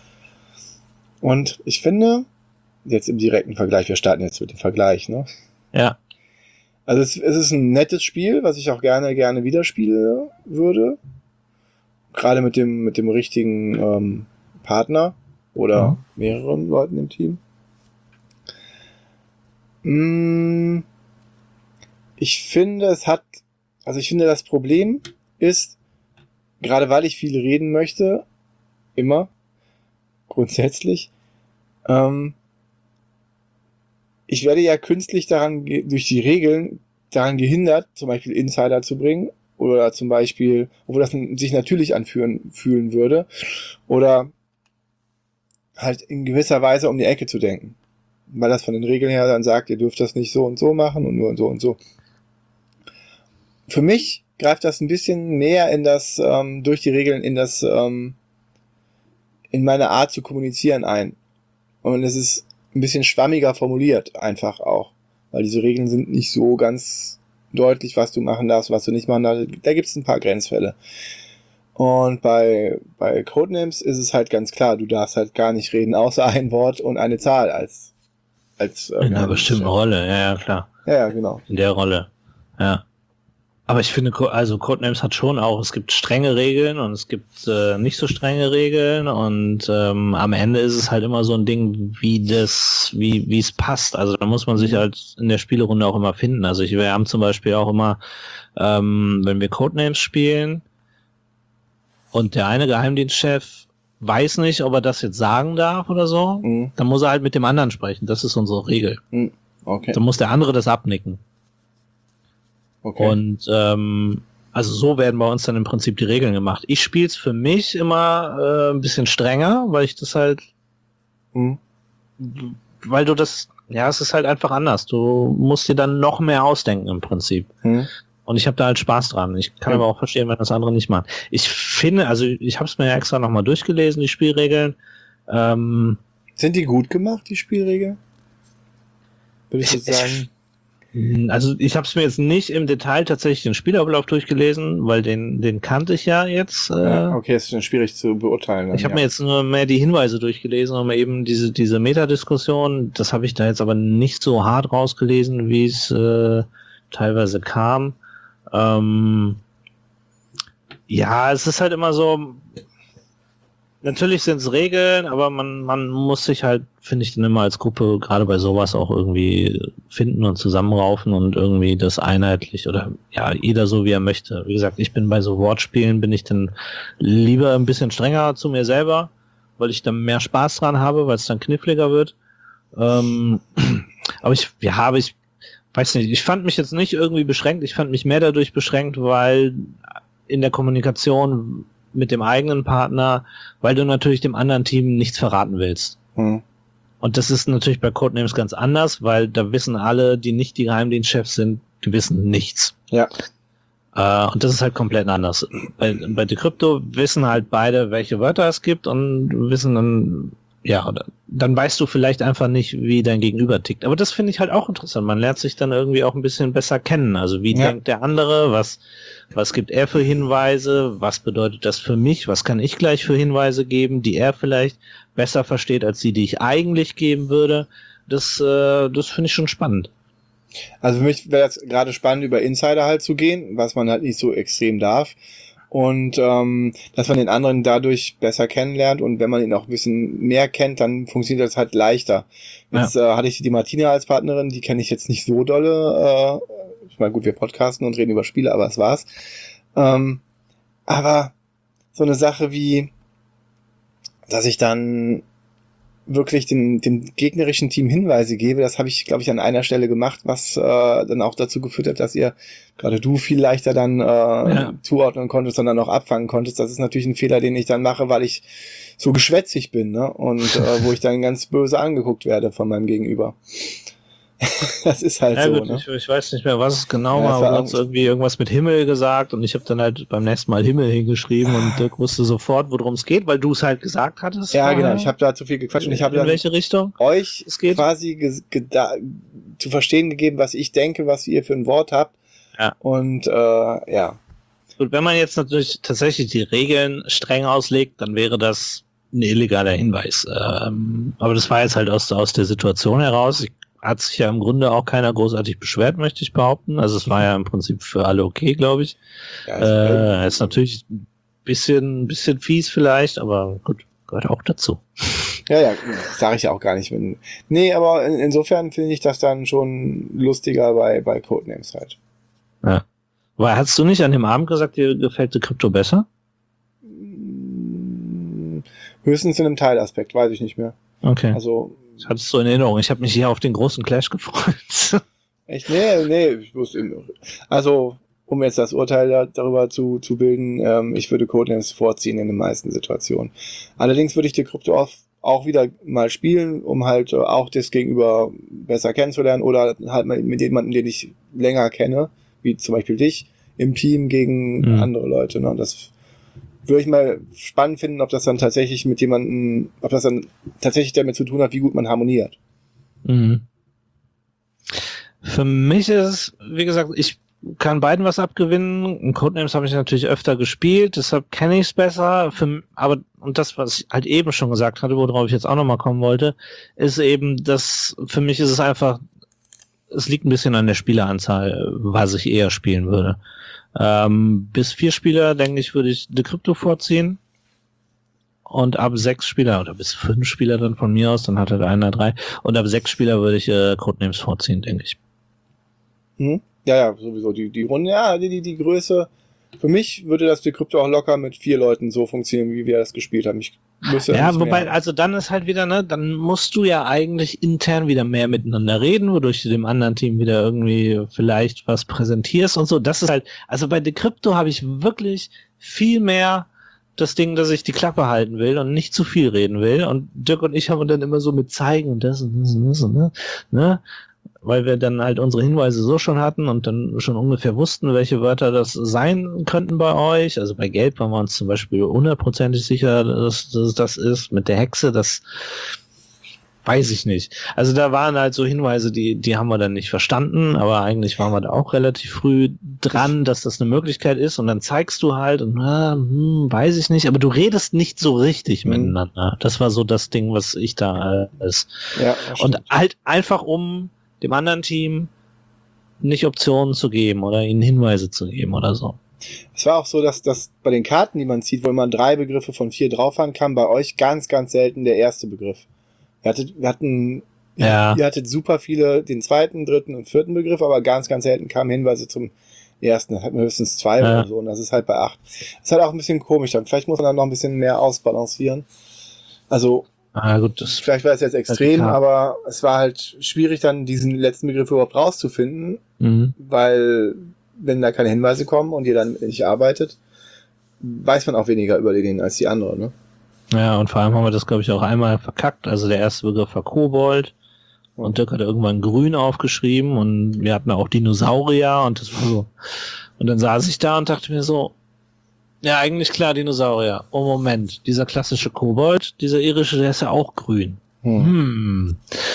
Und ich finde, jetzt im direkten Vergleich, wir starten jetzt mit dem Vergleich, ne? Ja. Also es, es ist ein nettes Spiel, was ich auch gerne, gerne wieder spielen würde. Gerade mit dem, mit dem richtigen ähm, Partner oder Ja. mehreren Leuten im Team. Mm, ich finde, es hat, also ich finde, das Problem ist, gerade weil ich viel reden möchte, immer, grundsätzlich, ähm, ich werde ja künstlich daran, ge- durch die Regeln daran gehindert, zum Beispiel Insider zu bringen oder zum Beispiel, obwohl das sich natürlich anfühlen fühlen würde, oder halt in gewisser Weise um die Ecke zu denken. Weil das von den Regeln her dann sagt, ihr dürft das nicht so und so machen und nur und so und so. Für mich greift das ein bisschen näher in das, ähm, durch die Regeln in das, ähm, in meine Art zu kommunizieren ein. Und es ist ein bisschen schwammiger formuliert, einfach auch. Weil diese Regeln sind nicht so ganz deutlich, was du machen darfst, was du nicht machen darfst. Da gibt es ein paar Grenzfälle. Und bei, bei Codenames ist es halt ganz klar, du darfst halt gar nicht reden, außer ein Wort und eine Zahl als, als äh, In einer bestimmten Rolle, ja, ja, klar. Ja, ja, genau. In der Rolle, ja. Aber ich finde, Co- also Codenames hat schon auch, es gibt strenge Regeln und es gibt äh, nicht so strenge Regeln und ähm, am Ende ist es halt immer so ein Ding, wie das, wie wie es passt. Also da muss man sich halt in der Spielerunde auch immer finden. Also ich, wir haben zum Beispiel auch immer, ähm, wenn wir Codenames spielen und der eine Geheimdienstchef weiß nicht, ob er das jetzt sagen darf oder so, Mhm. dann muss er halt mit dem anderen sprechen. Das ist unsere Regel. Okay. Dann muss der andere das abnicken. okay. Und ähm, also so werden bei uns dann im Prinzip die Regeln gemacht. Ich spiele es für mich immer äh, ein bisschen strenger, weil ich das halt, Mhm. weil du das, ja, es ist halt einfach anders. Du musst dir dann noch mehr ausdenken im Prinzip. Mhm. Und ich habe da halt Spaß dran. Ich kann Ja. aber auch verstehen, wenn das andere nicht machen. Ich finde, also ich habe es mir ja extra nochmal durchgelesen, die Spielregeln. Ähm, Sind die gut gemacht, die Spielregeln? Würde ich Ich- jetzt sagen. Also ich habe es mir jetzt nicht im Detail tatsächlich den Spielablauf durchgelesen, weil den den kannte ich ja jetzt. Äh, Ja, okay, ist schon schwierig zu beurteilen. Dann, ich habe ja. mir jetzt nur mehr die Hinweise durchgelesen, um eben diese diese Metadiskussion, das habe ich da jetzt aber nicht so hart rausgelesen, wie es äh, teilweise kam. Ähm, ja, es ist halt immer so, natürlich sind es Regeln, aber man man muss sich halt, finde ich, dann immer als Gruppe gerade bei sowas auch irgendwie finden und zusammenraufen und irgendwie das einheitlich oder ja, jeder so wie er möchte. Wie gesagt, ich bin bei so Wortspielen, bin ich dann lieber ein bisschen strenger zu mir selber, weil ich dann mehr Spaß dran habe, weil es dann kniffliger wird. Ähm, aber ich, ja, aber ich weiß nicht, ich fand mich jetzt nicht irgendwie beschränkt, ich fand mich mehr dadurch beschränkt, weil in der Kommunikation mit dem eigenen Partner, weil du natürlich dem anderen Team nichts verraten willst. Hm. Und das ist natürlich bei Codenames ganz anders, weil da wissen alle, die nicht die Geheimdienstchefs sind, die wissen nichts. Ja. Äh, und das ist halt komplett anders. Bei, bei Decrypto wissen halt beide, welche Wörter es gibt und wissen dann, ja, dann weißt du vielleicht einfach nicht, wie dein Gegenüber tickt. Aber das finde ich halt auch interessant. Man lernt sich dann irgendwie auch ein bisschen besser kennen. Also wie Ja. denkt der andere, was was gibt er für Hinweise, was bedeutet das für mich, was kann ich gleich für Hinweise geben, die er vielleicht besser versteht als die, die ich eigentlich geben würde. Das, äh, das finde ich schon spannend. Also für mich wäre es gerade spannend, über Insider halt zu gehen, was man halt nicht so extrem darf. Und ähm, dass man den anderen dadurch besser kennenlernt und wenn man ihn auch ein bisschen mehr kennt, dann funktioniert das halt leichter. Jetzt ja. äh, hatte ich die Martina als Partnerin, die kenne ich jetzt nicht so dolle. Äh, ich meine, gut, wir podcasten und reden über Spiele, aber es war's. Ähm, aber so eine Sache wie, dass ich dann wirklich den, dem gegnerischen Team Hinweise gebe, das habe ich, glaube ich, an einer Stelle gemacht, was äh, dann auch dazu geführt hat, dass ihr, gerade du, viel leichter dann äh, ja. zuordnen konntest und dann auch abfangen konntest. Das ist natürlich ein Fehler, den ich dann mache, weil ich so geschwätzig bin, ne? Und äh, wo ich dann ganz böse angeguckt werde von meinem Gegenüber. Das ist halt ja, so, gut, ne? ich, ich weiß nicht mehr, was es genau Ja, war, war aber uns irgendwie irgendwas mit Himmel gesagt und ich habe dann halt beim nächsten Mal Himmel hingeschrieben und Dirk wusste sofort, worum es geht, weil du es halt gesagt hattest. Ja, vorher. genau, ich habe da zu viel gequatscht und ich habe in dann welche Richtung euch es geht. quasi ge- geda- zu verstehen gegeben, was ich denke, was ihr für ein Wort habt. Ja. Und äh, ja. Gut, wenn man jetzt natürlich tatsächlich die Regeln streng auslegt, dann wäre das ein illegaler Hinweis. Ähm, aber das war jetzt halt aus, aus der Situation heraus. Ich, hat sich ja im Grunde auch keiner großartig beschwert, möchte ich behaupten. Also es war ja im Prinzip für alle okay, glaube ich. Ja, äh, ist natürlich ein bisschen, ein bisschen fies vielleicht, aber gut, gehört auch dazu. Ja, ja, sage ich ja auch gar nicht. Wenn, nee, aber in, insofern finde ich das dann schon lustiger bei, bei Codenames halt. Ja. Aber hast du nicht an dem Abend gesagt, dir gefällt die Krypto besser? Höchstens in einem Teilaspekt, weiß ich nicht mehr. Okay. Also, ich hatte es so in Erinnerung. Ich habe mich hier auf den großen Clash gefreut. Echt? Nee, nee, ich wusste also, um jetzt das Urteil da, darüber zu, zu bilden, ähm, ich würde Codenames vorziehen in den meisten Situationen. Allerdings würde ich die Krypto auch, auch wieder mal spielen, um halt äh, auch das Gegenüber besser kennenzulernen oder halt mal mit jemandem, den ich länger kenne, wie zum Beispiel dich, im Team gegen mhm. andere Leute. Ne? Das würde ich mal spannend finden, ob das dann tatsächlich mit jemandem, ob das dann tatsächlich damit zu tun hat, wie gut man harmoniert. Mhm. Für mich ist es, wie gesagt, ich kann beiden was abgewinnen. Codenames habe ich natürlich öfter gespielt, deshalb kenne ich es besser. Für, aber und das, was ich halt eben schon gesagt hatte, worauf ich jetzt auch nochmal kommen wollte, ist eben, dass für mich ist es einfach, es liegt ein bisschen an der Spieleranzahl, was ich eher spielen würde. Ähm, bis vier Spieler, denke ich, würde ich Decrypto vorziehen. Und ab sechs Spieler, oder bis fünf Spieler dann von mir aus, dann hat halt einer drei. Und ab sechs Spieler würde ich äh, Codenames vorziehen, denke ich. Hm? Ja, ja, sowieso. Die, die Runde, ja, die, die, die Größe. Für mich würde das Decrypto auch locker mit vier Leuten so funktionieren, wie wir das gespielt haben. Ich müsste ja, nicht wobei, mehr. also dann ist halt wieder, ne, dann musst du ja eigentlich intern wieder mehr miteinander reden, wodurch du dem anderen Team wieder irgendwie vielleicht was präsentierst und so. Das ist halt, also bei Decrypto habe ich wirklich viel mehr das Ding, dass ich die Klappe halten will und nicht zu viel reden will. Und Dirk und ich haben dann immer so mit zeigen und das und das und das und das, ne? Weil wir dann halt unsere Hinweise so schon hatten und dann schon ungefähr wussten, welche Wörter das sein könnten bei euch. Also bei Gelb waren wir uns zum Beispiel hundertprozentig sicher, dass, dass das ist. Mit der Hexe, das weiß ich nicht. Also da waren halt so Hinweise, die, die haben wir dann nicht verstanden, aber eigentlich waren wir da auch relativ früh dran, dass das eine Möglichkeit ist und dann zeigst du halt und na, hm, weiß ich nicht, aber du redest nicht so richtig Mhm. miteinander. Das war so das Ding, was ich da äh, ist. Ja, das Und stimmt. halt einfach um dem anderen Team nicht Optionen zu geben oder ihnen Hinweise zu geben oder so. Es war auch so, dass das bei den Karten, die man zieht, wo man drei Begriffe von vier drauf haben kann, bei euch ganz, ganz selten der erste Begriff. Wir, hattet, wir hatten, Ja. ihr hattet super viele, den zweiten, dritten und vierten Begriff, aber ganz, ganz selten kamen Hinweise zum ersten. Da hatten wir höchstens zwei Ja. oder so und das ist halt bei acht. Das ist halt auch ein bisschen komisch dann. Vielleicht muss man dann noch ein bisschen mehr ausbalancieren. Also, Ah, gut, das vielleicht war es jetzt extrem, klar. aber es war halt schwierig, dann diesen letzten Begriff überhaupt rauszufinden, mhm. weil wenn da keine Hinweise kommen und ihr dann nicht arbeitet, weiß man auch weniger über den als die andere, ne? Ja, und vor allem haben wir das, glaube ich, auch einmal verkackt. Also der erste Begriff war Kobold und Dirk hat irgendwann grün aufgeschrieben und wir hatten auch Dinosaurier und das war so. Und dann saß ich da und dachte mir so, ja, eigentlich klar, Dinosaurier. Oh, Moment, dieser klassische Kobold, dieser irische, der ist ja auch grün. Hm. Hm.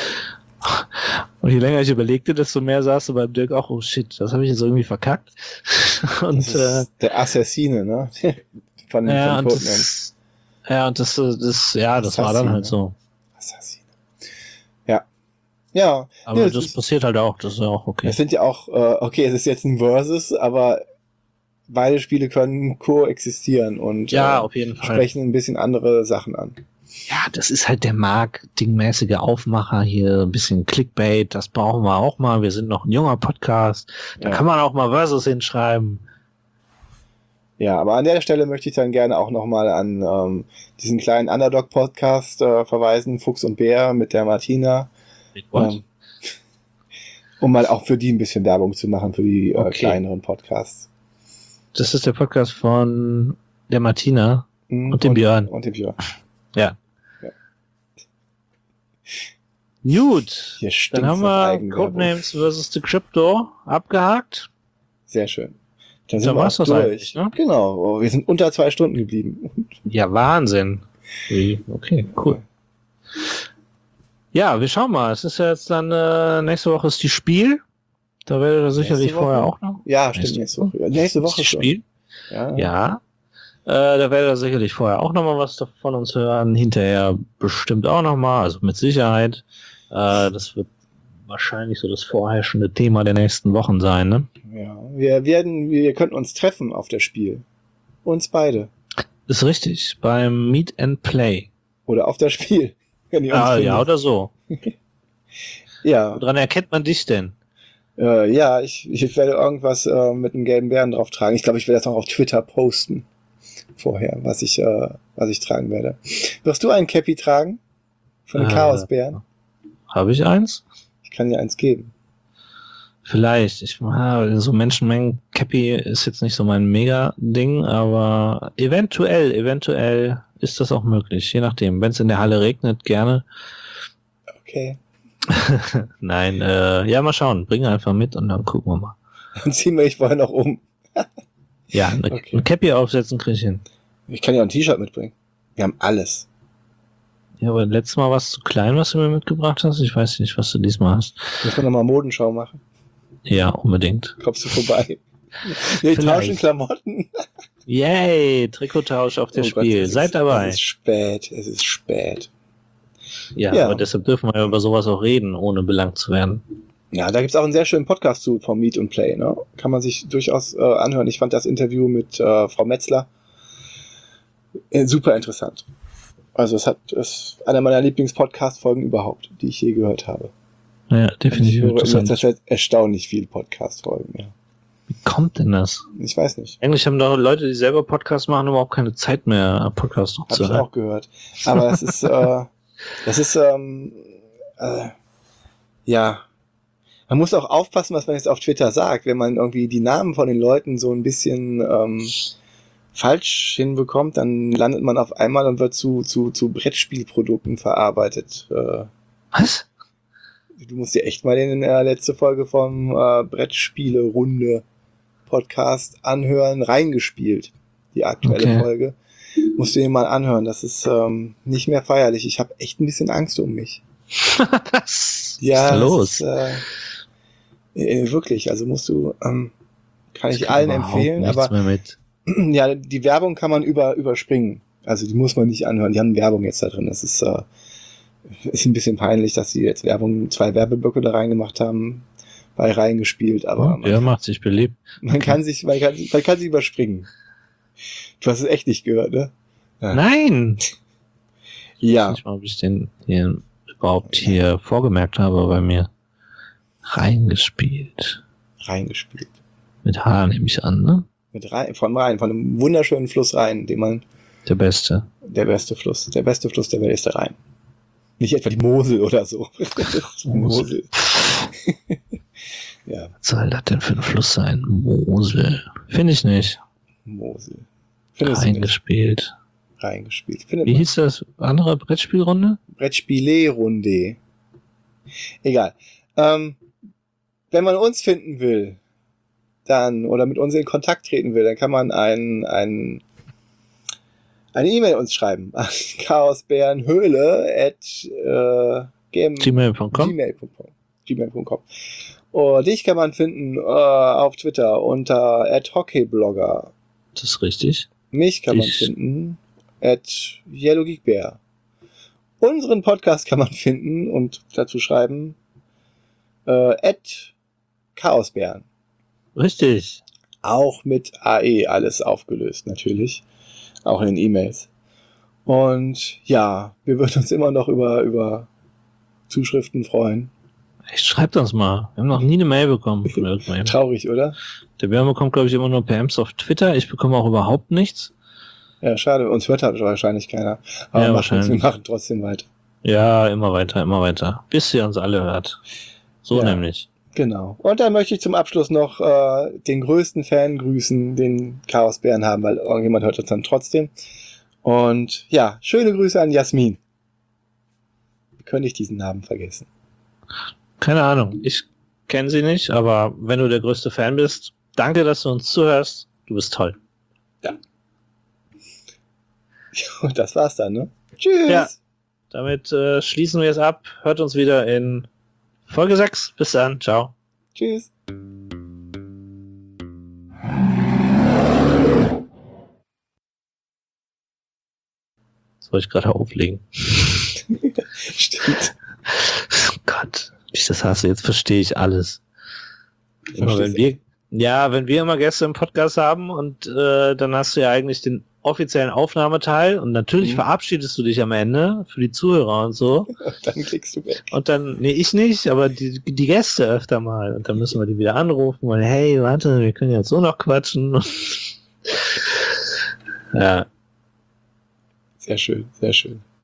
Und je länger ich überlegte, desto mehr saß du beim Dirk auch, oh shit, das habe ich jetzt irgendwie verkackt. Und Das äh, ist der Assassine, ne? Von den ja, von und Codenames. das, ja, und das, äh, das, ja, das war dann halt so. Assassine. Ja. Ja. Aber Ja, das ist, passiert halt auch, das ist ja auch okay. es sind ja auch, äh, okay, es ist jetzt ein Versus, aber beide Spiele können koexistieren und Ja, äh, auf jeden Fall. sprechen ein bisschen andere Sachen an. Ja, das ist halt der marketingmäßige Aufmacher hier, ein bisschen Clickbait, das brauchen wir auch mal. Wir sind noch ein junger Podcast, da Ja. kann man auch mal Versus hinschreiben. Ja, aber an der Stelle möchte ich dann gerne auch nochmal an ähm, diesen kleinen Underdog-Podcast äh, verweisen, Fuchs und Bär mit der Martina. Ähm, um mal auch für die ein bisschen Werbung zu machen, für die äh, Okay. kleineren Podcasts. Das ist der Podcast von der Martina Mhm, und dem Björn. Und dem Björn. Ja. Ja. Gut, Hier stinkt's dann haben nach wir Eigenwerbung. Codenames versus The Crypto abgehakt. Sehr schön. Dann Dann sind wir war's auch das durch. eigentlich, ne? Genau, oh, wir sind unter zwei Stunden geblieben. Ja, Wahnsinn. Wie? Okay, cool. Ja, wir schauen mal. Es ist ja jetzt dann, äh, nächste Woche ist die Spiel. Da werdet ihr sicherlich Woche? vorher auch noch. Ja, stimmt, Nächste nächste Woche. Ja, nächste Woche Ist die schon. Spiel. Ja. Ja. Äh, da werdet ihr sicherlich vorher auch nochmal was von uns hören. Hinterher bestimmt auch nochmal, also mit Sicherheit. Äh, das wird wahrscheinlich so das vorherrschende Thema der nächsten Wochen sein, ne? Ja. Wir werden, wir könnten uns treffen auf der Spiel. Uns beide. Ist richtig. Beim Meet and Play. Oder auf der Spiel. Wenn ihr uns Ah, findet. ja, oder so. Ja. Woran erkennt man dich denn? Äh, ja, ich, ich werde irgendwas äh, mit einem gelben Bären drauf tragen. Ich glaube, ich werde das noch auf Twitter posten. Vorher, was ich, äh, was ich tragen werde. Wirst du einen Cappy tragen? Von den Äh, Chaosbären? Habe ich eins? Ich kann dir eins geben. Vielleicht. Ich, ah, so Menschenmengen Cappy ist jetzt nicht so mein Mega-Ding, aber eventuell, eventuell ist das auch möglich. Je nachdem. Wenn es in der Halle regnet, gerne. Okay. Nein, äh, ja, mal schauen. Bring einfach mit und dann gucken wir mal. Dann ziehen wir dich vorher noch um. Ja, ne, Okay. ein Cappy aufsetzen krieg ich hin. Ich kann ja ein T-Shirt mitbringen. Wir haben alles. Ja, aber letztes Mal war es zu klein, was du mir mitgebracht hast. Ich weiß nicht, was du diesmal hast. Müssen wir nochmal Modenschau machen? Ja, unbedingt. Kommst du vorbei? Wir Vielleicht. tauschen Klamotten. Yay, Trikottausch auf der Oh Gott, Spiel. es Seid ist, dabei. Es ist spät. Es ist spät. Ja, Ja. aber deshalb dürfen wir ja über sowas auch reden, ohne belangt zu werden. Ja, da gibt's auch einen sehr schönen Podcast zu vom Meet and Play. Ne? Kann man sich durchaus äh, anhören. Ich fand das Interview mit äh, Frau Metzler äh, super interessant. Also es hat es ist einer meiner Lieblings-Podcast-Folgen überhaupt, die ich je gehört habe. Ja, Ich definitiv höre in letzter interessant. Zeit erstaunlich viel Podcast-Folgen. Ja. Wie kommt denn das? Ich weiß nicht. Eigentlich haben doch Leute, die selber Podcasts machen, überhaupt keine Zeit mehr, Podcasts Habe ich zu hören. auch gehört. Aber es ist, äh, das ist, ähm, äh, ja, man muss auch aufpassen, was man jetzt auf Twitter sagt, wenn man irgendwie die Namen von den Leuten so ein bisschen ähm, falsch hinbekommt, dann landet man auf einmal und wird zu zu zu Brettspielprodukten verarbeitet. Äh, Was? du musst dir echt mal den äh, letzte Folge vom äh, Brettspiele-Runde Podcast anhören, reingespielt. Die aktuelle Okay. Folge. Musst du dir mal anhören. Das ist ähm, nicht mehr feierlich. Ich habe echt ein bisschen Angst um mich. Was Ja, ist da das los? Ist, äh, äh, wirklich, also musst du, ähm, kann Ich ich krieg allen überhaupt empfehlen, nichts aber mehr mit. ja, die Werbung kann man über, überspringen. Also die muss man nicht anhören. Die haben Werbung jetzt da drin. Das ist, äh, ist ein bisschen peinlich, dass sie jetzt Werbung, zwei Werbeblöcke da reingemacht haben, bei reingespielt, aber Ja, man, der macht sich beliebt. man kann sich, man kann, man kann sie überspringen. Du hast es echt nicht gehört, ne? Ja. Nein! Ja. Ich weiß nicht mal, ob ich den hier überhaupt hier vorgemerkt habe bei mir. Reingespielt. Reingespielt. Mit H nehme ich an, ne? Mit Rhein, von Rhein, von einem wunderschönen Fluss Rhein, den man, Der Beste. der beste Fluss, der beste Fluss der Welt ist der Rhein. Nicht etwa die Mosel oder so. Mosel. Ja, Was soll das denn für ein Fluss sein? Mosel. Finde ich nicht. Mosel. Findest du nicht? Reingespielt. Reingespielt. Findet Wie man. hieß das andere Brettspielrunde? Brettspiele-Runde. Egal. Ähm, wenn man uns finden will, dann, oder mit uns in Kontakt treten will, dann kann man ein, ein, eine E-Mail uns schreiben an chaosbärenhöhle at äh, gmail punkt com. gmail punkt com. gmail punkt com. Und dich kann man finden äh, auf Twitter unter at hockeyblogger. Das ist richtig. Mich kann man Ich- finden at yellowgeekbär. Unseren Podcast kann man finden und dazu schreiben äh, at chaosbären. Richtig. Auch mit A E alles aufgelöst, natürlich. Auch in den E-Mails. Und ja, wir würden uns immer noch über, über Zuschriften freuen. Echt, schreibt uns mal. Wir haben noch nie eine Mail bekommen von irgendjemandem. Traurig, oder? Der Der Bär bekommt, glaube ich, immer nur P Ms auf Twitter. Ich bekomme auch überhaupt nichts. Ja, schade. Uns hört halt wahrscheinlich keiner. Aber Ja, machen, wahrscheinlich. wir machen trotzdem weiter. Ja, immer weiter, immer weiter. Bis ihr uns alle hört. So Ja. nämlich. Genau. Und dann möchte ich zum Abschluss noch äh, den größten Fan grüßen, den Chaosbären haben, weil irgendjemand hört uns dann trotzdem. Und ja, schöne Grüße an Jasmin. Wie könnte ich diesen Namen vergessen? Keine Ahnung. Ich kenne sie nicht, aber wenn du der größte Fan bist, danke, dass du uns zuhörst. Du bist toll. Und das war's dann, ne? Tschüss! Ja. Damit äh, schließen wir es ab. Hört uns wieder in Folge sechs. Bis dann. Ciao. Tschüss! Das wollte ich gerade auflegen. Stimmt. Oh Gott, wie ich das hasse. Jetzt verstehe ich alles. Immer wenn Verstehst wir, ja, wenn wir immer Gäste im Podcast haben und äh, dann hast du ja eigentlich den offiziellen Aufnahmeteil und natürlich Mhm. verabschiedest du dich am Ende für die Zuhörer und so. Dann klickst du weg. Und dann, nee, ich nicht, aber die, die Gäste öfter mal. Und dann müssen wir die wieder anrufen und hey, warte, wir können jetzt so noch quatschen. Ja, Sehr schön, sehr schön.